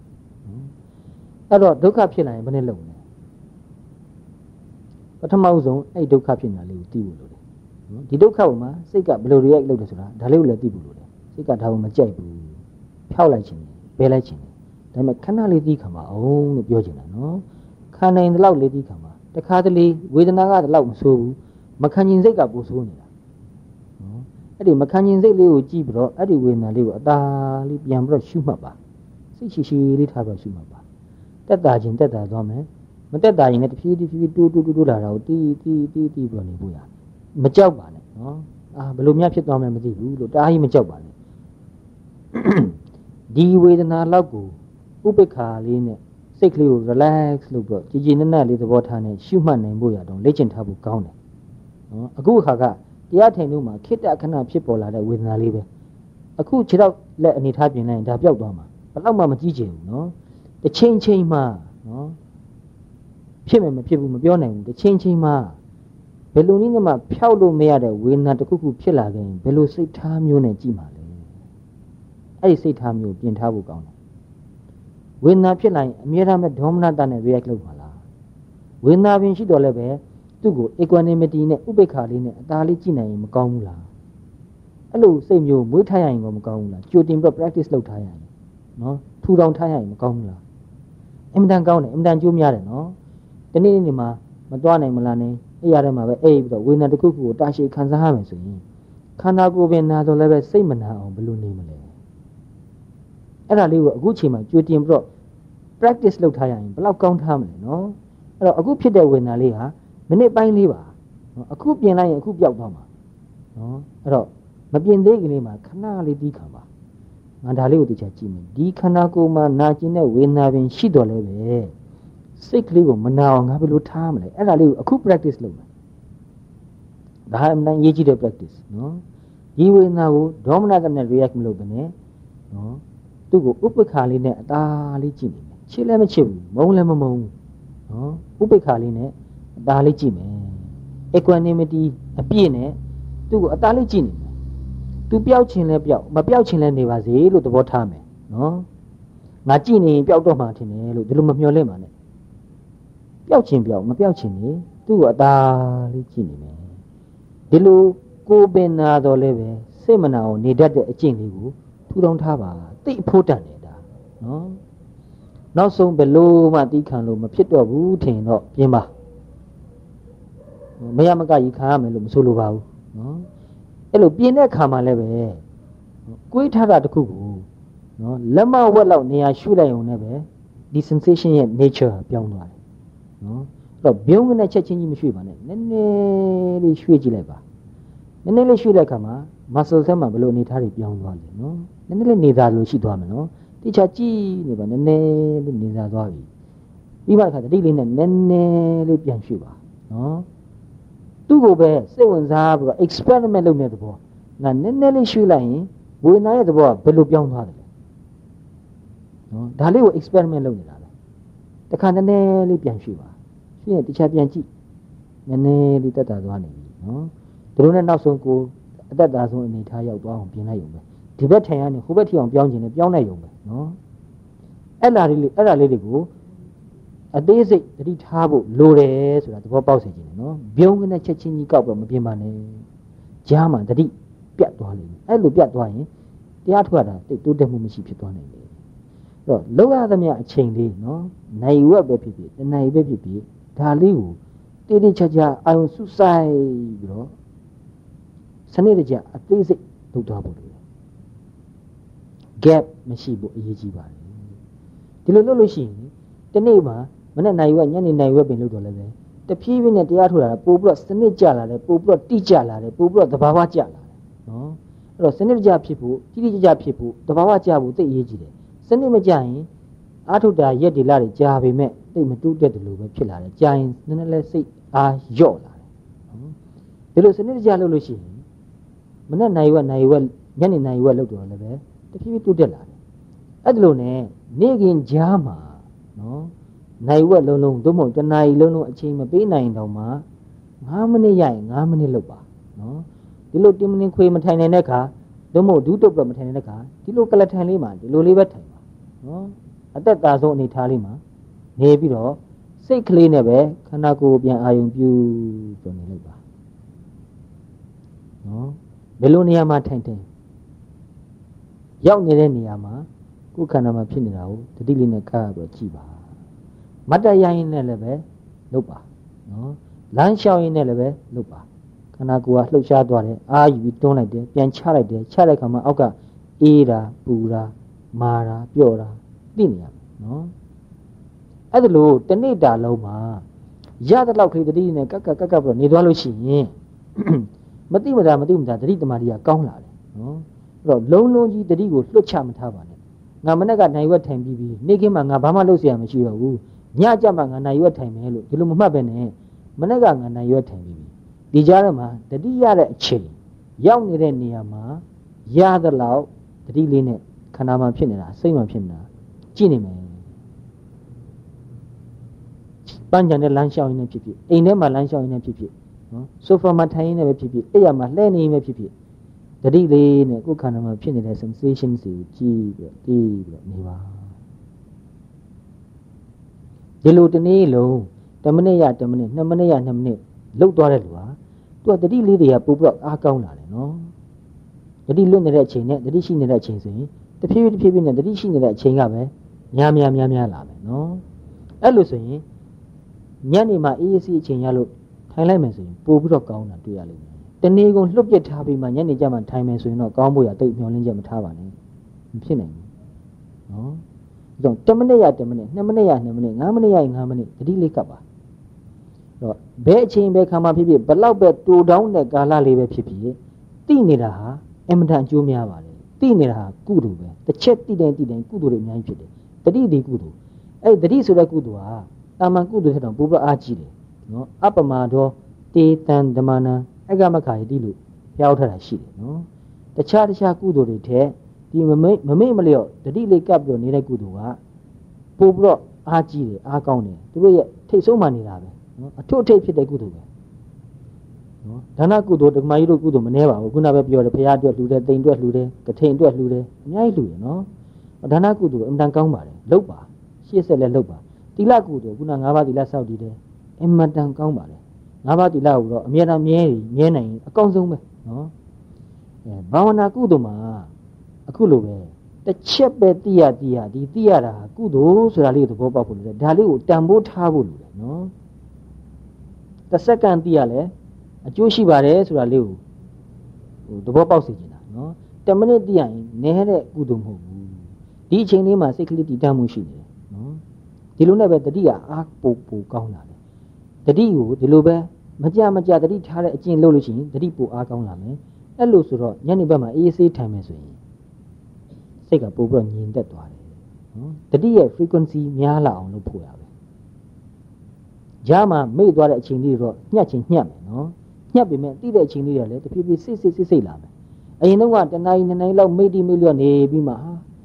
အဲ့တော့ဒုက္ခဖြစ်လာရင်ဘယ်နဲ့လုပ်လဲပထမဦးဆုံးအဲ့ဒုက္ခဖြစ်နေတာလေးကိုသိဖို့လိုတယ်နော်ဒီဒုက္ခပေါ်မှာစိတ်ကဘယ်လို react လုပ်တယ်ဆိုတာဒါလေးကိုလည်းသိဖို့လိုတယ်စိတ်ကဒါကိုမကြိုက်ဘူးဖြောက်လိုက်ခြင်းဘယ်လိုက်ခြင်းဒါပေမဲ့ခဏလေးသိခံပါအောင်လို့ပြောချင်တာနော်ခံနိုင်တဲ့လောက်လေးသိခံပါတခါတလေဝေဒနာကတလောက်မဆိုးဘူးမခံခြင်းစိတ်ကပိုဆိုးနေတာနော်အဲ့ဒီမခံခြင်းစိတ်လေးကိုကြည့်ပြီးတော့အဲ့ဒီဝေဒနာလေးကိုအသာလေးပြန်ပြီးတော့ရှုမှတ်ပါစိတ်ရှိရှိလေးထားပြီးရှုမှတ်ပါတက်တာခြင်းတက်တာသွားမယ်မတက်တာရင်လည်းတဖြည်းဖြည်းတူးတူးတူးတူးလာတာကိုတီးတီးတီးတီးပြီးနေဖို့ရမကြောက်ပါနဲ့နော်အာဘယ်လိုများဖြစ်သွားမှန်းမသိဘူးလို့တားကြီးမကြောက်ပါနဲ့ဒီဝေဒနာလောက်ကိုဥပိ္ပခာလေးနဲ့စိတ်ကလေးကို relax လုပ်ပြီးကြည်ကြည်နက်နက်လေးသဘောထားနဲ့ရှုမှတ်နိုင်ဖို့ရတော့လေ့ကျင့်ထားဖို့ကောင်းတယ်နော်အခုအခါကတရားထိုင်လို့မှာခိတ္တခဏဖြစ်ပေါ်လာတဲ့ဝေဒနာလေးပဲအခုခြေတော့လက်အနေထားပြင်လိုက်ရင်ဒါပျောက်သွားမှာဘယ်တော့မှမကြည့်ချင်ဘူးနော်တစ်ချိန်ချိန်မှနော်ဖြစ်မယ်မဖြစ်ဘူးမပြောနိုင်ဘူးတစ်ချိန်ချိန်မှဘယ်လိုနည်းနဲ့မှဖျောက်လို့မရတဲ့ဝေဒနာတစ်ခုခုဖြစ်လာခဲ့ရင်ဘယ်လိုစိတ်ထားမျိုးနဲ့ကြည့်မှာလဲအဲ့ဒီစိတ်ထားမျိုးပြင်ထားဖို့ကောင်းတယ်ဝေဒနာဖြစ်လာရင်အမြဲတမ်းပဲဒေါမနတနဲ့ react လုပ်ပါလားဝေဒနာပင်ရှိတော့လည်းပဲသူ့ကို equanimity နဲ့ဥပိ္ပခာလေးနဲ့အသာလေးကြည့်နိုင်ရင်မကောင်းဘူးလားအဲ့လိုစိတ်မျိုးမွေးထားရရင်ကောမကောင်းဘူးလားကြိုတင်ပြီး practice လုပ်ထားရရင်နော်ထူထောင်ထားရရင်မကောင်းဘူးလားအင်မတန်ကောင်းတယ်အင်မတန်ကြိုးများတယ်နော်ဒီနေ့နေ့မှာမသွားနိုင်မလားနဲ့အဲ့ရတဲ့မှာပဲအိပ်ပြီးတော့ဝေဒနာတစ်ခုခုကိုတာရှည်ခံစားရမယ်ဆိုရင်ခန္ဓာကိုယ်ပင်နာတော့လည်းပဲစိတ်မနာအောင်ဘယ်လိုနေမလဲအဲ့ဒါလေးကိုအခုချိန်မှာကြိုတင်ပြီးတော့ practice လုပ်ထားရရင်ဘယ်လောက်ကောင်းထားမလဲနော်အဲ့တော့အခုဖြစ်တဲ့ဝေဒနာလေးဟာမိနစ်ပိုင်းလေးပါနော်အခုပြင်လိုက်ရင်အခုပျောက်သွားမှာနော်အဲ့တော့မပြင်သေးခင်လေးမှာခဏလေးတီးခံပါငါဒါလေးကိုတခြားကြည့်မယ်ဒီခန္ဓာကိုယ်မှာနာကျင်တဲ့ဝေဒနာပင်ရှိတော်လဲပဲစိတ်ကလေးကိုမနာအောင်ငါဘယ်လိုထားမလဲအဲ့ဒါလေးကိုအခု practice လုပ်မယ်ဒါအမှန်ရေးကြည့်တဲ့ practice နော်ဒီဝေဒနာကိုဒေါမနတနဲ့ react မလုပ်ဘဲနဲ့နော်သူ့ကိုဥပ္ပခါလေးနဲ့အသာလေးကြည့်နေမယ်ချစ်လည်းမချစ်ဘူးမုန်းလည်းမမုန်းဘူးနော်ဥပ္ပခါလေးနဲ့အသာလေးကြည့်မယ် equanimity အပြည့်နဲ့သူ့ကိုအသာလေးကြည့်နေမယ်သူပျောက်ခြင်းလဲပျောက်မပျောက်ခြင်းလဲနေပါစေလို့သဘောထားမယ်နော်ငါကြည့်နေရင်ပျောက်တော့မှထင်တယ်လို့ဒီလိုမမျှော်လင့်ပါနဲ့ပျောက်ခြင်းပျောက်မပျောက်ခြင်းနေသူ့ကိုအသာလေးကြည့်နေမယ်ဒီလိုကိုယ်ပင်နာတော့လဲပဲစိတ်မနာအောင်နေတတ်တဲ့အကျင့်လေးကိုထူထောင်ထားပါသိအဖို့တန်နေတာနော်နောက်ဆုံးဘယ်လိုမှတီးခံလို့မဖြစ်တော့ဘူးထင်တော့ပြင်ပါမရမကကြီးခံရမယ်လို့မဆိုလိုပါဘူးနော်အဲ့လိုပြင်တဲ့ခါမှလည်းပဲကိုယ်ထားတာတခုကိုနော်လက်မဝက်လောက်နေရာရှုလိုက်ုံနဲ့ပဲဒီ sensation ရဲ့ nature ပြောင်းသွားတယ်နော်အဲ့တော့ဘုံကနဲ့ချက်ချင်းကြီးမရွှေ့ပါနဲ့နည်းနည်းလေးရွှေ့ကြည့်လိုက်ပါနည်းနည်းလေးရွှေ့တဲ့အခါမှာ muscle ထဲမှာဘယ်လိုအနေထားတွေပြောင်းသွားလဲနော်နည်းနည်းလေးနေသားလို့ရှိသွားမယ်နော်တိကျကြည့်နေပါနည်းနည်းလေးနေသားသွားပြီပြီးမှအခါတတိလေးနဲ့နည်းနည်းလေးပြန်ရွှေ့ပါနော်သူ့ကိုပဲစိတ်ဝင်စားပြီးတော့ experiment လုပ်နေတဲ့သဘောငါနည်းနည်းလေးရွှေ့လိုက်ရင်ဝေဒနာရဲ့သဘောကဘယ်လိုပြောင်းသွားတယ်လဲနော်ဒါလေးကို experiment လုပ်နေတာပဲတခါနည်းနည်းလေးပြန်ရွှေ့ပါရွှေ့ရင်တခြားပြန်ကြည့်နည်းနည်းလေးတက်တာသွားနေပြီနော်ဒီလိုနဲ့နောက်ဆုံးကိုအသက်သာဆုံးအနေထားရောက်သွားအောင်ပြင်လိုက်ရုံပဲဒီဘက်ထိုင်ရနေဟိုဘက်ထိအောင်ပြောင်းခြင်းနဲ့ပြောင်းလိုက်ရုံပဲနော်အဲ့လာလေးအဲ့လာလေးတွေကိုအသေးစိတ်သတိထားဖို့လိုတယ်ဆိုတာသဘောပေါက်စေချင်တယ်နော်ဘုံကနေချက်ချင်းကြီးကောက်တော့မပြင်ပါနဲ့ကြားမှာသတိပြတ်သွားလိမ့်မယ်အဲ့လိုပြတ်သွားရင်တရားထုတ်ရတာတိတ်တိုးတက်မှုမရှိဖြစ်သွားနိုင်တယ်အဲ့တော့လောက်ရသမျှအချိန်လေးနော်နိုင်ဝက်ပဲဖြစ်ဖြစ်တနိုင်ပဲဖြစ်ဖြစ်ဒါလေးကိုတိတိကျကျအာရုံစုဆိုင်ပြီးတော့စနစ်တကျအသေးစိတ်လုပ်သွားဖို့လိုတယ် gap မရှိဖို့အရေးကြီးပါတယ်ဒီလိုလုပ်လို့ရှိရင်ဒီနေ့မှာမနေ့နိုင်ဝက်ညနေနိုင်ဝက်ပင်လုပ်တော့လည်းပဲတဖြည်းဖြည်းနဲ့တရားထုတ်တာပို့ပြီးတော့စနစ်ကျလာတယ်ပို့ပြီးတော့တိကျလာတယ်ပို့ပြီးတော့သဘာဝကျလာတယ်နော်အဲ့တော့စနစ်တကျဖြစ်ဖို့တိတိကျကျဖြစ်ဖို့သဘာဝကျဖို့သိအရေးကြီးတယ်စနစ်မကျရင်အာထုတ်တာရက်ဒီလတွေကြာပေမဲ့သိမတူးတက်တယ်လို့ပဲဖြစ်လာတယ်ကြာရင်နည်းနည်းလဲစိတ်အားလျော့လာတယ်နော်ဒီလိုစနစ်တကျလုပ်လို့ရှိရင်မနေ့နိုင်ဝက်နိုင်ဝက်ညနေနိုင်ဝက်လုပ်တော့လည်းပဲတဖြည်းဖြည်းတူးတက်လာတယ်အဲ့ဒီလိုနဲ့နေ့ကင်းကြားမှာနော်နိုင်ဝက်လုံးလုံးသို့မဟုတ်တနာရီလုံးလုံးအချိန်မပေးနိုင်တော့မှငါးမိနစ်ရရင်ငါးမိနစ်လုပ်ပါနော်ဒီလိုတင်မင်းခွေမထိုင်နေတဲ့ခါသို့မဟုတ်ဒူးတုပ်တော့မထိုင်နေတဲ့ခါဒီလိုကလထိုင်လေးမှာဒီလိုလေးပဲထိုင်ပါနော်အသက်သာဆုံးအနေထားလေးမှာနေပြီးတော့စိတ်ကလေးနဲ့ပဲခန္ဓာကိုယ်ပြန်အာရုံပြုဆိုနေလိုက်ပါနော်ဘယ်လိုနေရာမှာထိုင်ထိုင်ရောက်နေတဲ့နေရာမှာကိုယ်ခန္ဓာမှာဖြစ်နေတာကိုတတိလေးနဲ့ကပ်ပြီးကြည့်ပါမတ်တရရင်နဲ့လည်းပဲလုပ်ပါနော်လမ်းလျှောက်ရင်နဲ့လည်းပဲလုပ်ပါခန္ဓာကိုယ်ကလှုပ်ရှားသွားတယ်အာယူပြီးတွန်းလိုက်တယ်ပြန်ချလိုက်တယ်ချလိုက်ခါမှအောက်ကအေးတာပူတာမာတာပျော့တာသိနေရမယ်နော်အဲ့ဒါလို့တနေ့တာလုံးမှာရတဲ့လောက်ကလေးတတိနဲ့ကက်ကက်ကက်ကပ်ပြီးနေသွားလို့ရှိရင်မတိမတာမတိမတာတတိတမာတိကကောင်းလာတယ်နော်အဲ့တော့လုံးလုံးကြီးတတိကိုလွတ်ချမထားပါနဲ့ငါမနေ့ကနိုင်ဝက်ထိုင်ပြီးပြီးနေ့ခင်းမှာငါဘာမှလုပ်เสียမရှိတော့ဘူးညကြမှာငါနိုင်ရွက်ထိုင်မယ်လို့ဒီလိုမမှတ်ပဲနဲ့မနေ့ကငါနိုင်ရွက်ထိုင်ပြီးပြီဒီကြားထဲမှာတတိရတဲ့အချိန်ရောက်နေတဲ့နေရာမှာရသလောက်တတိလေးနဲ့ခန္ဓာမှာဖြစ်နေတာစိတ်မှာဖြစ်နေတာကြည့်နေမယ်ပန်းချံတဲ့လမ်းလျှောက်ရင်းနဲ့ဖြစ်ဖြစ်အိမ်ထဲမှာလမ်းလျှောက်ရင်းနဲ့ဖြစ်ဖြစ်နော်ဆိုဖာမှာထိုင်ရင်းနဲ့ပဲဖြစ်ဖြစ်အဲ့ရမှာလှည့်နေရင်းပဲဖြစ်ဖြစ်တတိလေးနဲ့ကိုယ်ခန္ဓာမှာဖြစ်နေတဲ့ sensation စီကိုကြည့်ပြီးတော့တည်ပြီးတော့နေပါဒီလိုတနေ့လုံးတမိနစ်ရတမိနစ်နှစ်မိနစ်ရနှစ်မိနစ်လှုပ်သွားတဲ့လူဟာသူကတတိလေးတွေကပို့ပြီးတော့အားကောင်းလာတယ်နော်တတိလွတ်နေတဲ့အချိန်နဲ့တတိရှိနေတဲ့အချိန်ဆိုရင်တဖြည်းဖြည်းတဖြည်းဖြည်းနဲ့တတိရှိနေတဲ့အချိန်ကပဲများများများများလာမယ်နော်အဲ့လိုဆိုရင်ညနေမှာအေးအေးစီးအချိန်ရလို့ထိုင်လိုက်မယ်ဆိုရင်ပို့ပြီးတော့ကောင်းတာတွေ့ရလိမ့်မယ်တနေ့ကုန်လှုပ်ပြစ်ထားပြီးမှညနေကျမှထိုင်မယ်ဆိုရင်တော့ကောင်းဖို့ရတိတ်မျောလင်းချက်မထားပါနဲ့မဖြစ်နိုင်ဘူးနော်ကြောင့်တမိနစ်ရတမိနစ်နှစ်မိနစ်ရနှစ်မိနစ်ငါးမိနစ်ရငါးမိနစ်တတိလေးကပ်ပါတော့ဘယ်အချိန်ပဲခါမှဖြစ်ဖြစ်ဘလောက်ပဲတူတောင်းတဲ့ကာလလေးပဲဖြစ်ဖြစ်သိနေတာဟာအင်မတန်အကျိုးများပါတယ်သိနေတာဟာကုသိုလ်ပဲတစ်ချက်သိတိုင်းသိတိုင်းကုသိုလ်တွေအများကြီးဖြစ်တယ်တတိဒီကုသိုလ်အဲ့တတိဆိုတဲ့ကုသိုလ်ဟာတာမန်ကုသိုလ်ထက်တော့ပိုပြီးအားကြီးတယ်နော်အပမတော်တေတံဓမ္မနာအကမခါယတိလို့ပြောထားတာရှိတယ်နော်တခြားတခြားကုသိုလ်တွေထက်ဒီမမိတ်မမိတ်မလျော့တတိလေးကပ်ပြီးနေတဲ့ကုသိုလ်ကပို့ပြီးတော့အားကြီးတယ်အားကောင်းတယ်သူတို့ရဲ့ထိတ်ဆုံးမှနေတာပဲနော်အထွတ်အထိပ်ဖြစ်တဲ့ကုသိုလ်ပဲနော်ဒါနကုသိုလ်ဓမ္မကြီးတို့ကုသိုလ်မနှဲပါဘူးခုနကပဲပြောတယ်ဘုရားအတွက်လှူတယ်တိမ်အတွက်လှူတယ်ကထိန်အတွက်လှူတယ်အများကြီးလှူတယ်နော်ဒါနကုသိုလ်အင်မတန်ကောင်းပါတယ်လုပ်ပါရှေ့ဆက်လည်းလုပ်ပါတိလကုသိုလ်ခုနငါးပါးတိလစောက်တည်တယ်အင်မတန်ကောင်းပါတယ်ငါးပါးတိလကိုတော့အမြဲတမ်းမြဲမြဲနိုင်ရင်အကောင်းဆုံးပဲနော်အဲဘာဝနာကုသိုလ်မှာအခုလိုပဲတစ်ချက်ပဲသိရသိရဒီသိရတာကုသိုလ်ဆိုတာလေးကိုသဘောပေါက်ဖို့လိုတယ်ဒါလေးကိုတန်ဖိုးထားဖို့လိုတယ်နော်တစ်စက္ကန့်သိရလဲအကျိုးရှိပါတယ်ဆိုတာလေးကိုဟိုသဘောပေါက်စေချင်တာနော်တမိနစ်သိရရင်နည်းတဲ့ကုသိုလ်မဟုတ်ဘူးဒီအချိန်လေးမှာစိတ်ကလေးတည်တတ်မှုရှိနေတယ်နော်ဒီလိုနဲ့ပဲတတိကအားပိုပိုကောင်းလာတယ်တတိကိုဒီလိုပဲမကြမကြတတိထားတဲ့အကျင့်လုပ်လို့ရှိရင်တတိပိုအားကောင်းလာမယ်အဲ့လိုဆိုတော့ညနေဘက်မှာအေးဆေးထိုင်မယ်ဆိုရင်စိတ်ကပိုပြီးတော့ငြိမ်သက်သွားတယ်နော်တတိရဲ့ frequency များလာအောင်လုပ်ဖို့ရပဲကြားမှာမေ့သွားတဲ့အချိန်လေးတော့ညှက်ချင်းညှက်မယ်နော်ညှက်ပေမဲ့တိတဲ့အချိန်လေးတွေလည်းတဖြည်းဖြည်းစိတ်စိတ်စိတ်စိတ်လာမယ်အရင်တော့ကတနားရီနှစ်နာရီလောက်မေ့တိမေ့လျော့နေပြီးမှဟာ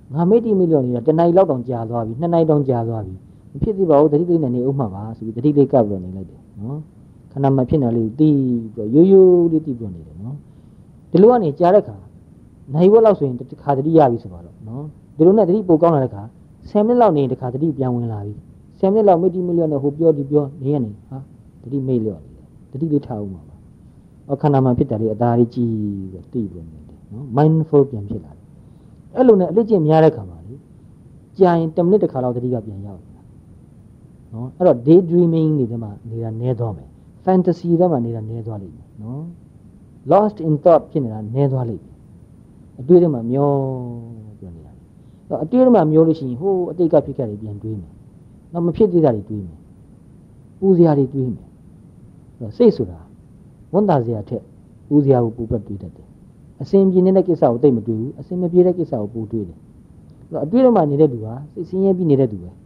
ငါမိတိမိလျော်နေတာတနိုင်လောက်တောင်ကြာသွားပြီနှစ်နိုင်တောင်ကြာသွားပြီမဖြစ်သေးပါဘူးတတိလေးနဲ့နေဥမှပါဆိုပြီးတတိလေးကပ်ပြီးတော့နေလိုက်တယ်နော်ခဏမှဖြစ်နေလေးတီးပြီးရိုးရိုးလေးတီးပြီးနေတယ်နော်ဒီလိုကနေကြားတဲ့ခါနိုင်ဝက်လောက်ဆိုရင်တစ်ခါတတိရပြီဆိုပါတော့နော်ဒီလိုနဲ့တတိပိုကောင်းလာတဲ့ခါဆယ်မိနစ်လောက်နေတစ်ခါတတိပြန်ဝင်လာပြီဆယ်မိနစ်လောက်မိတိမိလျော်နေဟိုပြောဒီပြောနေရနေဟာတတိမိလျော်နေတယ်တတိလေးထားဦးမှာပါအခဏမှဖြစ်တယ်လေအသားလေးကြည့်ပြီးတော့တီးပြီးနေတယ်နော် mindful ပြန်ဖြစ်လာတယ်အဲ့လိုနဲ့အလေးကျင့်များတဲ့ခါမှာလေကြာရင်tenမိနစ်တစ်ခါလောက်တတိကပြန်ရောက်တယ်နော်အဲ့တော့ day dreaming နေတယ်မှာနေတာနည်းသွားမယ် fantasy ထဲမှာနေတာနည်းသွားလိမ့်မယ်နော် lost in thought ဖြစ်နေတာနည်းသွားလိမ့်မယ်အတွေ့အကြုံမှာမျောပြောနေတာအဲ့တော့အတွေ့အကြုံမှာမျောလို့ရှိရင်ဟိုအတိတ်ကဖြစ်ခဲ့တယ်ပြန်တွေးမယ်နောက်မဖြစ်သေးတာတွေတွေးမယ်ပူစရာတွေတွေးမယ်အဲ့တော့စိတ်ဆိုတာဝန်တာစရာထက်ပူစရာကိုပူပတ်တွေးတတ်တယ်အစဉ်ပြေနေတဲ့ကိစ္စကိုသိမတွေးဘူးအစဉ်မပြေတဲ့ကိစ္စကိုပူတွေးတယ်အဲ့တော့အတွေ့အကြုံမှာနေတဲ့သူဟာစိတ်ဆင်းရဲပြီးနေတဲ့သူပဲ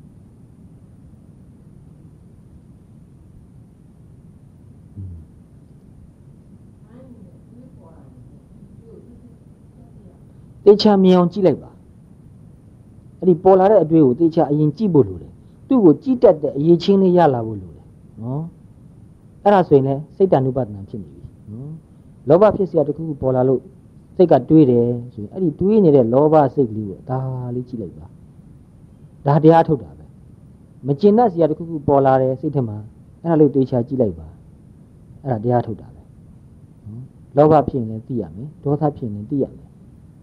တေချာမြင်အောင်ကြည့်လိုက်ပါအဲ့ဒီပေါ်လာတဲ့အတွေ့ကိုတေချာအရင်ကြည့်ဖို့လိုတယ်သူ့ကိုကြည့်တတ်တဲ့အရေးချင်းလေးရလာဖို့လိုတယ်နော်အဲ့ဒါဆိုရင်လည်းစိတ်တ ानु ပဒနာဖြစ်နေပြီနော်လောဘဖြစ်စရာတစ်ခုခုပေါ်လာလို့စိတ်ကတွေးတယ်ဆိုရင်အဲ့ဒီတွေးနေတဲ့လောဘစိတ်ကလေးကိုဒါလေးကြည့်လိုက်ပါဒါတရားထုတ်တာပဲမကျင်တတ်စရာတစ်ခုခုပေါ်လာတယ်စိတ်ထဲမှာအဲ့ဒါလေးတေချာကြည့်လိုက်ပါအဲ့ဒါတရားထုတ်တာပဲနော်လောဘဖြစ်ရင်လည်းသိရမယ်ဒေါသဖြစ်ရင်လည်းသိရမယ်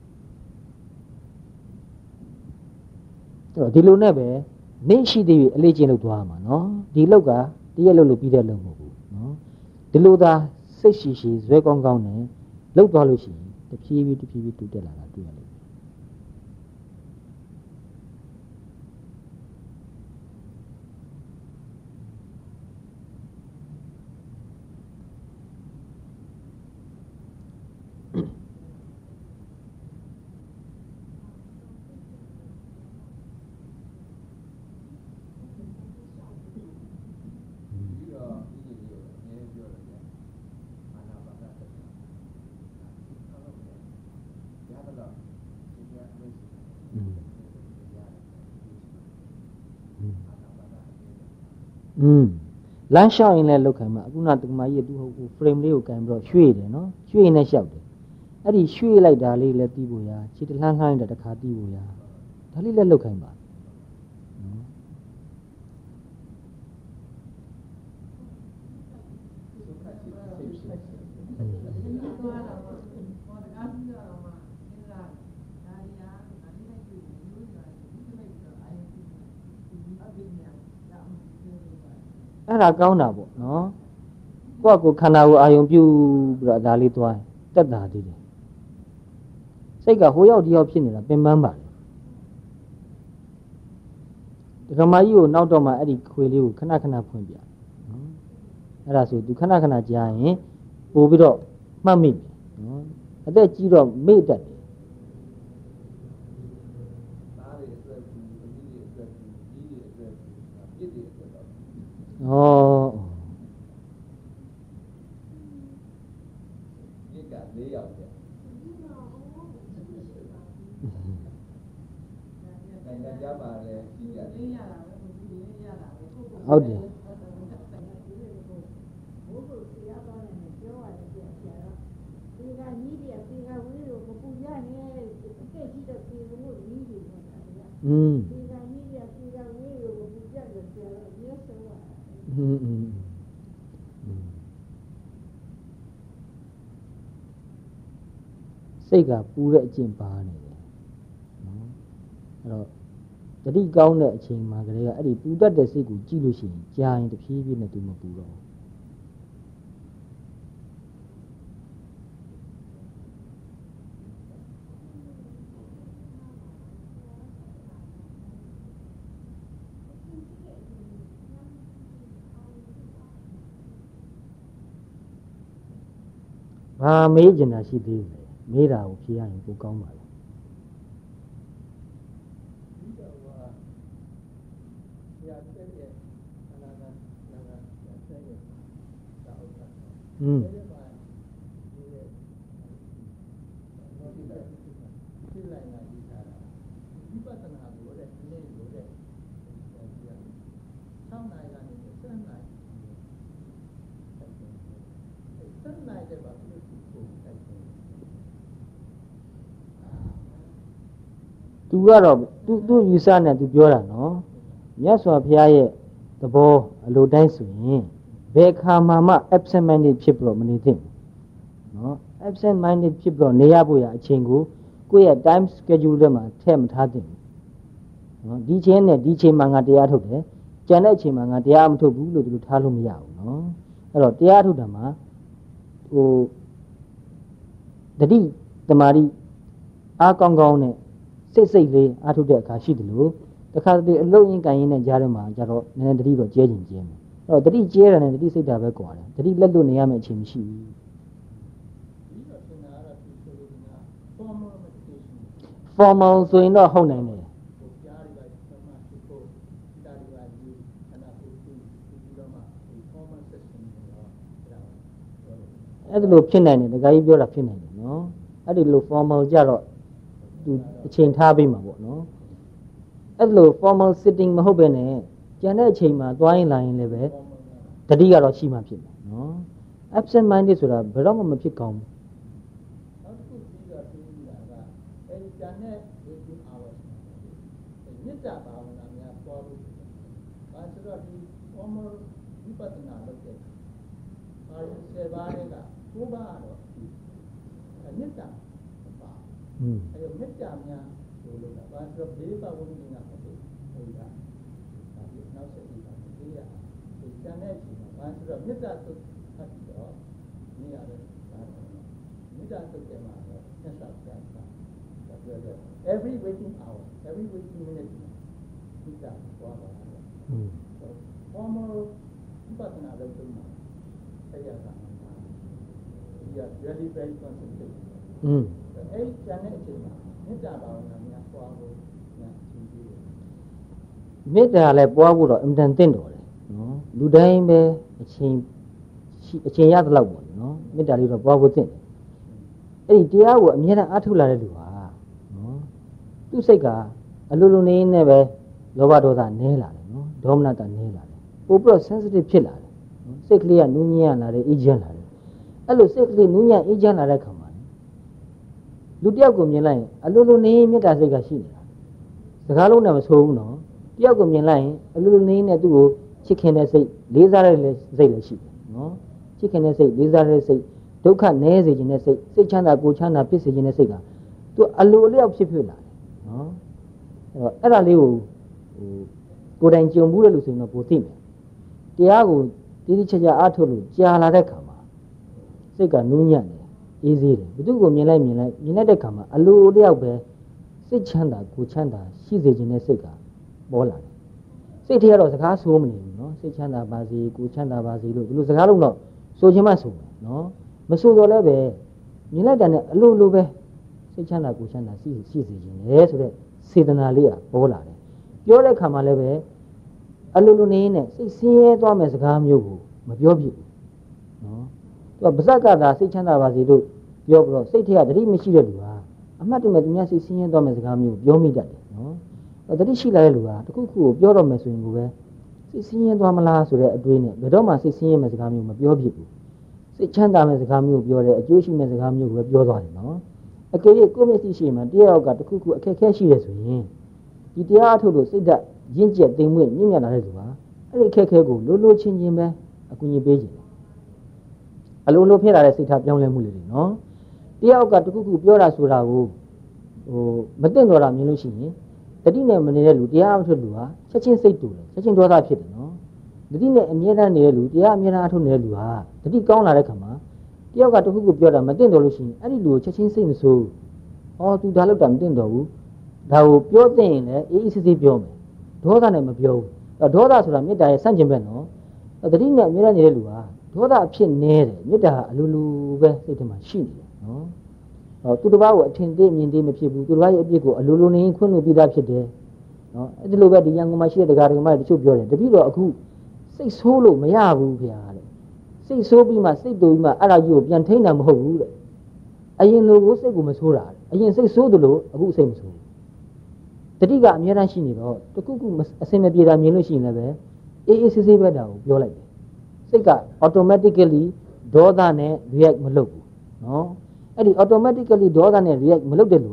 အဲ့တော့ဒီလိုနဲ့ပဲနေရှိသေးပြီအလေးကျင့်လုပ်သွားမှာနော်ဒီလောက်ကတရက်လုပ်လို့ပြီးတဲ့လုပ်မဟုတ်ဘူးနော်ဒီလိုသာစိတ်ရှိရှိဇွဲကောင်းကောင်းနဲ့လုပ်သွားလို့ရှိရင်တဖြည်းဖြည်းတဖြည်းဖြည်းတိုးတက်လာတာတွေ့ရလိမ့်မယ်อืมလမ်းလျှောက်ရင်လည်းလောက်ခံမှာအခုနတက္ကမကြီးကသူ့ဟို frame လေးကိုကင်ပြီးတော့ရွှေ့တယ်နော်ရွှေ့နေလျှောက်တယ်အဲ့ဒီရွှေ့လိုက်တာလေးလည်းတီးဖို့ရခြေတလှမ်းလှမ်းတာတစ်ခါတီးဖို့ရဒါလေးလည်းလောက်ခံပါအဲ့ဒါကောင်းတာပေါ့နော်ကိုယ့်ကိုခန္ဓာကိုအာယုံပြုပြီးတော့ဒါလေးသွားတက်တာသေးတယ်စိတ်ကဟိုရောက်ဒီရောက်ဖြစ်နေတာပင်ပန်းပါလေဒကမာကြီးကိုနောက်တော့မှအဲ့ဒီခွေလေးကိုခဏခဏဖွင့်ပြနော်အဲ့ဒါဆိုသူခဏခဏကြားရင်ပို့ပြီးတော့မှတ်မိတယ်နော်အသက်ကြီးတော့မေ့တတ်တယ်ဩဒီကလေးရောက်တယ်နိုင်ငံကြပါလေကြီးကြလေးရတာပဲဘုရားလေးရတာပဲဟုတ်တယ်ဘုရားတရားတော်နဲ့ပြောရတယ်ပြဆရာတော့ဒီကညီးတယ်ဒီကဝေးကိုပူရနေအကဲကြီးတဲ့ပြေလို့ညီးတယ်ဆိုတာอืมဒီကညီးတယ်ဒီကဝေးကိုပူကြတယ်ဆရာတော့ရေဆိုးอืมอืมစိတ်ကပူတဲ့အကျင့်ပါနေတယ်နော်အဲ့တော့တတိကောင်းတဲ့အချိန်မှာကလေးကအဲ့ဒီပူတတ်တဲ့စိတ်ကိုကြည့်လို့ရှိရင်ကြာရင်တဖြည်းဖြည်းနဲ့သူမပူတော့ဘာမေးကျင်တာရှိသေးလဲမေးတာကိုဖြေရရင်ကိုကောင်းပါလေอืมသူကတော့သူသူယူဆနဲ့သူပြောတာနော်မြတ်စွာဘုရားရဲ့သဘောအလိုတိုင်းဆိုရင်ဘယ်ခါမှမှ absent minded ဖြစ်ပြီးတော့မနေသင့်ဘူးနော် absent minded ဖြစ်ပြီးတော့နေရဖို့ရအချိန်ကိုကိုယ့်ရဲ့ time schedule ထဲမှာထည့်မထားသင့်ဘူးနော်ဒီချိန်နဲ့ဒီချိန်မှာငါတရားထုတ်တယ်ကြံတဲ့အချိန်မှာငါတရားမထုတ်ဘူးလို့ဒီလိုထားလို့မရဘူးနော်အဲ့တော့တရားထုတ်တာမှာဟိုတတိတမာတိအားကောင်းကောင်းနဲ့စိတ်စိတ်လေးအားထုတ်တဲ့အခါရှိတယ်လို့တခါတည်းအလုံးရင်ကန်ရင်နဲ့ကြားထဲမှာကြတော့နည်းနည်းတတိတော့ကျဲကျင်ကျဲမယ်အဲ့တော့တတိကျဲတာနဲ့တတိစိတ်တာပဲကွာတယ်တတိလက်လို့နေရမယ့်အချိန်မရှိဘူးformal ဆိုရင်တော့ဟုတ်နိုင်တယ်အဲ့ဒါလိုဖြစ်နိုင်တယ်ဒကာကြီးပြောတာဖြစ်နိုင်တယ်နော်အဲ့ဒီလို formal ကြတော့သူအချိန်ထားပေးမှာပေါ့နော်အဲ့လို formal sitting မဟုတ်ပဲနဲ့ကျန်တဲ့အချိန်မှာသွားရင်လာရင်လည်းပဲတတိကတော့ရှိမှဖြစ်မယ်နော် absent minded ဆိုတာဘယ်တော့မှမဖြစ်ကောင်းဘူးနောက်တစ်ခုပြီးတော့သိနေတာကအဲဒီကျန်တဲ့ eighteen hours မြစ်တာဘာဝနာများပေါ်လို့ဘာဆိုတော့ဒီ formal ဝိပဿနာလုပ်တဲ့အာရုံဆယ်ပါးတွေကကိုးပါးတော့မြစ်တာပါอืมအဲဒီမြစ်တာများဆိုလို့ကဘာဆိုတော့ဘေးပတ်ဝန်းကျင်ကဟုတ်တယ်ဟုတ်လားဒါပြီးနောက်ဆက်ပြီးတော့ဒီရဒီကျန်တဲ့အချိန်မှာဘာဆိုတော့မြစ်တာသုတ်ဖတ်ပြီးတော့နေရတယ်ဒါမြစ်တာသုတ်တယ်မှာတော့ဆက်ဆက်ပြန်တာဒါပြောတယ် every waking hour every waking minute မြစ်တာသွားပါတော့อืม formal ဝိပဿနာလုပ်လို့မှာအဲ့ရတာဒီက really very concentrated อืมအဲ့ကျန်တဲ့အချိန်မှာမေတ္တာဘာဝနာများပွားဖို့ညာသင်ပေးတယ်မေတ္တာလည်းပွားဖို့တော့အင်တန်သင့်တော်တယ်နော်လူတိုင်းပဲအချိန်အချိန်ရသလောက်ပေါ့နော်မေတ္တာလေးတော့ပွားဖို့သင့်တယ်အဲ့ဒီတရားကိုအမြဲတမ်းအားထုတ်လာတဲ့လူဟာနော်သူ့စိတ်ကအလိုလိုနေနေပဲလောဘဒေါသနည်းလာတယ်နော်ဒေါမနတနည်းလာတယ်ပိုပြီးတော့ sensitive ဖြစ်လာတယ်နော်စိတ်ကလေးကနူးညံ့လာတယ်အေးချမ်းလာတယ်အဲ့လိုစိတ်ကလေးနူးညံ့အေးချမ်းလာတဲ့ခါမှာလူတယောက်ကိုမြင်လိုက်ရင်အလိုလိုနေမေတ္တာစိတ်ကရှိနေတာစကားလုံးနဲ့မဆိုးဘူးနော်တယောက်ကိုမြင်လိုက်ရင်အလိုလိုနေနဲ့သူ့ကိုချစ်ခင်တဲ့စိတ်လေးစားတဲ့စိတ်လည်းရှိတယ်နော်ချစ်ခင်တဲ့စိတ်လေးစားတဲ့စိတ်ဒုက္ခနည်းစေခြင်းတဲ့စိတ်စိတ်ချမ်းသာကိုချမ်းသာဖြစ်စေခြင်းတဲ့စိတ်ကသူအလိုအလျောက်ဖြစ်ဖြစ်လာတယ်နော်အဲ့တော့အဲ့ဒါလေးကိုဟိုကိုယ်တိုင်ကြုံမှုတဲ့လူဆိုရင်တော့ပိုသိမယ်တရားကိုတိတိကျကျအားထုတ်လို့ကြာလာတဲ့ခါမှာစိတ်ကနူးညံ့တယ်အေးစေးတယ်ဘုသူ့ကိုမြင်လိုက်မြင်လိုက်မြင်လိုက်တဲ့ခါမှာအလိုတယောက်ပဲစိတ်ချမ်းသာကိုချမ်းသာရှိစေခြင်းတဲ့စိတ်ကပေါ်လာတယ်စိတ်ထဲကတော့စကားဆိုးမနေဘူးနော်စိတ်ချမ်းသာပါစေကိုချမ်းသာပါစေလို့ဒီလိုစကားလုံးတော့ဆိုခြင်းမှဆိုမယ်နော်မဆိုတော့လည်းပဲမြင်လိုက်တဲ့နဲ့အလိုလိုပဲစိတ်ချမ်းသာကိုချမ်းသာရှိရှိစေခြင်းလေဆိုတဲ့စေတနာလေးကပေါ်လာတယ်ပြောတဲ့ခါမှာလည်းပဲအလိုလိုနေနဲ့စိတ်ဆင်းရဲသွားမဲ့စကားမျိုးကိုမပြောဖြစ်ဘူးနော်သူကပါဇက်ကသာစိတ်ချမ်းသာပါစေလို့ပြောပြီးတော့စိတ်ထဲကတတိမရှိတဲ့လူဟာအမှတ်တမဲ့သူများစိတ်ဆင်းရဲသွားမဲ့စကားမျိုးပြောမိတတ်တယ်နော်တတိရှိလာတဲ့လူဟာတခုခုကိုပြောတော့မယ်ဆိုရင်ကိုပဲစိတ်ဆင်းရဲသွားမလားဆိုတဲ့အတွေးနဲ့ဘယ်တော့မှစိတ်ဆင်းရဲမဲ့စကားမျိုးမပြောဖြစ်ဘူးစိတ်ချမ်းသာမဲ့စကားမျိုးပြောတယ်အကျိုးရှိမဲ့စကားမျိုးကိုပဲပြောသွားတယ်နော်အကယ်၍ကိုယ့်မျက်စိရှိမှတယောက်ကတခုခုအခက်အခဲရှိတယ်ဆိုရင်ဒီတရားအထုတ်လို့စိတ်ဓာတ်ရင့်ကျက်သိမ်မွေ့မြင့်မြတ်လာတဲ့လူဟာအဲ့ဒီအခက်အခဲကိုလိုလိုချင်းချင်းပဲအကူအညီပေးခြင်းအလိုလိုဖြစ်လာတဲ့စိတ်ထားပြောင်းလဲမှုလေးတွေနော်တယောက်ကတခုခုပြောတာဆိုတာကိုဟိုမသိတော့တာမြင်လို့ရှိရင်တတိနဲ့မနေတဲ့လူတရားအထုတ်လူဟာချက်ချင်းစိတ်တူတယ်ချက်ချင်းဒေါသဖြစ်တယ်နော်တတိနဲ့အမြဲတမ်းနေတဲ့လူတရားအမြဲတမ်းအထုတ်နေတဲ့လူဟာတတိကောင်းလာတဲ့ခါမှာတယောက်ကတခုခုပြောတာမသိတော့လို့ရှိရင်အဲ့ဒီလူကိုချက်ချင်းစိတ်မဆိုးဟောသူဒါလောက်တာမသိတော့ဘူးဒါကိုပြောသိရင်လည်းအေးအေးဆေးဆေးပြောမယ်ဒေါသနဲ့မပြောဘူးဒေါသဆိုတာမေတ္တာရဲ့ဆန့်ကျင်ဘက်နော်တတိနဲ့အမြဲတမ်းနေတဲ့လူဟာဒေါသအဖြစ်နေတယ်မေတ္တာအလိုလိုပဲစိတ်ထဲမှာရှိနေတယ်နော်ဟောသူတစ်ပါးကိုအထင်သေးမြင်သေးမဖြစ်ဘူးသူတစ်ပါးရဲ့အပြစ်ကိုအလိုလိုနေခွင့်လို့ပြီးသားဖြစ်တယ်နော်အဲ့ဒီလိုပဲဒီရန်ကုန်မှာရှိတဲ့တရားတော်မှတချို့ပြောတယ်တပည့်တော်အခုစိတ်ဆိုးလို့မရဘူးခင်ဗျာတဲ့စိတ်ဆိုးပြီးမှစိတ်တူပြီးမှအဲ့ဒါကြီးကိုပြန်ထိန်းတာမဟုတ်ဘူးတဲ့အရင်လိုကိုစိတ်ကိုမဆိုးတာအရင်စိတ်ဆိုးတယ်လို့အခုစိတ်မဆိုးဘူးတတိကအများတန်းရှိနေတော့တခုခုအစင်မပြေတာမြင်လို့ရှိရင်လည်းပဲအေးအေးဆေးဆေးပဲတာကိုပြောလိုက်တယ်စိတ်က automatically ဒေါသနဲ့ react မလုပ်ဘူးနော်အဲ့ဒီ automatically ဒေါသနဲ့ react မလုပ်တဲ့လူဟာ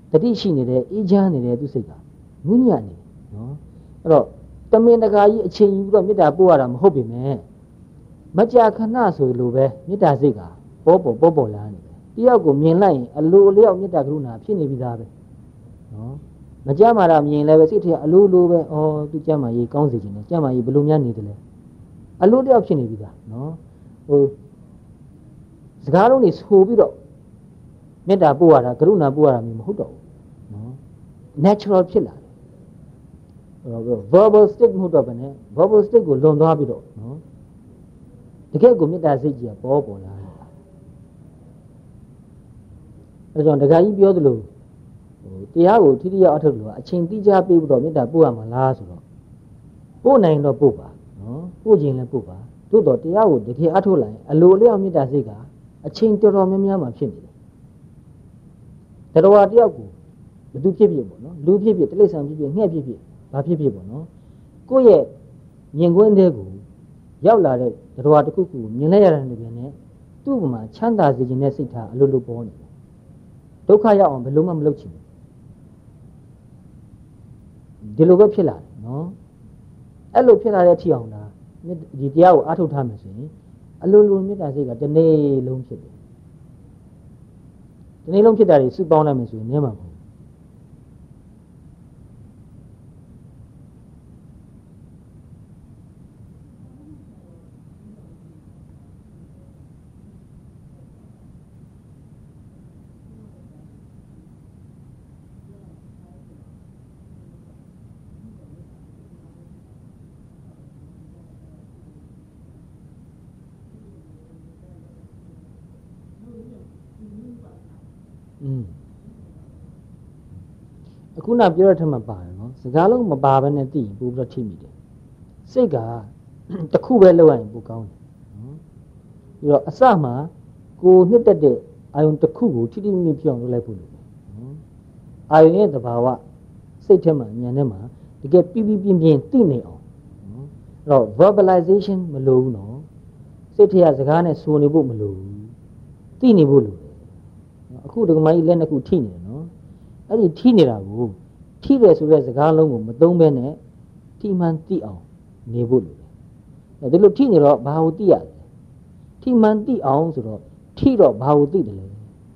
တတိရှိနေတယ်အေးချမ်းနေတယ်သူစိတ်ကငုညံ့နေနော်အဲ့တော့တမင်တကာကြီးအချိန်ယူပြီးတော့မေတ္တာပို့ရတာမဟုတ်ပေမဲ့မကြာခဏဆိုလိုပဲမေတ္တာစိတ်ကပေါ်ပေါ်ပေါ်ပေါ်လာနေတယ်တယောက်ကိုမြင်လိုက်ရင်အလိုအလျောက်မေတ္တာကရုဏာဖြစ်နေပြီသားပဲနော်မကြမှာတော့မြင်လည်းပဲစိတ်ထဲအလိုလိုပဲအော်သူကြမှာရေးကောင်းစေခြင်းနဲ့ကြမှာရေးဘယ်လိုများနေတယ်လဲအလိုတယောက်ဖြစ်နေပြီသားနော်ဟိုစကားလုံးတွေဆိုပြီးတော့မေတ္တာပို့ရတာကရုဏာပို့ရတာမျိုးမဟုတ်တော့ဘူးနော် natural ဖြစ်လာတယ်ဟို verbal stick မဟုတ်တော့ဘဲနဲ့ verbal stick ကိုလွန်သွားပြီးတော့နော်တကယ်ကိုမေတ္တာစိတ်ကြီးကပေါ်ပေါ်လာတယ်အဲကြောင့်ဒကာကြီးပြောသလိုဟိုတရားကိုထိထိရောက်အထောက်လို့အချိန်တိကျပေးပြီးတော့မေတ္တာပို့ရမှာလားဆိုတော့ပို့နိုင်တော့ပို့ပါနော်ပို့ခြင်းလည်းပို့ပါသို့တော့တရားကိုတကယ်အထောက်လိုက်အလိုအလျောက်မေတ္တာစိတ်ကအချိန်တော်တော်များများမှဖြစ်နေတယ်တရားတယောက်ကိုဘယ်သူဖြစ်ဖြစ်ပေါ့နော်လူဖြစ်ဖြစ်တိရစ္ဆာန်ဖြစ်ဖြစ်ငှက်ဖြစ်ဖြစ်ဘာဖြစ်ဖြစ်ပေါ့နော်ကိုယ့်ရဲ့မြင်ကွင်းတဲ့ကိုရောက်လာတဲ့တရားတစ်ခုခုမြင်လိုက်ရတဲ့နေပြန်နဲ့သူ့မှာချမ်းသာစေခြင်းနဲ့စိတ်ထားအလိုလိုပေါ်နေတယ်ဒုက္ခရောက်အောင်ဘယ်လိုမှမလုပ်ချင်ဘူးဒီလိုပဲဖြစ်လာတယ်နော်အဲ့လိုဖြစ်လာတဲ့အထီအောင်လားဒီတရားကိုအားထုတ်ထားမယ်ဆိုရင်အလိုလိုမေတ္တာစိတ်ကတစ်နေ့လုံးဖြစ်တယ်ဒီနေ့လုံးဖြစ်တာတွေစုပေါင်းလိုက်မယ်ဆိုရင်နည်းမှာမဟုတ်อืมအခုနပြောတဲ့ထက်မှပါတယ်နော်စကားလုံးမပါဘဲနဲ့သိရင်ပို့ပြီးတော့ထိမိတယ်စိတ်ကတစ်ခုပဲလောက်ရရင်ပိုကောင်းတယ်နော်ပြီးတော့အစမှကိုနှစ်တက်တဲ့အာယုံတစ်ခုကိုထိထိမိမိဖြစ်အောင်လုပ်လိုက်ဖို့လိုတယ်နော်အာယုံရဲ့သဘာဝစိတ်ထဲမှာဉာဏ်ထဲမှာတကယ်ပြပြပြင်းပြင်းသိနေအောင်နော်အဲ့တော့ verbalization မလိုဘူးနော်စိတ်ထဲကစကားနဲ့ဆိုနေဖို့မလိုဘူးသိနေဖို့လိုတယ်အခုဒကမကြီးလက်နှစ်ခုထိနေတယ်နော်အဲ့ဒီထိနေတာကိုထိတယ်ဆိုတဲ့စကားလုံးကိုမသုံးဘဲနဲ့ထိမှန်သိအောင်နေဖို့လိုတယ်ဒီလိုထိနေတော့ဘာကိုသိရလဲထိမှန်သိအောင်ဆိုတော့ထိတော့ဘာကိုသိတယ်လဲ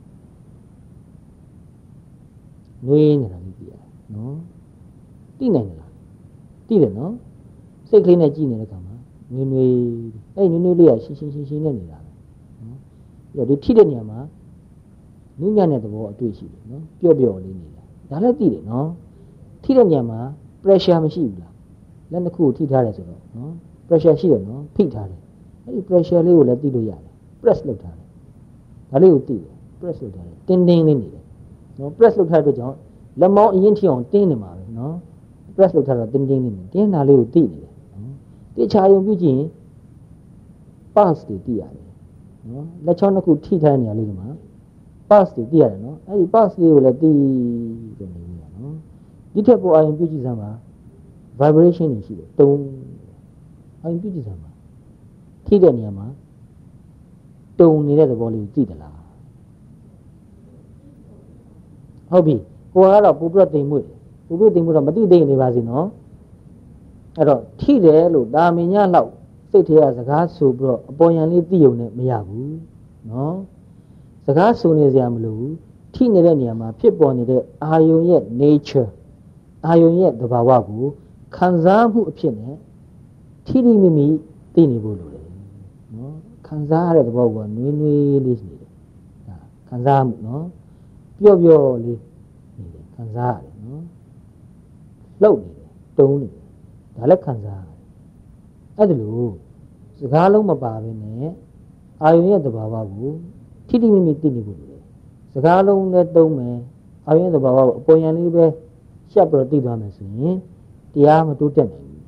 နွေးနေတာလေးသိရနော်သိနိုင်တယ်လားသိတယ်နော်စိတ်ကလေးနဲ့ကြည့်နေတဲ့ခါမှာနွေးနွေးအဲ့နွေးနွေးလေးကရှင်းရှင်းရှင်းရှင်းနဲ့နေတာပဲနော်ပြီးတော့ဒီထိတဲ့နေရာမှာနုညံ့တဲ့သဘောအတွေ့ရှိတယ်နော်ပျော့ပျော့လေးနေတာဒါလည်းသိတယ်နော်ထိတဲ့ညံမှာ pressure မရှိဘူးလားလက်တစ်ခုကိုထိထားတယ်ဆိုတော့နော် pressure ရှိတယ်နော်ဖိထားတယ်အဲ့ဒီ pressure လေးကိုလည်းသိလို့ရတယ် press လုပ်ထားတယ်ဒါလေးကိုသိတယ် press လုပ်ထားတယ်တင်းတင်းလေးနေတယ်နော် press လုပ်ထားတဲ့အတွက်ကြောင့်လက်မောင်းအရင်ထိအောင်တင်းနေမှာပဲနော် press လုပ်ထားတော့တင်းတင်းလေးနေတင်းတာလေးကိုသိနေတယ်နော်တိချာယုံပြုကြည့်ရင် pulse တွေသိရတယ်နော်လက်ချောင်းတစ်ခုထိထားတဲ့နေရာလေးဒီမှာpass တွေသိရတယ်နော်အဲ့ဒီ pass လေးကိုလည်းသိတယ်နေရနော်ဒီထက်ပိုအာရုံပြုကြည့်စမ်းပါ vibration တွေရှိတယ်တုံးအာရုံပြုကြည့်စမ်းပါထိတဲ့နေရာမှာတုံနေတဲ့သဘောလေးကိုသိသလားဟုတ်ပြီကိုကတော့ပူပြတ်တိမ်မွေ့ပူပြတ်တိမ်မွေ့တော့မသိသိနေပါစေနော်အဲ့တော့ထိတယ်လို့ဒါမင်းညလောက်စိတ်ထဲကစကားဆိုပြီးတော့အပေါ်ယံလေးသိုံနဲ့မရဘူးနော်စကားဆိုနေစရာမလိုဘူးထိနေတဲ့နေရာမှာဖြစ်ပေါ်နေတဲ့အာယုံရဲ့ nature အာယုံရဲ့သဘာဝကိုခံစားမှုအဖြစ်နဲ့ထိထိမိမိသိနေဖို့လိုတယ်နော်ခံစားရတဲ့သဘောကနွေးနွေးလေးနေတယ်ဒါခံစားမှုနော်ပျော့ပျော့လေးနေတယ်ခံစားရတယ်နော်လှုပ်နေတယ်တုံးနေတယ်ဒါလည်းခံစားရတယ်အဲ့ဒါလို့စကားလုံးမပါဘဲနဲ့အာယုံရဲ့သဘာဝကိုထိထိမိမိသိနေဖို့လိုတယ်စကားလုံးနဲ့တုံးမယ်အာရုံသဘာဝကိုအပေါ်ယံလေးပဲရှက်ပြီးတော့သိသွားမယ်ဆိုရင်တရားမတိုးတက်နိုင်ဘူး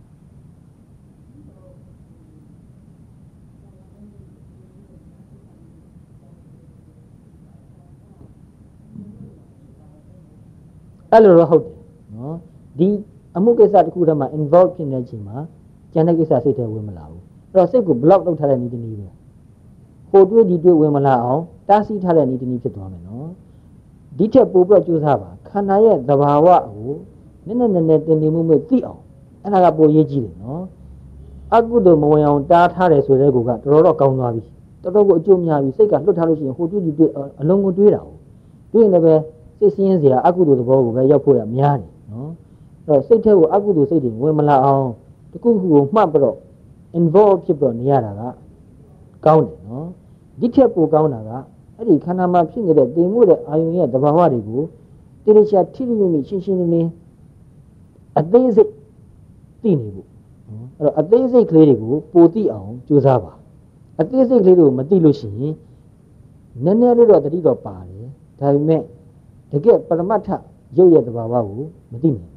အဲ့လိုတော့ဟုတ်တယ်နော်ဒီအမှုကိစ္စတစ်ခုတည်းမှာ involve ဖြစ်နေချိန်မှာကျန်တဲ့ကိစ္စစိတ်ထဲဝင်မလာဘူးအဲ့တော့စိတ်ကို block လုပ်ထားတဲ့နည်းတနည်းပဲဟိုတွေးဒီတွေးဝင်မလာအောင်တားဆီးထားတဲ့နည်းတနည်းဖြစ်သွားမယ်နော်ဒီထက်ပိုပြီးကြိုးစားပါခန္ဓာရဲ့သဘာဝကိုနည်းနည်းနည်းနည်းတင်တင်မှုမဲ့သိအောင်အဲ့ဒါကပိုရေးကြီးတယ်နော်အကုသိုလ်မဝင်အောင်တားထားတယ်ဆိုတဲ့ကူကတော်တော်တော့ကောင်းသွားပြီတော်တော်ကိုအကျိုးများပြီစိတ်ကလွတ်ထားလို့ရှိရင်ဟိုတွေ့တွေ့အလုံးကိုတွေးတာဟုတ်တွေးရင်လည်းစိတ်ဆင်းရဲစရာအကုသိုလ်သဘောကိုပဲရောက်ဖို့ရများတယ်နော်အဲ့တော့စိတ်ထဲကိုအကုသိုလ်စိတ်တွေဝင်မလာအောင်တခုခုကိုမှတ်ပြီးတော့ involve ဖြစ်ပြီးတော့နေရတာကကောင်းတယ်နော်ဒီထက်ပိုကောင်းတာကအဲ့ဒီခန္ဓာမှာဖြစ်နေတဲ့တင်မှုတဲ့အာယုံရဲ့သဘာဝတွေကိုတိတိကျကျထိထိမိမိရှင်းရှင်းလင်းလင်းအသေးစိတ်သိနေဖို့အဲ့တော့အသေးစိတ်ကလေးတွေကိုပိုသိအောင်ကြိုးစားပါအသေးစိတ်ကလေးတွေကိုမသိလို့ရှိရင်နည်းနည်းလေးတော့တတိတော့ပါတယ်ဒါပေမဲ့တကယ်ပရမတ္ထရုပ်ရဲ့သဘာဝကိုမသိနိုင်